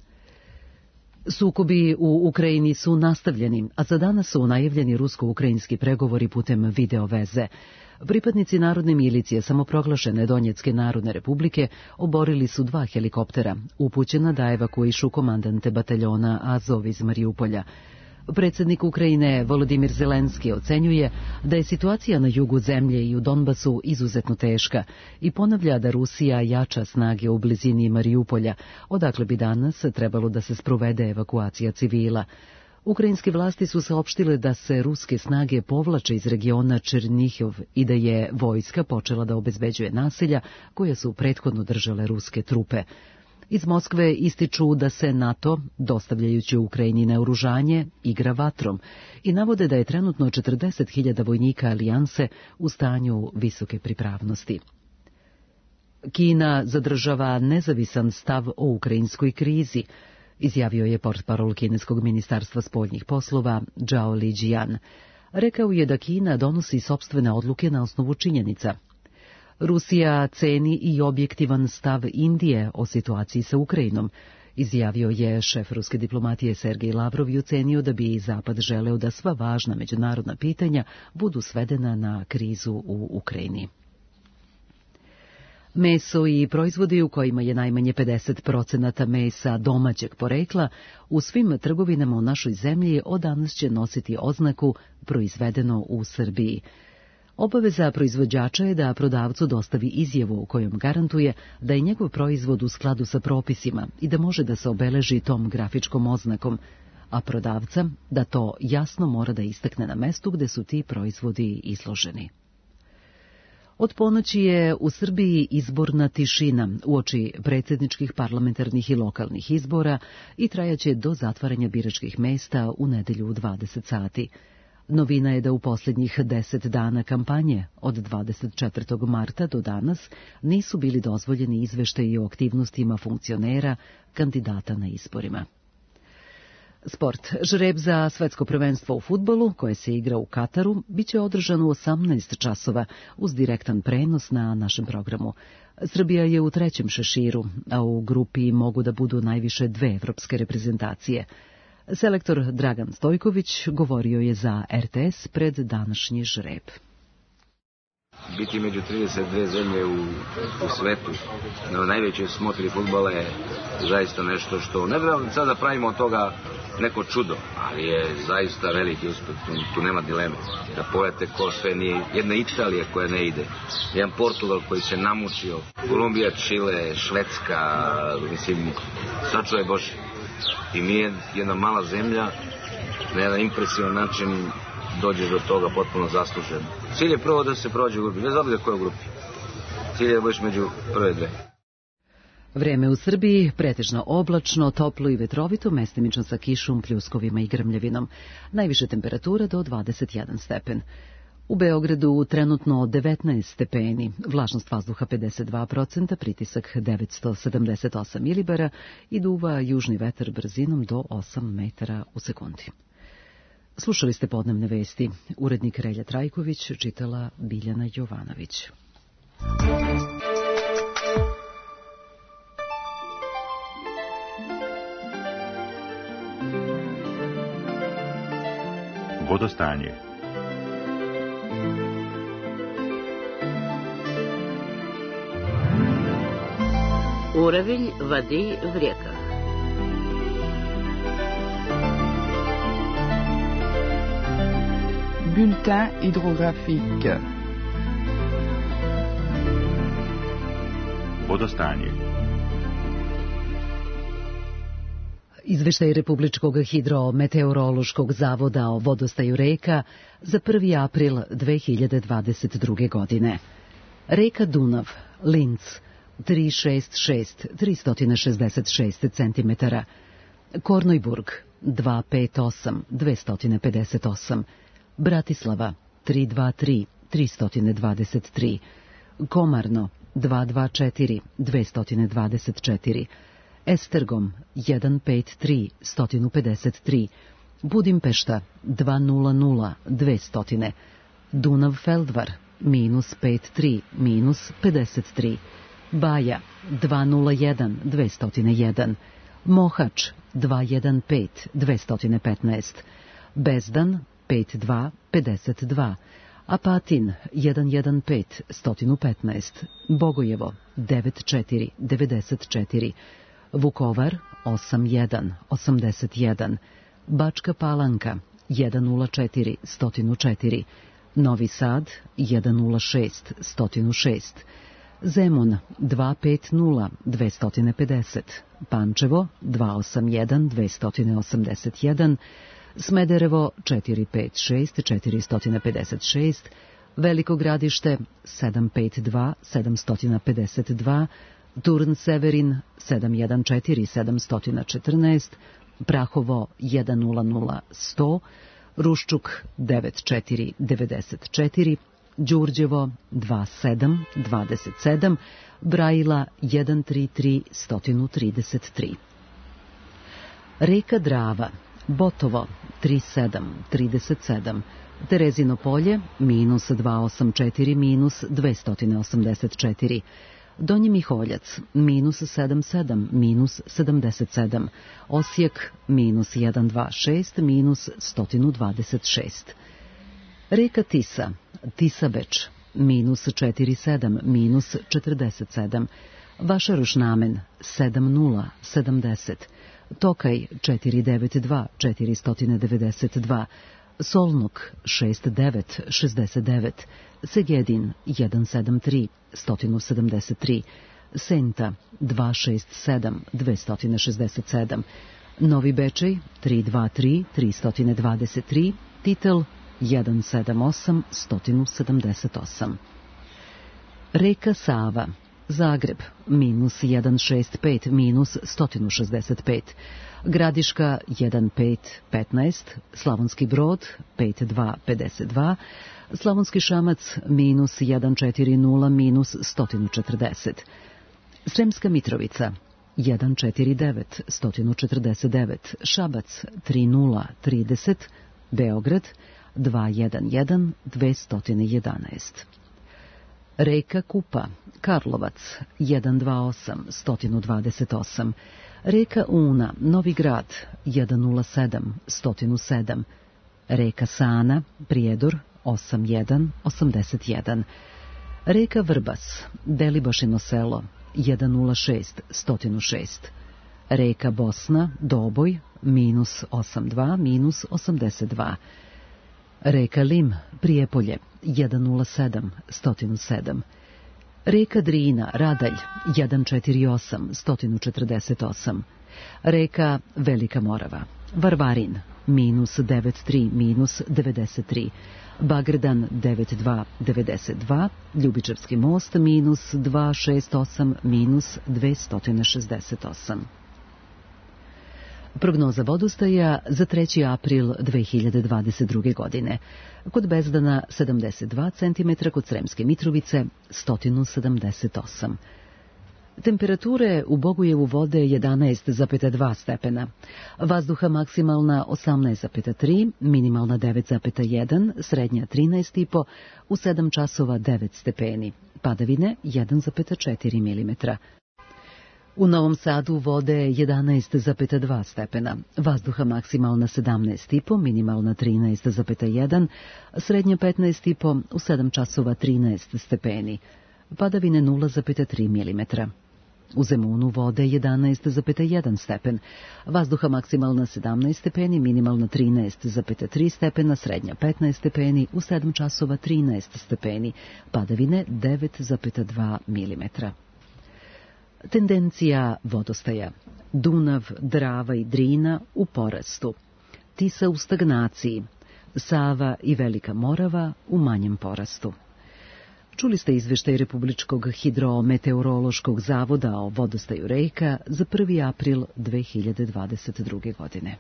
Sukobi u Ukrajini su nastavljeni, a za danas su najavljeni rusko-ukrajinski pregovori putem video veze. Pripadnici narodne milicije samoproglašene Donjecke narodne republike oborili su 2 helikoptera, upućena da evakuišu komandante bataljona Azov iz Mariupolja. Predsjednik Ukrajine Volodimir Zelenski ocenjuje da je situacija na jugu zemlje i u Donbasu izuzetno teška i ponavlja da Rusija jača snage u blizini Mariupolja, odakle bi danas trebalo da se sprovede evakuacija civila. Ukrajinske vlasti su saopštile da se ruske snage povlače iz regiona Černihov i da je vojska počela da obezbeđuje naselja koje su prethodno držale ruske trupe. Iz Moskve ističu da se NATO, dostavljajući Ukrajini naoružanje, igra vatrom i navode da je trenutno 40.000 vojnika alijanse u stanju visoke pripravnosti. Kina zadržava nezavisan stav o ukrajinskoj krizi, izjavio je portparol kineskog ministarstva spoljnih poslova Zhao Lijian. Rekao je da Kina donosi sopstvene odluke na osnovu činjenica. Rusija ceni i objektivan stav Indije o situaciji sa Ukrajinom izjavio je šef ruske diplomatije Sergej Lavrov i ocenio da bi Zapad želeo da sva važna međunarodna pitanja budu svedena na krizu u Ukrajini. Meso i proizvodi u kojima je najmanje 50% mesa domaćeg porekla u svim trgovinama u našoj zemlji od danas će nositi oznaku proizvedeno u Srbiji. Obaveza proizvođača je da prodavcu dostavi izjavu u kojom garantuje da je njegov proizvod u skladu sa propisima i da može da se obeleži tom grafičkom oznakom, a prodavca da to jasno mora da istakne na mestu gde su ti proizvodi izloženi. Od ponoći je u Srbiji izborna tišina uoči predsjedničkih, parlamentarnih i lokalnih izbora i trajaće do zatvaranja biračkih mesta u nedelju u 20 sati. Novina je da u posljednjih 10 dana kampanje, od 24. marta do danas, nisu bili dozvoljeni izveštaji o aktivnostima funkcionera kandidata na izborima. Sport. Žreb za svetsko prvenstvo u fudbalu, koje se igra u Kataru, biće održan u 18 časova uz direktan prenos na našem programu. Srbija je u trećem šeširu, a u grupi mogu da budu najviše 2 evropske reprezentacije. Selektor Dragan Stojković govorio je za RTS pred današnji žreb. Biti među 32 zemlje u svetu na najvećoj smotri fudbala je zaista nešto što, ne trebamo sada pravimo od toga neko čudo, ali je zaista veliki uspeh, tu nema dileme. Da pogledate ko sve nije, jedna Italija koja ne ide, jedan Portugal koji se namučio, Kolumbija, Čile, Švedska, mislim, sačuvaj Bože. I mi je jedna mala zemlja, na jedan impresivan način dođe do toga potpuno zasluženo. Cilj je prvo da se prođe u grupi, bez obzira koje u grupi. Cilj je da budeš među prve 2. Vreme u Srbiji pretežno oblačno, toplo i vetrovito, mestimično sa kišom, pljuskovima i grmljavinom. Najviše temperatura do 21 stepen. U Beogradu trenutno 19 stepeni, vlažnost vazduha 52%, pritisak 978 milibara i duva južni vetar brzinom do 8 metara u sekundi. Slušali ste podnevne vesti. Urednik Relja Trajković, čitala Biljana Jovanović. Vodostanje. Уровень воды в реках. Bulletin hydrographique. Vodostanje. Izveštaj Republičkog hidrometeorološkog zavoda o vodostaju reka za 1. april 2022. godine. Reka Dunav, Linz, 366, 366 cm. Kornojburg, 258, 258. Bratislava, 323, 323. Komarno, 224, 224. Estergom, 153, 153. Budimpešta, 200, 200. Dunav-Feldvar, -53, -53. Baja, 201, 201. Mohač, 215, 215. Bezdan, 52, 52. Apatin, 115, 115. Bogojevo, 94, 94. Vukovar, 81, 81. Bačka Palanka, 104, 104. Novi Sad, 106, 106. Zemun, 250, 250. Pančevo, 281, 281. Smederevo, 456, 456. Veliko Gradište, 752, 752. Turn Severin, 714, 714. Prahovo, 100, 100. Ruščuk, 94, 94. Đurđevo, 27, 27. Brajila, 133, 133. Reka Drava, Botovo, 37, 37. Terezino polje, -284, -284. Donji Miholjac minus 77, minus 77, Osijek minus 126, minus 126. Reka Tisa, Tisabeč, minus 47, minus 47, Vašarušnamen 70, 70, Tokaj 492, 492, Solnok 69, 69, Segedin 173, 173, Senta 267, 267, Novi Bečej 323, 323, Titel 178, 178. Reka Sava, Zagreb, minus 165, minus 165, Gradiška 1515, Slavonski Brod 5252, Slavonski Šamac minus 140, minus 140, Sremska Mitrovica 149, 149, Šabac 3030, Beograd 211, 211. Reka Kupa, Karlovac 128, 128, Reka Una, Novi Grad 107, 107, Reka Sana, Prijedor 81, 81, Reka Vrbas, Delibašino selo 106, 106, Reka Bosna, Doboj, minus 82, minus 82, Reka Lim, Prijepolje, 107, 107, Reka Drina, Radalj, 148, 148, Reka Velika Morava, Varvarin, minus 93, minus 93, Bagrdan 92, 92, Ljubičevski most, minus 268, minus 268. Prognoza vodostaja za 3. april 2022. godine. Kod Bezdana 72 cm, kod Sremske Mitrovice 178. Temperature u Bogujevu vode 11,2 stepena. Vazduha maksimalna 18,3, minimalna 9,1, srednja 13,5, u 7 časova 9 stepeni. Padavine 1,4 mm. U Novom Sadu vode 11,2 stepena, vazduha maksimalna 17,5, minimalna 13,1, srednja 15,5, u 7 časova 13 stepeni, padavine 0,3 mm. U Zemunu vode 11,1 stepen, vazduha maksimalna 17 stepeni, minimalna 13,3 stepena, srednja 15 stepeni, u 7 časova 13 stepeni, padavine 9,2 mm. Tendencija vodostaja. Dunav, Drava i Drina u porastu. Tisa u stagnaciji. Sava i Velika Morava u manjem porastu. Čuli ste izveštaj Republičkog hidrometeorološkog zavoda o vodostaju reka za 1. april 2022. godine.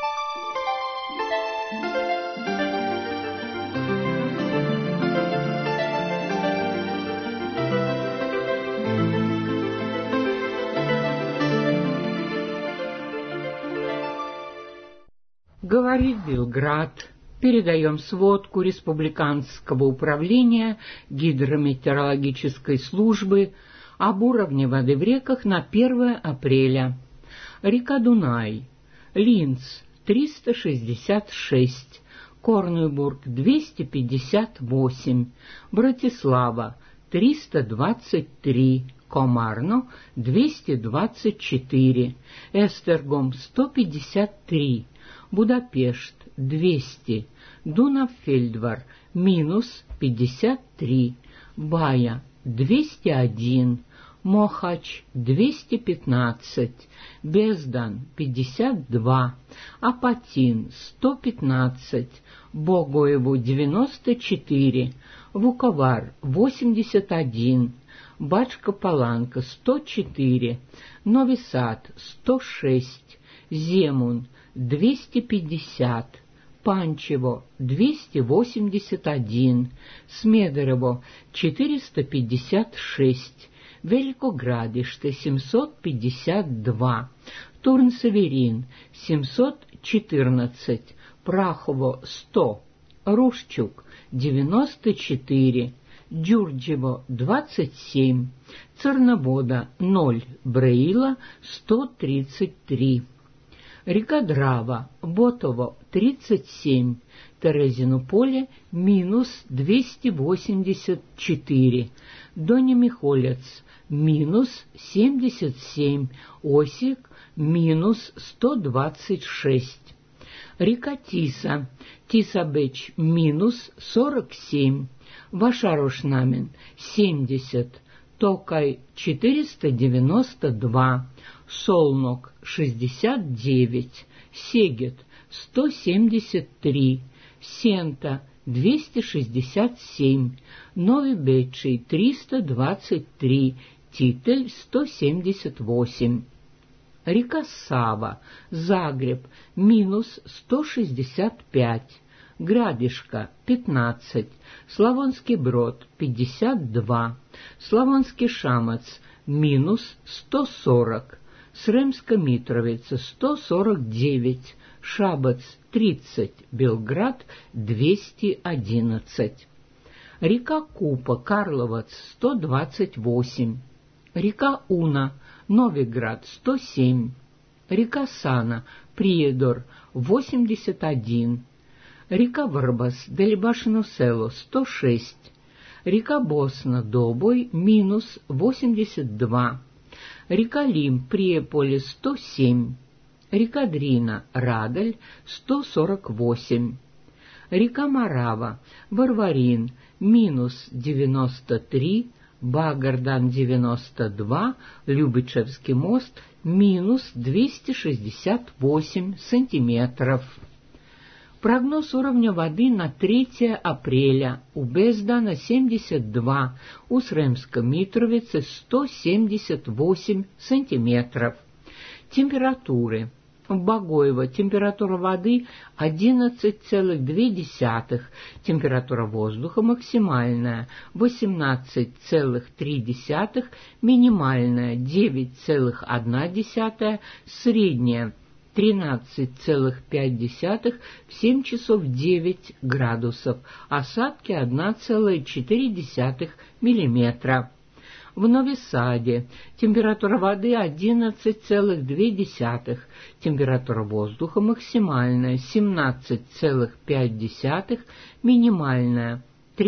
Говорит Белград. Передаем сводку Республиканского управления гидрометеорологической службы об уровне воды в реках на 1 апреля. Река Дунай. Линц 366, Корнуйбург 258, Братислава 323, Комарно 224, Эстергом 153, Будапешт 200, Дунав-Фельдвар минус 53, Бая 201, Мохач 215, Бездан 52, Апатин 115, Богоеву 94, Вуковар 81, Бачка-Паланка 104, Новый Сад 106, Земун 250, Панчево 281, Смедерово 456, Великоградиште 752, Турн-Северин 714, Прахово 100, Рушчук 94, Дюрджево 27, Церновода 0, Бреила 133. Река Драва, Ботово 37, Терезино поле минус 284, Доня Михолец минус 77, Осик минус 126. Река Тиса, Тисабеч минус 47, Вашарошнамен 70, Токай 492, Солнок 69, Сегет 173, Сента 267, Новый Бечий 323, Титель 178. Река Сава, Загреб минус 165, Градишка 15, Славонский Брод 52, Славонский Шамац минус 140, Сремска Митровица 149, Шабац 30, Белград 211. Река Купа, Карловац 128, река Уна, Новиград 107, река Сана, Приедор 81, река Варбас, Делибашино село 106, река Босна, Добой минус 82, река Лим, Приеполе 107, река Дрина, Радаль 148, река Марава, Варварин минус 93, Багардан 92, Любичевский мост минус 268 сантиметров. Прогноз уровня воды на 3 апреля. У Бездана 72, у Сремска-Митровицы 178 сантиметров. Температуры. В Богоево температура воды 11,2, температура воздуха максимальная 18,3, минимальная 9,1, средняя 13,5, в 7 часов 9 градусов, осадки 1,4 миллиметра. В Нови-Саде температура воды 11,2, температура воздуха максимальная 17,5, минимальная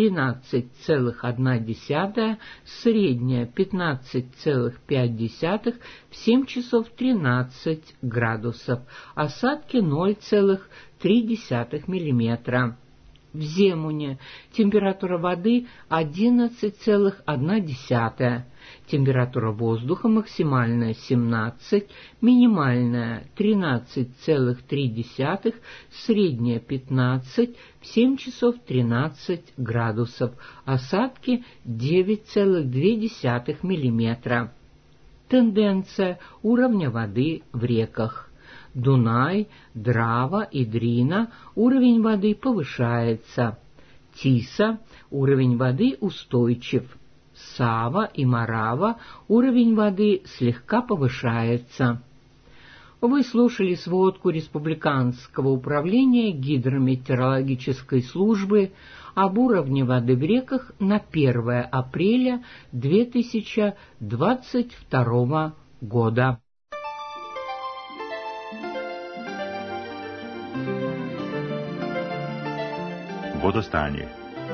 13,1, средняя 15,5, в 7 часов 13 градусов, осадки 0,3 миллиметра. В Земуне температура воды 11,1, температура воздуха максимальная 17, минимальная 13,3, средняя 15, в 7 часов 13 градусов, осадки 9,2 миллиметра. Тенденция уровня воды в реках. Дунай, Драва и Дрина уровень воды повышается. Тиса уровень воды устойчив. Сава и Марава уровень воды слегка повышается. Вы слушали сводку Республиканского управления гидрометеорологической службы об уровне воды в реках на 1 апреля 2022 года. Водостanje.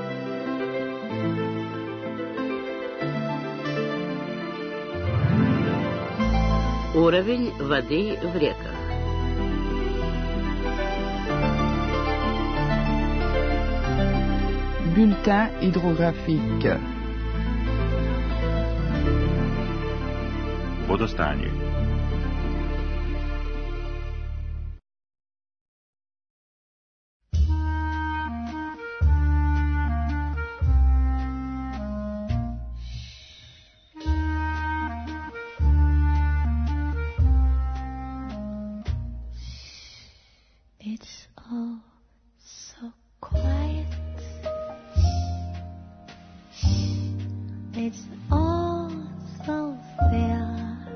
Уровень воды в реках. Bulletin hydrographique. Водостanje. It's all so quiet. It's all so still.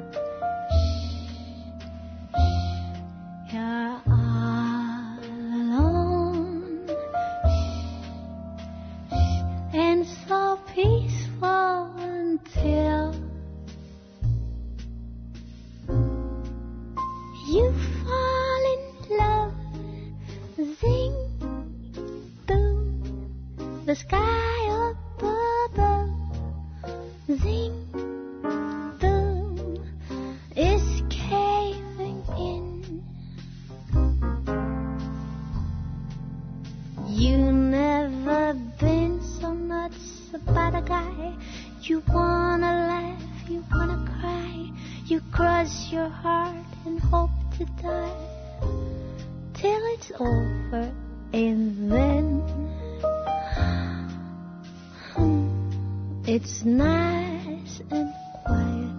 You're all alone and so peaceful. the sky up above. Zing, boom, is caving in. You never been so nuts about a guy. You wanna laugh, you wanna cry. You cross your heart and hope to die till it's over, and then it's nice and quiet.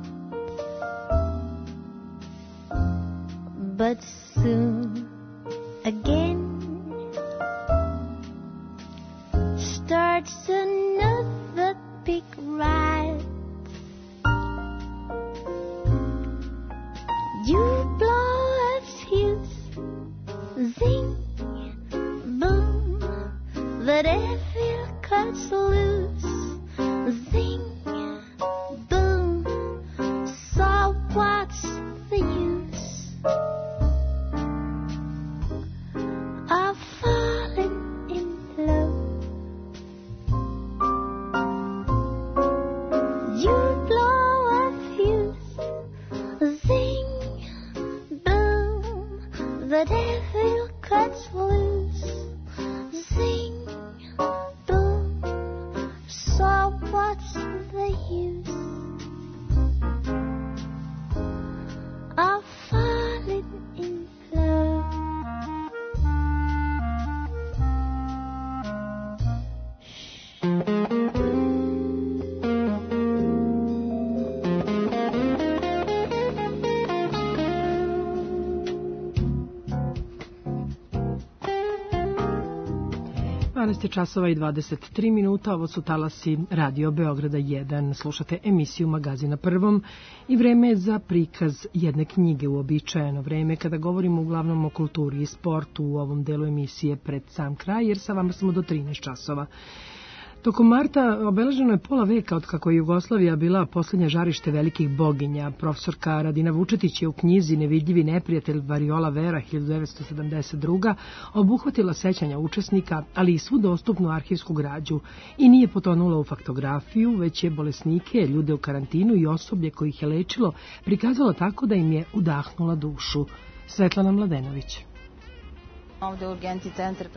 But soon again starts another big riot. You blow a fuse, zing, boom, the devil cuts loose, zing, boom, so what's the use of falling in love? You blow a fuse, zing, the devil cuts loose, zing, boom, so what's the use of falling in love? časova i 23 minuta, ovo su talasi Radio Beograda 1. Slušate emisiju Magazina Prvom i vreme je za prikaz jedne knjige, uobičajeno vreme kada govorimo uglavnom o kulturi i sportu u ovom delu emisije pred sam kraj, jer sa vama smo do 13 časova. Tokom marta obeleženo je pola veka od kako je Jugoslavija bila posljednja žarište velikih boginja. Profesorka Radina Vučetić je u knjizi Nevidljivi neprijatelj Variola Vera 1972. obuhvatila sećanja učesnika, ali i svu dostupnu arhivsku građu i nije potonula u faktografiju, već je bolesnike, ljude u karantinu i osoblje koji ih je lečilo prikazala tako da im je udahnula dušu. Svetlana Mladenović. Ovde u urgenci centar.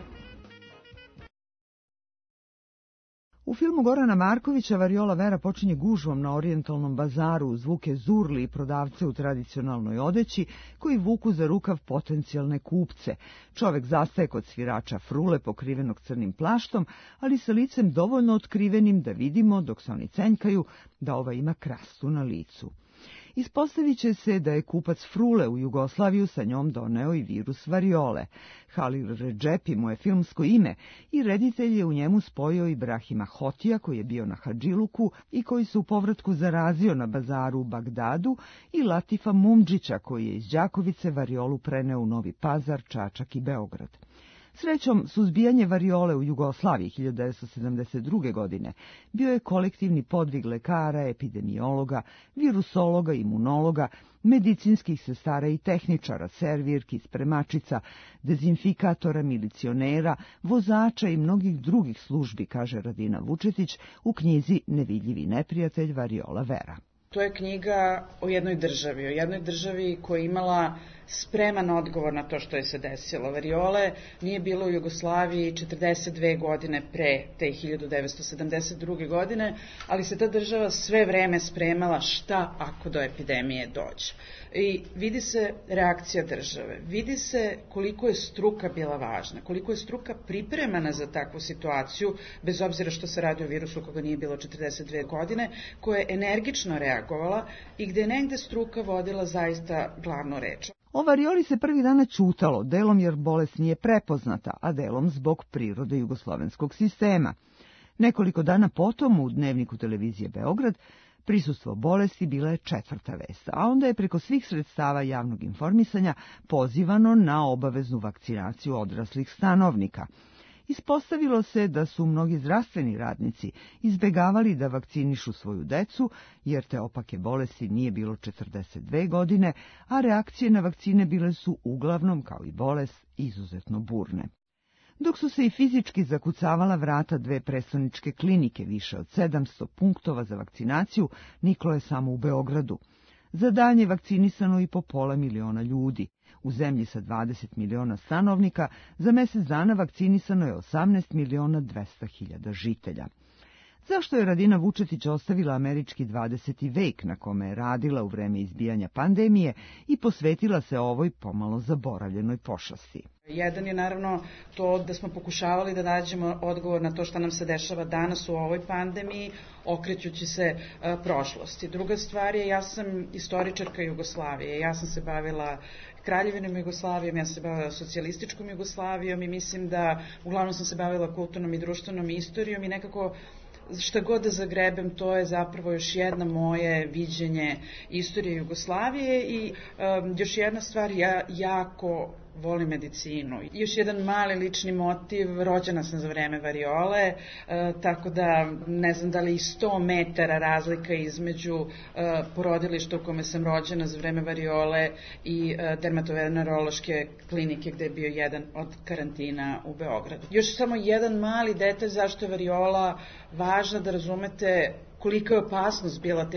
U filmu Gorana Markovića Variola Vera počinje gužvom na orijentalnom bazaru uz zvuke zurli i prodavce u tradicionalnoj odeći koji vuku za rukav potencijalne kupce. Čovek zastaje kod svirača frule pokrivenog crnim plaštom, ali sa licem dovoljno otkrivenim da vidimo, dok se oni cenjkaju, da ova ima krastu na licu. Ispostavit će se da je kupac frule u Jugoslaviju sa njom doneo i virus variole. Halil Redžepi mu je filmsko ime i reditelj je u njemu spojio Ibrahima Hotija, koji je bio na Hadžiluku i koji se u povratku zarazio na bazaru u Bagdadu, i Latifa Mumdžića, koji je iz Đakovice variolu preneo u Novi Pazar, Čačak i Beograd. Srećom, suzbijanje variole u Jugoslaviji 1972. godine bio je kolektivni podvig lekara, epidemiologa, virusologa, imunologa, medicinskih sestara i tehničara, servirki, spremačica, dezinfikatora, milicionera, vozača i mnogih drugih službi, kaže Radina Vučetić u knjizi Nevidljivi neprijatelj Variola Vera. To je knjiga o jednoj državi koja je imala spreman odgovor na to što je se desilo. Variole nije bilo u Jugoslaviji 42 godine pre te 1972. godine, ali se ta država sve vreme spremala šta ako do epidemije dođe. I vidi se reakcija države, vidi se koliko je struka bila važna, koliko je struka pripremana za takvu situaciju, bez obzira što se radi o virusu koga nije bilo 42 godine, koja je energično reagovala i gde je negde struka vodila zaista glavnu reč. O varioli se prvih dana ćutalo, delom jer bolest nije prepoznata, a delom zbog prirode jugoslovenskog sistema. Nekoliko dana potom u Dnevniku televizije Beograd prisustvo bolesti bila je 4. vest, a onda je preko svih sredstava javnog informisanja pozivano na obaveznu vakcinaciju odraslih stanovnika. Ispostavilo se da su mnogi zdravstveni radnici izbegavali da vakcinišu svoju decu, jer te opake bolesti nije bilo 42 godine, a reakcije na vakcine bile su uglavnom, kao i bolest, izuzetno burne. dok su se i fizički zakucavala vrata dve prestoničke klinike, više od 700 punktova za vakcinaciju niklo je samo u Beogradu. Za dalje vakcinisano i po 500.000 ljudi. U zemlji sa 20 miliona stanovnika za mjesec dana vakcinisano je 18.200.000 žitelja. Zašto je Radina Vučetić ostavila američki 20. vek na kome je radila u vreme izbijanja pandemije i posvetila se ovoj pomalo zaboravljenoj pošasti? Jedan je naravno to da smo pokušavali da nađemo odgovor na to šta nam se dešava danas u ovoj pandemiji, okrećući se prošlosti. Druga stvar je, ja sam istoričarka Jugoslavije, ja sam se bavila Kraljevinom Jugoslavijom, ja sam se bavila socijalističkom Jugoslavijom i mislim da uglavnom sam se bavila kulturnom i društvenom istorijom i nekako šta god da zagrebem, to je zapravo još jedna moje viđenje istorije Jugoslavije i još jedna stvar, ja jako volim medicinu. Još jedan mali lični motiv, rođena sam za vreme variole, tako da ne znam da li 100 metara razlika između porodilišta u kome sam rođena za vreme variole i dermatovenerološke klinike gde je bio jedan od karantina u Beogradu. Još samo jedan mali detalj zašto je variola važna da razumete kolika je opasnost bila te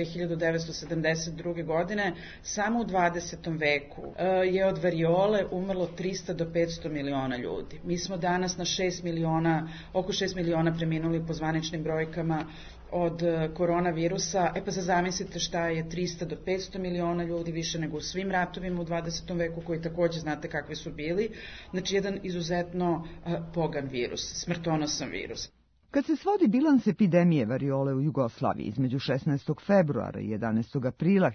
1972. godine. Samo u 20. veku je od variole umrlo 300 do 500 miliona ljudi. Mi smo danas na 6 miliona, oko 6 miliona preminuli po zvaničnim brojkama od koronavirusa. Pa sad zamislite šta je 300 do 500 miliona ljudi, više nego u svim ratovima u 20. veku, koji također znate kakvi su bili. Znači jedan izuzetno pogan virus, smrtonosan virus. Kad se svodi bilans epidemije variole u Jugoslaviji između 16. februara i 11. aprila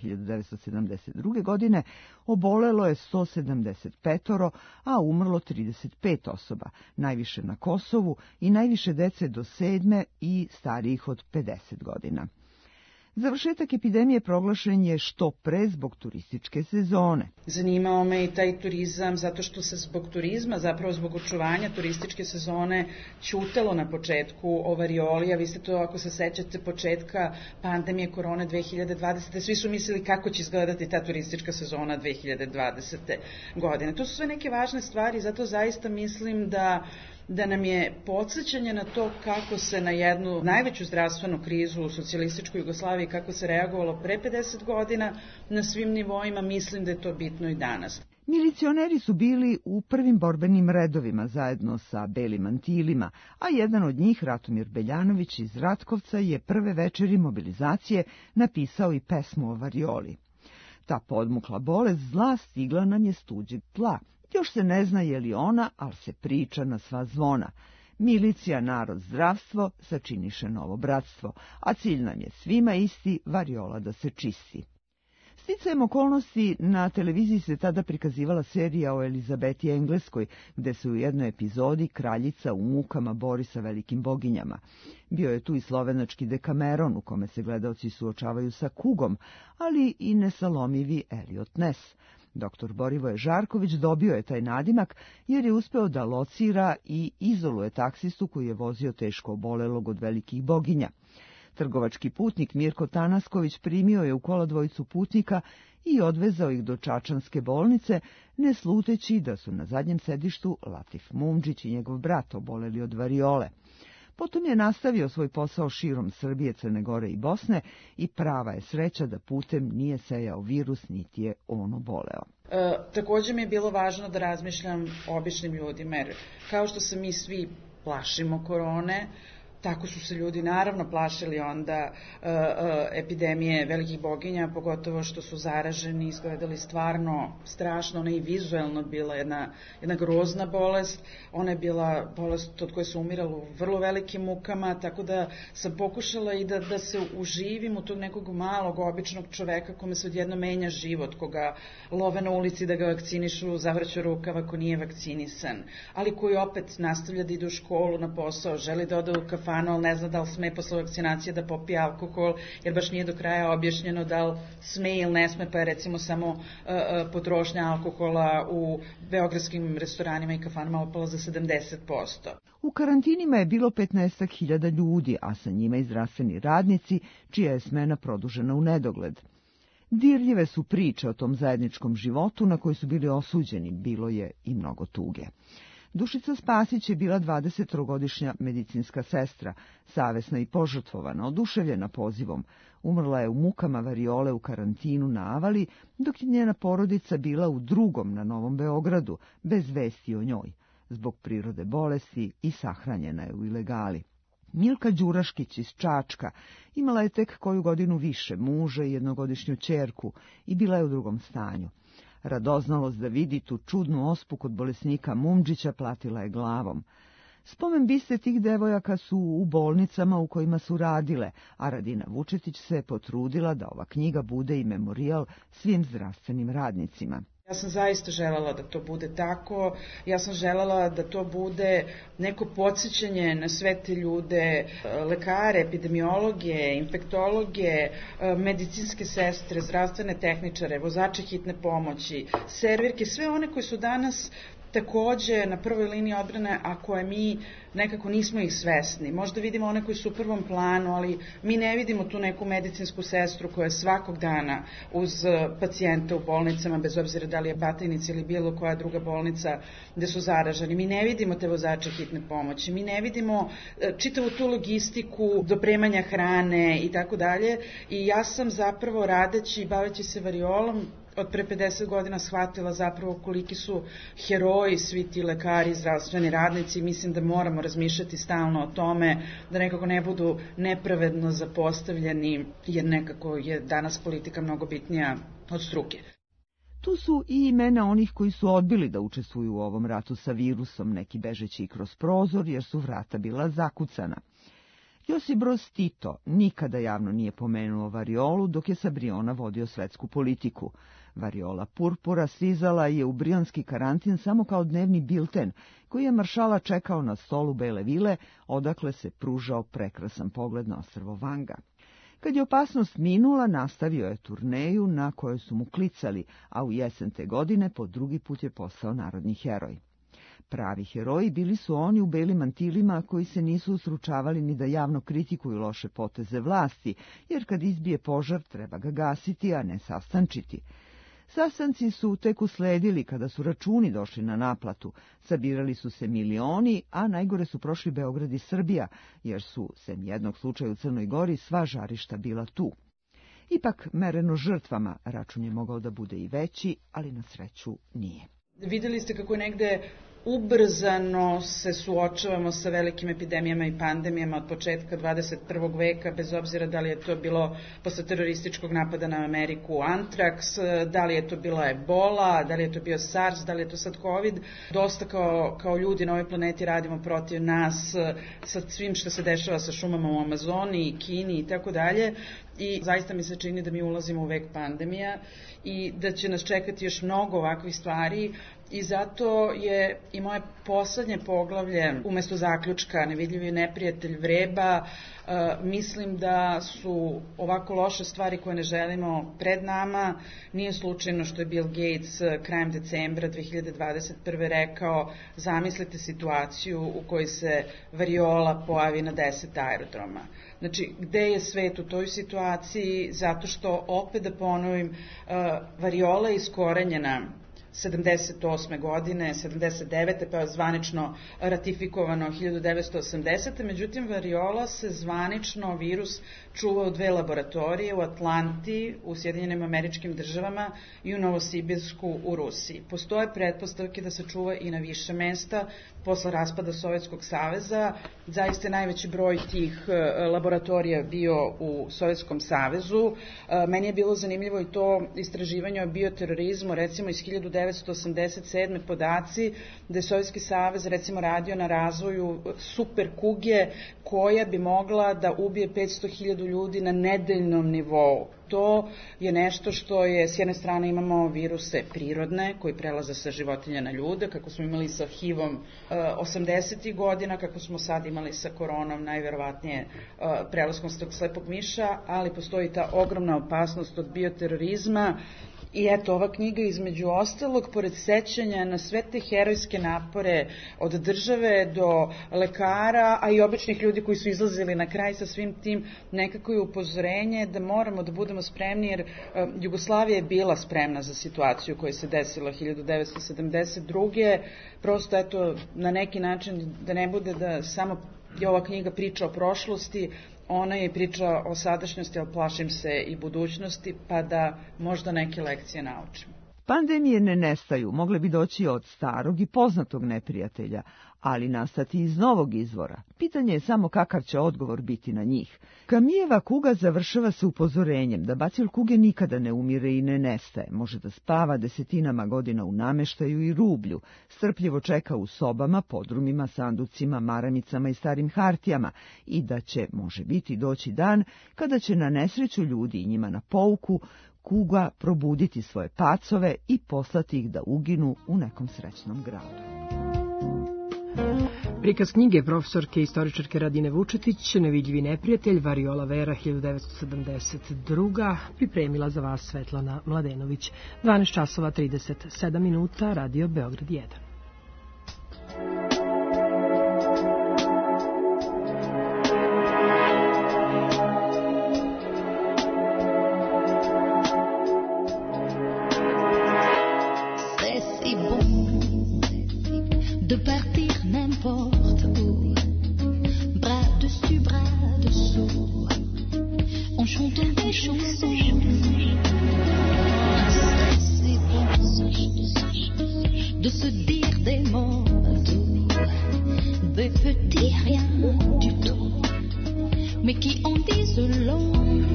1972. godine, obolelo je 175, a umrlo 35 osoba, najviše na Kosovu i najviše dece do 7. i starijih od 50 godina. Završetak epidemije proglašen je što pre zbog turističke sezone. Zanimao me i taj turizam zato što se zbog turizma, zapravo zbog očuvanja turističke sezone, ćutalo na početku o varioli, a vi ste to, ako se sećate, početka pandemije korone 2020. Svi su mislili kako će izgledati ta turistička sezona 2020. godine. To su sve neke važne stvari, zato zaista mislim da nam je podsjećanje na to kako se na jednu najveću zdravstvenu krizu u socijalističkoj Jugoslaviji, kako se reagovalo pre 50 godina na svim nivoima, mislim da je to bitno i danas. Milicioneri su bili u prvim borbenim redovima zajedno sa belim mantilima, a jedan od njih, Ratomir Beljanović iz Ratkovca, je prve večeri mobilizacije napisao i pesmu o varioli. Ta podmukla bolest zla stigla nam je s tuđeg tla. Još se ne zna je li ona, ali se priča na sva zvona. Milicija, narod, zdravstvo sačiniše novo bratstvo, a cilj nam je svima isti, variola da se čisti. Sticajem okolnosti na televiziji se tada prikazivala serija o Elizabeti Engleskoj, gde se u jednoj epizodi kraljica u mukama bori sa velikim boginjama. Bio je tu i slovenački Dekameron, u kome se gledaoci suočavaju sa kugom, ali i nesalomivi Eliot Ness. Dr. Borivoje Žarković dobio je taj nadimak jer je uspeo da locira i izoluje taksistu koji je vozio teško obolelog od velikih boginja. Trgovački putnik Mirko Tanasković primio je u kolodvojicu putnika i odvezao ih do Čačanske bolnice, ne sluteći da su na zadnjem sedištu Latif Mumdžić i njegov brat oboleli od variole. Potom je nastavio svoj posao širom Srbije, Crne Gore i Bosne i prava je sreća da putem nije sejao virus, niti je on oboleo. Također mi je bilo važno da razmišljam o običnim ljudima, jer kao što se mi svi plašimo korone, tako su se ljudi naravno plašili onda epidemije velikih boginja, pogotovo što su zaraženi, izgledali stvarno strašno. Ona je i vizuelno bila jedna grozna bolest, ona je bila bolest od koje su umirali u vrlo velikim mukama, tako da sam pokušala i da se uživim u tog nekog malog običnog čoveka kome se odjedno menja život, koga love na ulici da ga vakcinišu, zavrću rukav ako nije vakcinisan, ali koji opet nastavlja da ide u školu, na posao, želi da ode u kafanu, ali ne zna da li sme posle vakcinacije da popije alkohol, jer baš nije do kraja objašnjeno da li sme ili ne sme, pa je recimo samo potrošnja alkohola u beogradskim restoranima i kafanama opala za 70%. U karantinima je bilo 15.000 ljudi, a sa njima i zdravstveni radnici, čija je smena produžena u nedogled. Dirljive su priče o tom zajedničkom životu na koji su bili osuđeni, bilo je i mnogo tuge. Dušica Spasić je bila 23-godišnja medicinska sestra, savesna i požrtvovana, oduševljena pozivom. Umrla je u mukama variole u karantinu na Avali, dok je njena porodica bila u Drugom na Novom Beogradu, bez vesti o njoj. Zbog prirode bolesti i sahranjena je u ilegali. Milka Đuraškić iz Čačka imala je tek koju godinu više, muža i jednogodišnju ćerku i bila je u drugom stanju. Radoznalost da vidi tu čudnu ospu kod bolesnika Mumđića platila je glavom. Spomen biste tih devojaka su u bolnicama u kojima su radile, a Radina Vučetić se potrudila da ova knjiga bude i memorijal svim zdravstvenim radnicima. Ja sam zaista želela da to bude tako, ja sam želela da to bude neko podsjećanje na sve te ljude, lekare, epidemiologe, infektologe, medicinske sestre, zdravstvene tehničare, vozače hitne pomoći, servirke, sve one koji su danas takođe na prvoj liniji odbrane, a koje mi nekako nismo ih svesni. Možda vidimo one koji su u prvom planu, ali mi ne vidimo tu neku medicinsku sestru koja je svakog dana uz pacijenta u bolnicama, bez obzira da li je Batajnica ili bilo koja druga bolnica gde su zaraženi. Mi ne vidimo te vozače hitne pomoći, mi ne vidimo čitavu tu logistiku dopremanja hrane i tako dalje. I ja sam zapravo radeći i baveći se variolom od pre 50 godina shvatila zapravo koliki su heroji svi ti lekari, zdravstveni radnici. Mislim da moramo razmišljati stalno o tome, da nekako ne budu nepravedno zapostavljeni, jer nekako je danas politika mnogo bitnija od struke. Tu su i imena onih koji su odbili da učestvuju u ovom ratu sa virusom, neki bežeći i kroz prozor jer su vrata bila zakucana. Josip Broz Tito nikada javno nije pomenuo variolu dok je sa Briona vodio svetsku politiku. Variola purpura stizala je u brionski karantin samo kao dnevni bilten, koji je maršala čekao na stolu Bele vile, odakle se pružao prekrasan pogled na ostrvo Vanga. Kad je opasnost minula, nastavio je turneju na kojoj su mu klicali, a u jesen te godine po drugi put je postao narodni heroj. Pravi heroji bili su oni u belim mantilima koji se nisu usručavali ni da javno kritikuju loše poteze vlasti, jer kad izbije požar treba ga gasiti, a ne sastančiti. Sastanci su tek usledili kada su računi došli na naplatu, sabirali su se milioni, a najgore su prošli Beograd i Srbija, jer su, sem jednog slučaja u Crnoj Gori, sva žarišta bila tu. Ipak, mereno žrtvama, račun je mogao da bude i veći, ali na sreću nije. Videli ste kako je negde ubrzano se suočavamo sa velikim epidemijama i pandemijama od početka 21. veka, bez obzira da li je to bilo posle terorističkog napada na Ameriku antraks, da li je to bila ebola, da li je to bio SARS, da li je to sad COVID. Dosta kao ljudi na ovoj planeti radimo protiv nas sa svim što se dešava sa šumama u Amazoni, Kini i tako dalje. I zaista mi se čini da mi ulazimo u vek pandemija i da će nas čekati još mnogo ovakvih stvari. I zato je i moje poslednje poglavlje, umesto zaključka Nevidljivi neprijatelj vreba, mislim da su ovako loše stvari koje ne želimo pred nama. Nije slučajno što je Bill Gates krajem decembra 2021. rekao: zamislite situaciju u kojoj se variola pojavi na 10 aerodroma. Znači, gde je svet u toj situaciji? Zato što, opet da ponovim, variola je iskorenjena 78. godine, 79. pa je zvanično ratifikovano 1980. Međutim, variola se zvanično virus čuva u 2 laboratorije, u Atlanti, u Sjedinjenim Američkim Državama i u Novosibirsku u Rusiji. Postoje pretpostavke da se čuva i na više mesta. Posle raspada Sovjetskog saveza, zaista je najveći broj tih laboratorija bio u Sovjetskom savezu. Meni je bilo zanimljivo i to istraživanje o bioterorizmu, recimo iz 1987. podaci da je Sovjetski savez recimo radio na razvoju super kuge koja bi mogla da ubije 500.000 ljudi na nedeljnom nivou. To je nešto što je, s jedne strane imamo viruse prirodne koji prelaze sa životinja na ljude, kako smo imali sa HIV-om 80. godina, kako smo sad imali sa koronom, najverovatnije prelaskom slepog miša, ali postoji ta ogromna opasnost od bioterorizma I eto, ova knjiga između ostalog, pored sećanja na sve te herojske napore od države do lekara, a i običnih ljudi koji su izlazili na kraj sa svim tim, nekako je upozorenje da moramo da budemo spremni, jer Jugoslavija je bila spremna za situaciju koja se desila 1972. Prosto, eto, na neki način da ne bude da samo je ova knjiga priča o prošlosti, ona je priča o sadašnjosti, ali plašim se i budućnosti, pa da možda neke lekcije naučimo. Pandemije ne nestaju, mogle bi doći od starog i poznatog neprijatelja, ali nastati iz novog izvora. Pitanje je samo kakav će odgovor biti na njih. Kamijeva kuga završava se upozorenjem da bacil kuge nikada ne umire i ne nestaje, može da spava desetinama godina u nameštaju i rublju, strpljivo čeka u sobama, podrumima, sanducima, maramicama i starim hartijama i da će, može biti, doći dan kada će na nesreću ljudi i njima na pouku kuga probuditi svoje pacove i poslati ih da uginu u nekom srećnom gradu. Prikaz knjige profesorke i istoričarke Radine Vučetić, Nevidljivi neprijatelj, Variola Vera, 1972. pripremila za vas Svetlana Mladenović. 12 časova 37 minuta, Radio Beograd 1. De se dire des mots doux, des petits riens du tout, mais qui en disent long.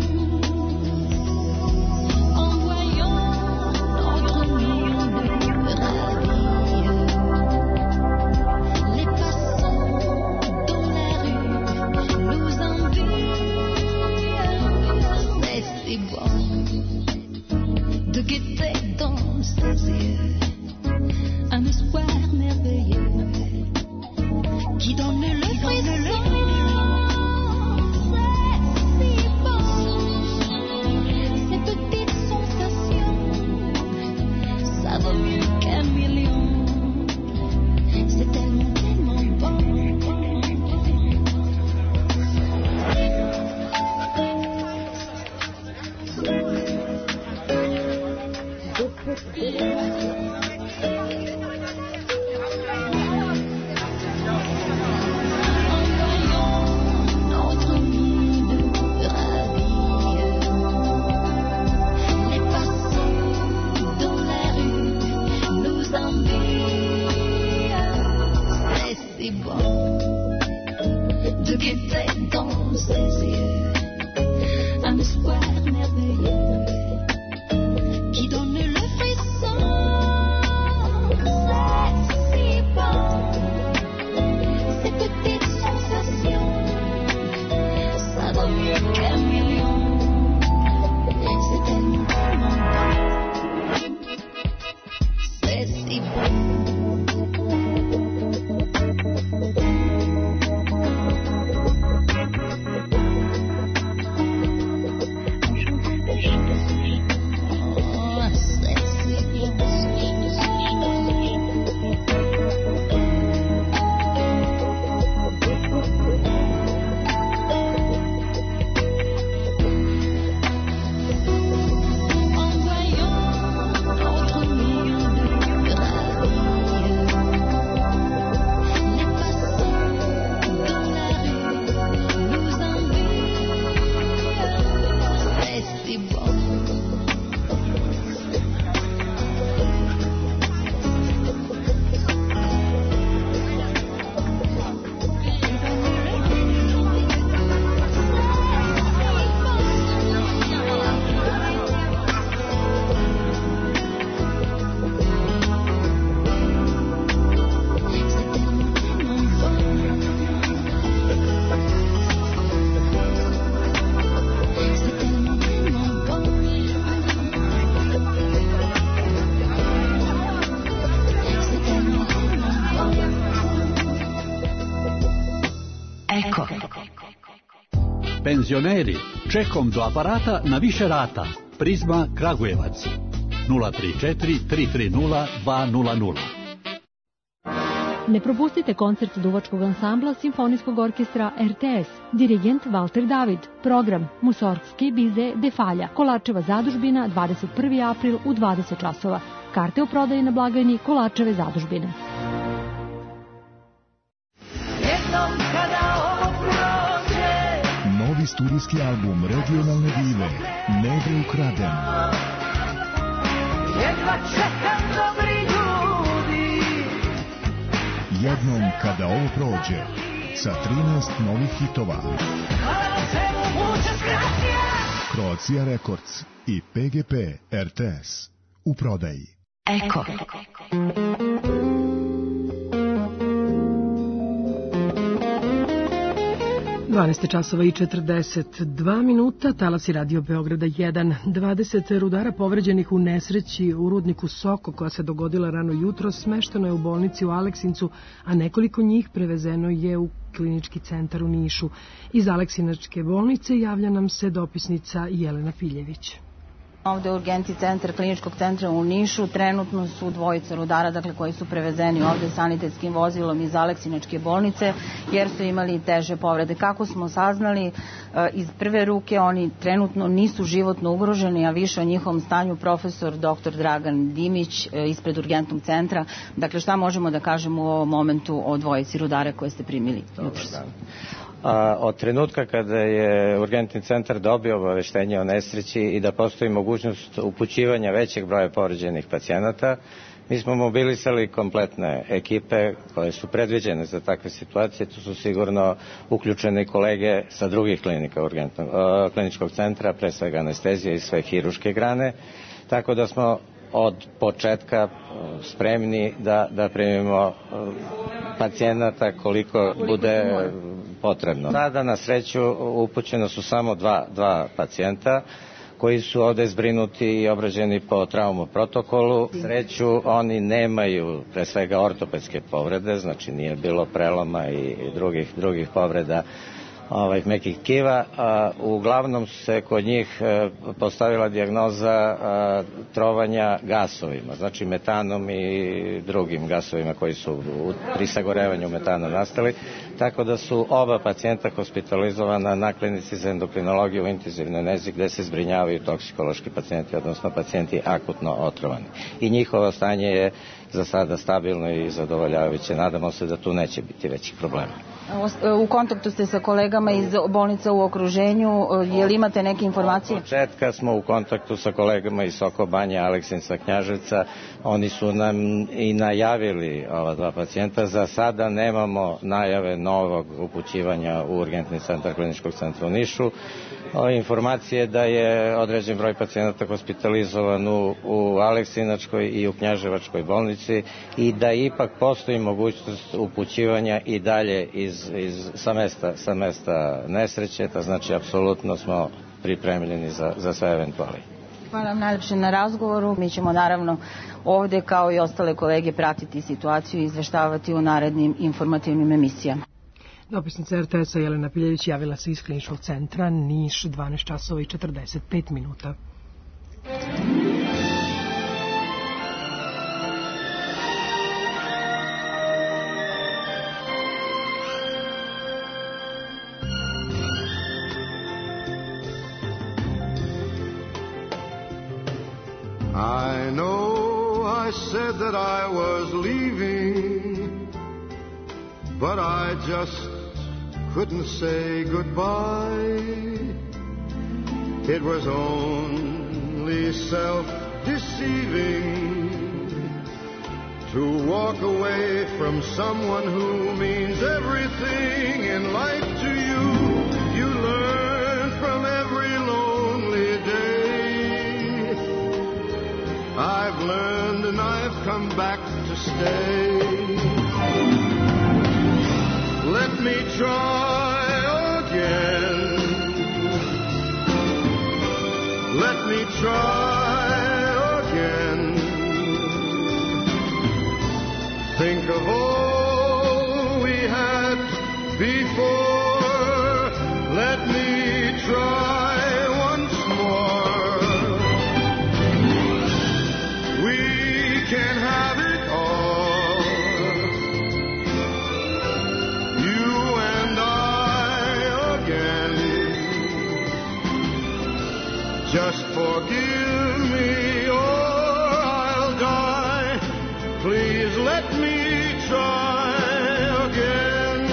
En voyant notre monde ravi, les passants dans la rue nous envient. C'est si bon de guetter dans ses yeux un espoir merveilleux qui donne le frisson. C'est si bon, ces petites sensations, ça vaut mieux qu'un million. C'est tellement, tellement bon. Penzioneri, čekom do aparata na više rata. Prizma Kragujevac. 034 330 200. Ne propustite koncert duvačkog ansambla Simfonijskog orkestra RTS, dirigent Valter David, program Musorgski bize de Falja, Kolačeva zadužbina, 21. april u 20 časova. Karte u prodaji na blagajni Kolačeve zadužbine. Novi studijski album regionalne dive Negre ukraden. Jedva čekam dobri ljudi. Jednom kada ovo prođe, sa 13 novih hitova. Croatia Records i PGP RTS u prodaji. Eko. 12 časova i 42 minuta, talasi Radio Beograda 1. 20 rudara povređenih u nesreći u rudniku Soko koja se dogodila rano jutro smešteno je u bolnici u Aleksincu, a nekoliko njih prevezeno je u klinički centar u Nišu. Iz Aleksinačke bolnice javlja nam se dopisnica Jelena Filjević. Ovde u urgentni centar kliničkog centra u Nišu trenutno su dvojica rudara, dakle, koji su prevezeni ovde sanitetskim vozilom iz Aleksinačke bolnice, jer su imali teže povrede. Kako smo saznali iz prve ruke, oni trenutno nisu životno ugroženi, a više o njihovom stanju profesor dr. Dragan Dimić ispred urgentnog centra. Dakle, šta možemo da kažemo u ovom momentu o dvojici rudara koje ste primili jutros? Od trenutka kada je urgentni centar dobio obaveštenje o nesreći i da postoji mogućnost upućivanja većeg broja povređenih pacijenata, mi smo mobilisali kompletne ekipe koje su predviđene za takve situacije. Tu su sigurno uključene kolege sa drugih klinika kliničkog centra, pre svega anestezije i sve hiruške grane, tako da smo od početka spremni da primimo pacijenata koliko bude potrebno. Sada na sreću upućeno su samo dva pacijenta koji su ovde zbrinuti i obrađeni po traumu protokolu. Sreću oni nemaju pre svega ortopedske povrede, znači nije bilo preloma i drugih povreda mekih tkiva. Uglavnom se kod njih postavila dijagnoza trovanja gasovima, znači metanom i drugim gasovima koji su pri sagorevanju metana nastali, tako da su oba pacijenta hospitalizovana na klinici za endokrinologiju u intenzivnoj nezi gde se zbrinjavaju toksikološki pacijenti, odnosno pacijenti akutno otrovani. I njihovo stanje je za sada stabilno i zadovoljavajuće. Nadamo se da tu neće biti većih problema. U kontaktu ste sa kolegama iz bolnica u okruženju, je li imate neke informacije? Od početka smo u kontaktu sa kolegama iz Soko Banje, Aleksinca, Knjaževca. Oni su nam i najavili ova dva pacijenta. Za sada nemamo najave novog upućivanja u urgentni centar kliničkog centra u Nišu. Informacije da je određen broj pacijenata hospitalizovan u Aleksinačkoj i u Knjaževačkoj bolnici i da ipak postoji mogućnost upućivanja i dalje sa mesta nesreće, to znači apsolutno smo pripremljeni za sve eventualije. Hvala vam najlepše na razgovoru. Mi ćemo naravno ovde kao i ostale kolege pratiti situaciju i izveštavati u narednim informativnim emisijama. Dopisnica RTS-a Jelena Piljević javila se iz kliničkog centra Niš, 12 časova i 45 minuta. I know I said that I was leaving, but I just couldn't say goodbye. It was only self-deceiving to walk away from someone who means everything in life to you. You learn from every lonely day. I've learned and I've come back to stay. Let me try again. Let me try again. Think of all we had before. Just forgive me or I'll die. Please let me try again.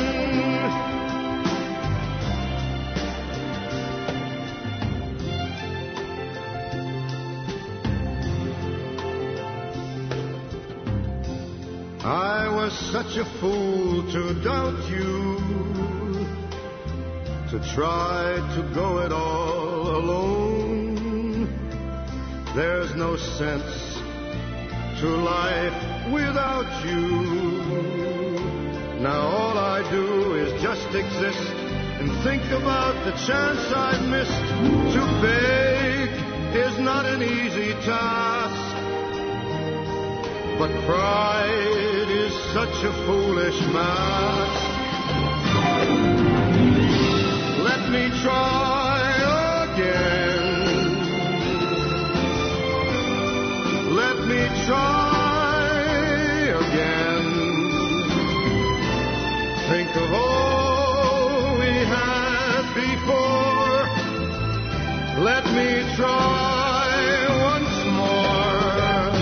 I was such a fool to doubt you, to try to go it all alone. There's no sense to life without you. Now all I do is just exist and think about the chance I missed. To beg is not an easy task, but pride is such a foolish mask. Let me try again. Let me try again. Think of all we had before. Let me try once more.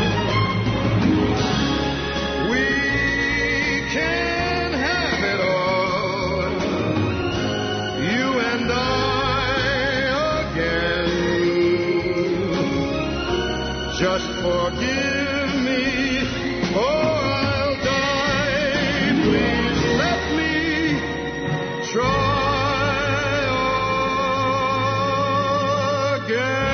We can have it all, you and I again. Just forgive me or I'll die. Please let me try again.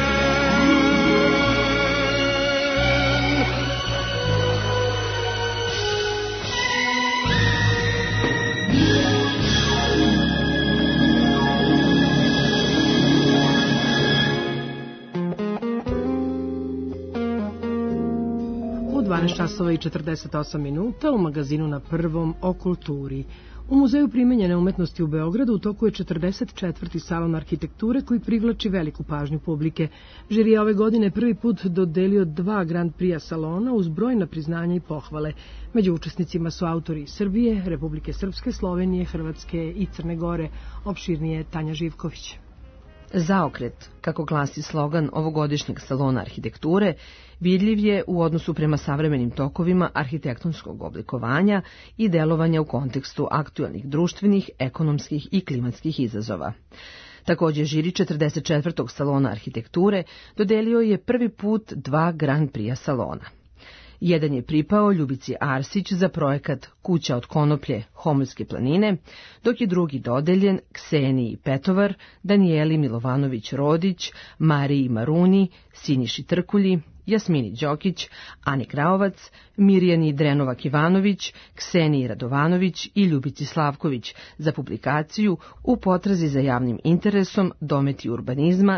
U 12 časova i 48 minuta u magazinu Na prvom o kulturi. U Muzeju primenjene umetnosti u Beogradu u toku je 44. salon arhitekture koji privlači veliku pažnju publike. Žiri je ove godine prvi put dodelio 2 Grand Prix salona uz brojna priznanja i pohvale. Među učesnicima su autori iz Srbije, Republike Srpske, Slovenije, Hrvatske i Crne Gore. Opširnije Tanja Živković. Zaokret, kako glasi slogan ovogodišnjeg salona arhitekture, vidljiv je u odnosu prema savremenim tokovima arhitektonskog oblikovanja i delovanja u kontekstu aktuelnih društvenih, ekonomskih i klimatskih izazova. Takođe, žiri 44. salona arhitekture dodelio je prvi put 2 Grand Prix salona. Jedan je pripao Ljubici Arsić za projekat Kuća od konoplje Homolske planine, dok je drugi dodeljen Kseniji Petovar, Danijeli Milovanović-Rodić, Mariji Maruni, Siniši Trkulji, Jasmini Đokić, Ani Kraovac, Mirjani Drenova-Ivanović, Kseniji Radovanović i Ljubici Slavković za publikaciju U potrazi za javnim interesom Dometi urbanizma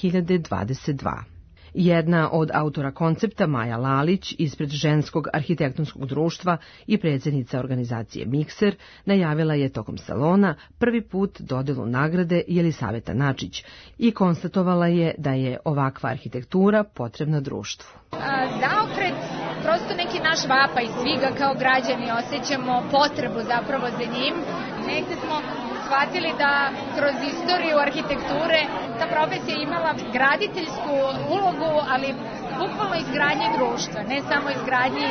2022. Jedna od autora koncepta, Maja Lalić, ispred Ženskog arhitektonskog društva i predsjednica organizacije Mikser, najavila je tokom salona prvi put dodelu nagrade Jelisaveta Načić i konstatovala je da je ovakva arhitektura potrebna društvu. Zaokret, prosto neki naš vapaj, svi ga kao građani osjećamo potrebu zapravo za njim. Negde smo shvatili da kroz istoriju arhitekture ta profesija imala graditeljsku ulogu, ali bukvalno izgradnji društva, ne samo izgradnji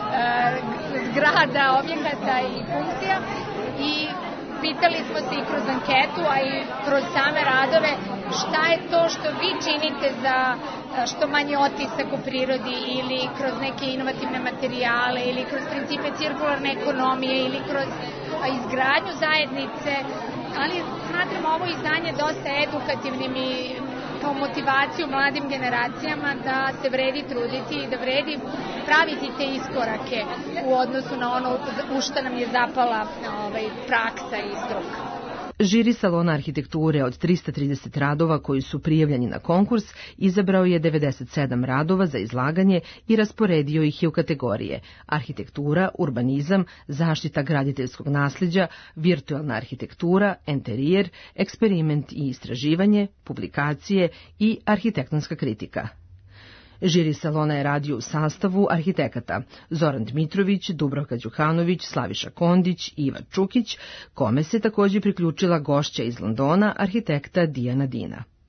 zgrada, objekata i funkcija. I pitali smo se i kroz anketu, a i kroz same radove, šta je to što vi činite za što manji otisak u prirodi ili kroz neke inovativne materijale ili kroz principe cirkularne ekonomije ili kroz izgradnju zajednice, ali smatram ovo izdanje dosta edukativnim i kao motivaciju mladim generacijama da se vredi truditi i da vredi praviti te iskorake u odnosu na ono u što nam je zapala praksa i struka. Žiri salona arhitekture od 330 radova koji su prijavljeni na konkurs izabrao je 97 radova za izlaganje i rasporedio ih je u kategorije arhitektura, urbanizam, zaštita graditeljskog nasljeđa, virtualna arhitektura, enterijer, eksperiment i istraživanje, publikacije i arhitektonska kritika. Žiri salona je radio u sastavu arhitekata Zoran Dmitrović, Dubravka Đukanović, Slaviša Kondić, Iva Čukić, kome se također priključila gošća iz Londona, arhitekta Dijana Dina.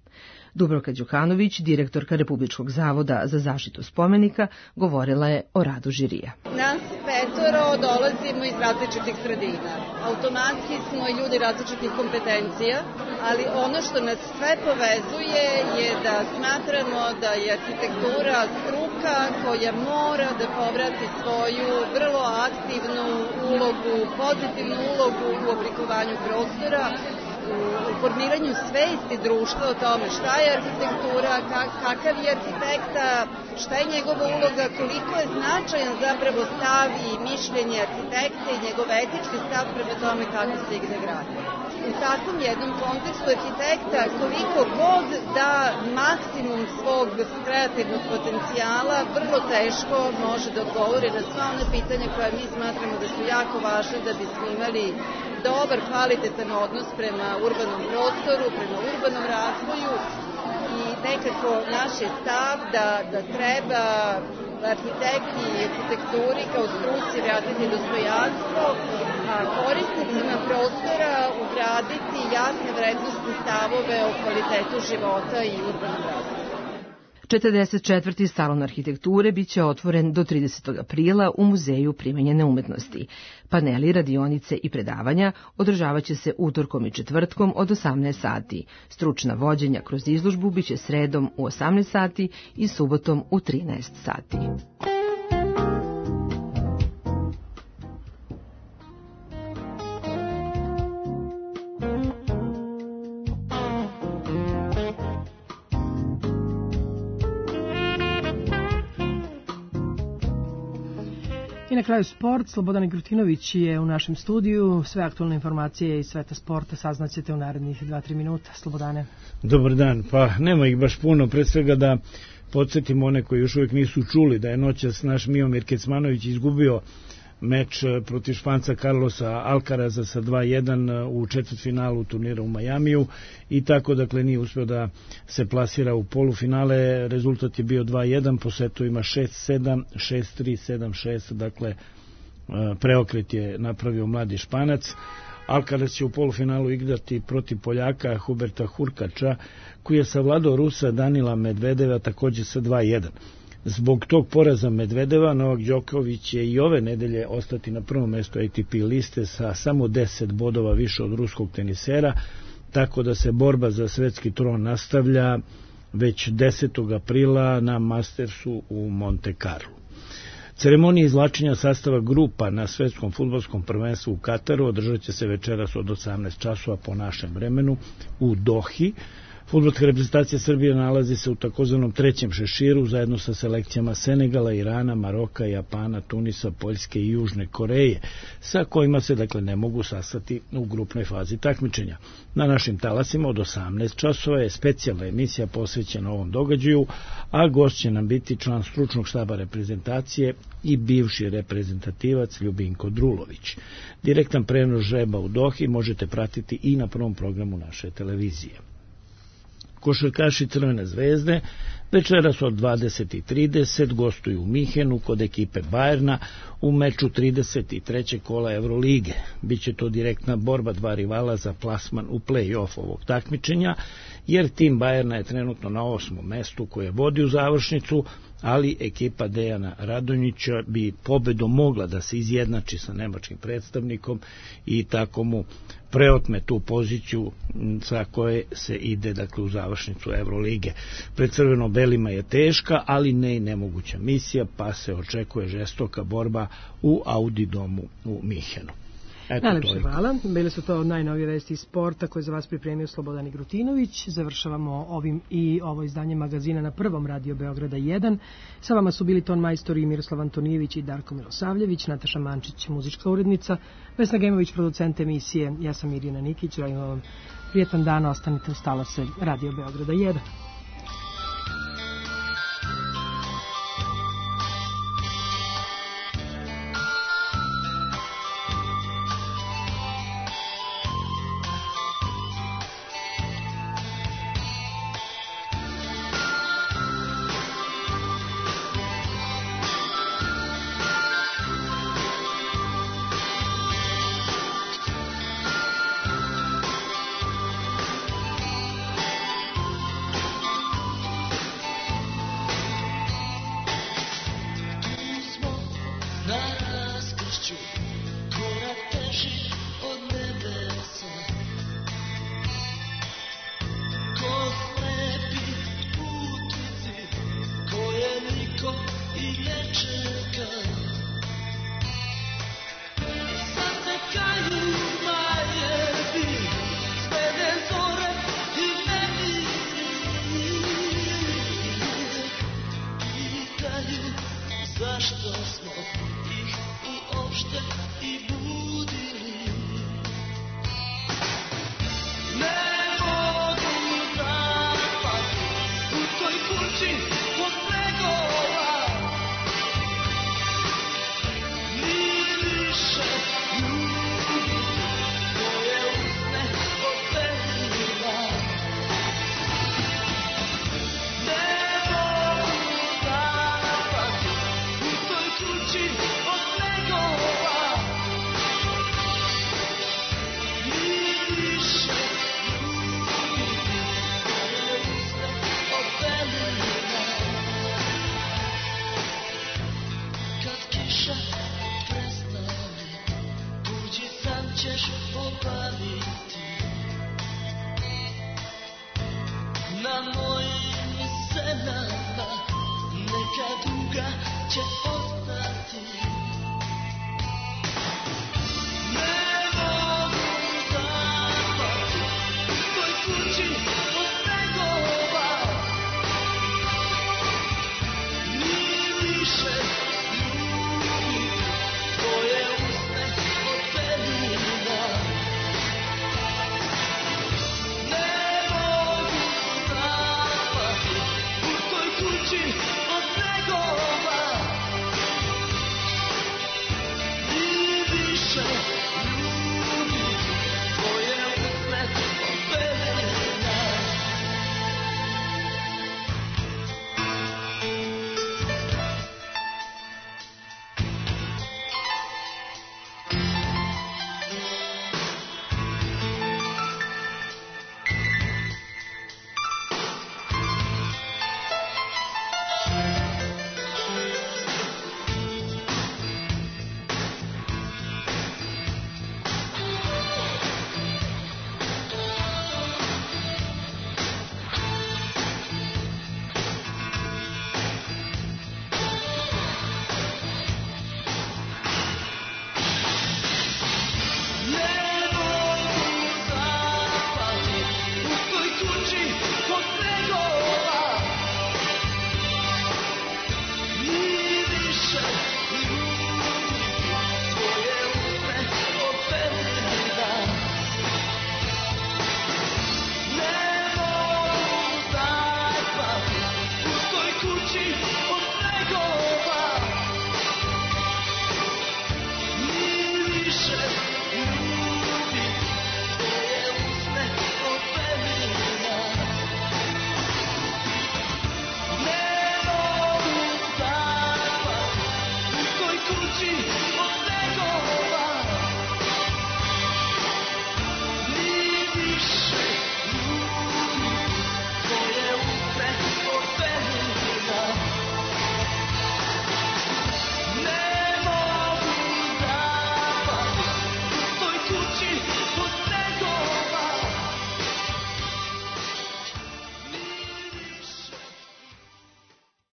Dubravka Đukanović, direktorka Republičkog zavoda za zaštitu spomenika, govorila je o radu žirija. Nas 5 dolazimo iz različitih sredina. Automatski smo i ljudi različitih kompetencija, ali ono što nas sve povezuje je da smatramo da je arhitektura struka koja mora da povrati svoju vrlo aktivnu ulogu, pozitivnu ulogu u oblikovanju prostora, u formiranju svesti društva o tome šta je arhitektura, kakav je arhitekta, šta je njegova uloga, koliko je značajan zapravo stav i mišljenje arhitekta i njegov etički stav prema tome kako se ide gradi. U takvom jednom kontekstu arhitekta koliko god da maksimum svog kreativnog potencijala vrlo teško može da odgovori na sva one pitanja koja mi smatramo da su jako važne da bismo imali dobar, kvalitetan odnos prema urbanom prostoru, prema urbanom razvoju i nekako naš je stav da treba arhitekti i arhitekturi kao struci vratiti dostojanstvo, a korisnicima prostora ugraditi jasne vrednostne stavove o kvalitetu života i urbanom razvoju. 44. salon arhitekture biće otvoren do 30. aprila u Muzeju primenjene umetnosti. Paneli, radionice i predavanja održavaće se utorkom i četvrtkom od 18 sati. Stručna vođenja kroz izložbu biće sredom u 18 sati i subotom u 13 sati. I na kraju sport. Slobodan Grutinović je u našem studiju. Sve aktualne informacije iz sveta sporta saznaćete u narednih 2-3 minuta. Slobodane. Dobar dan. Pa nema ih baš puno. Pre svega da podsjetimo one koji još uvijek nisu čuli da je noćas naš Miomir Kecmanović izgubio meč protiv Španca Carlosa Alcaraza sa 2-1 u četvrtfinalu turnira u Majamiju i tako dakle nije uspio da se plasira u polufinale. Rezultat je bio 2-1 po setovima 6-7, 6-3, 7-6, dakle preokret je napravio mladi Španac. Alcaraz će u polufinalu igrati protiv Poljaka Huberta Hurkača koji je savladao Rusa Danila Medvedeva također sa 2-1. Zbog tog poraza Medvedeva, Novak Đoković će i ove nedelje ostati na prvom mestu ATP liste sa samo 10 bodova više od ruskog tenisera, tako da se borba za svetski tron nastavlja već 10. aprila na Mastersu u Monte Carlo. Ceremonija izvlačenja sastava grupa na svetskom fudbalskom prvenstvu u Kataru održat će se večeras od 18 časova po našem vremenu u Dohi. Fudbalska reprezentacija Srbije nalazi se u takozvanom trećem šeširu zajedno sa selekcijama Senegala, Irana, Maroka, Japana, Tunisa, Poljske i Južne Koreje, sa kojima se dakle ne mogu sastati u grupnoj fazi takmičenja. Na našim talasima od 18 časova je specijalna emisija posvećena ovom događaju, a gost će nam biti član stručnog štaba reprezentacije i bivši reprezentativac Ljubinko Drulović. Direktan prenos žreba u Dohi možete pratiti i na prvom programu naše televizije. Košarkaši Crvene zvezde večeras od 20:30 gostuju u Mihenu kod ekipe Bajerna u meču 33. kola Evrolige. Biće to direktna borba dva rivala za plasman u play-off ovog takmičenja, jer tim Bajerna je trenutno na 8. mestu koje vodi u završnicu, ali ekipa Dejana Radonjića bi pobedom mogla da se izjednači sa nemačkim predstavnikom i tako mu preotme tu poziciju sa koje se ide dakle u završnicu Evrolige. Pred crveno-belima je teška, ali ne i nemoguća misija, pa se očekuje žestoka borba u Audi domu u Mihenu. Najlepše hvala. Bile su to najnovije vesti iz sporta koje za vas pripremio Slobodan Grutinović. Završavamo ovim i ovo izdanje magazina na prvom Radio Beograda 1. Sa vama su bili ton majstori Miroslav Antonijević i Darko Milosavljević, Nataša Mančić, muzička urednica, Vesna Gemović, producent emisije. Ja sam Mirjana Nikić, želim vam prijetan dan, ostanite uz talase Radio Beograda 1.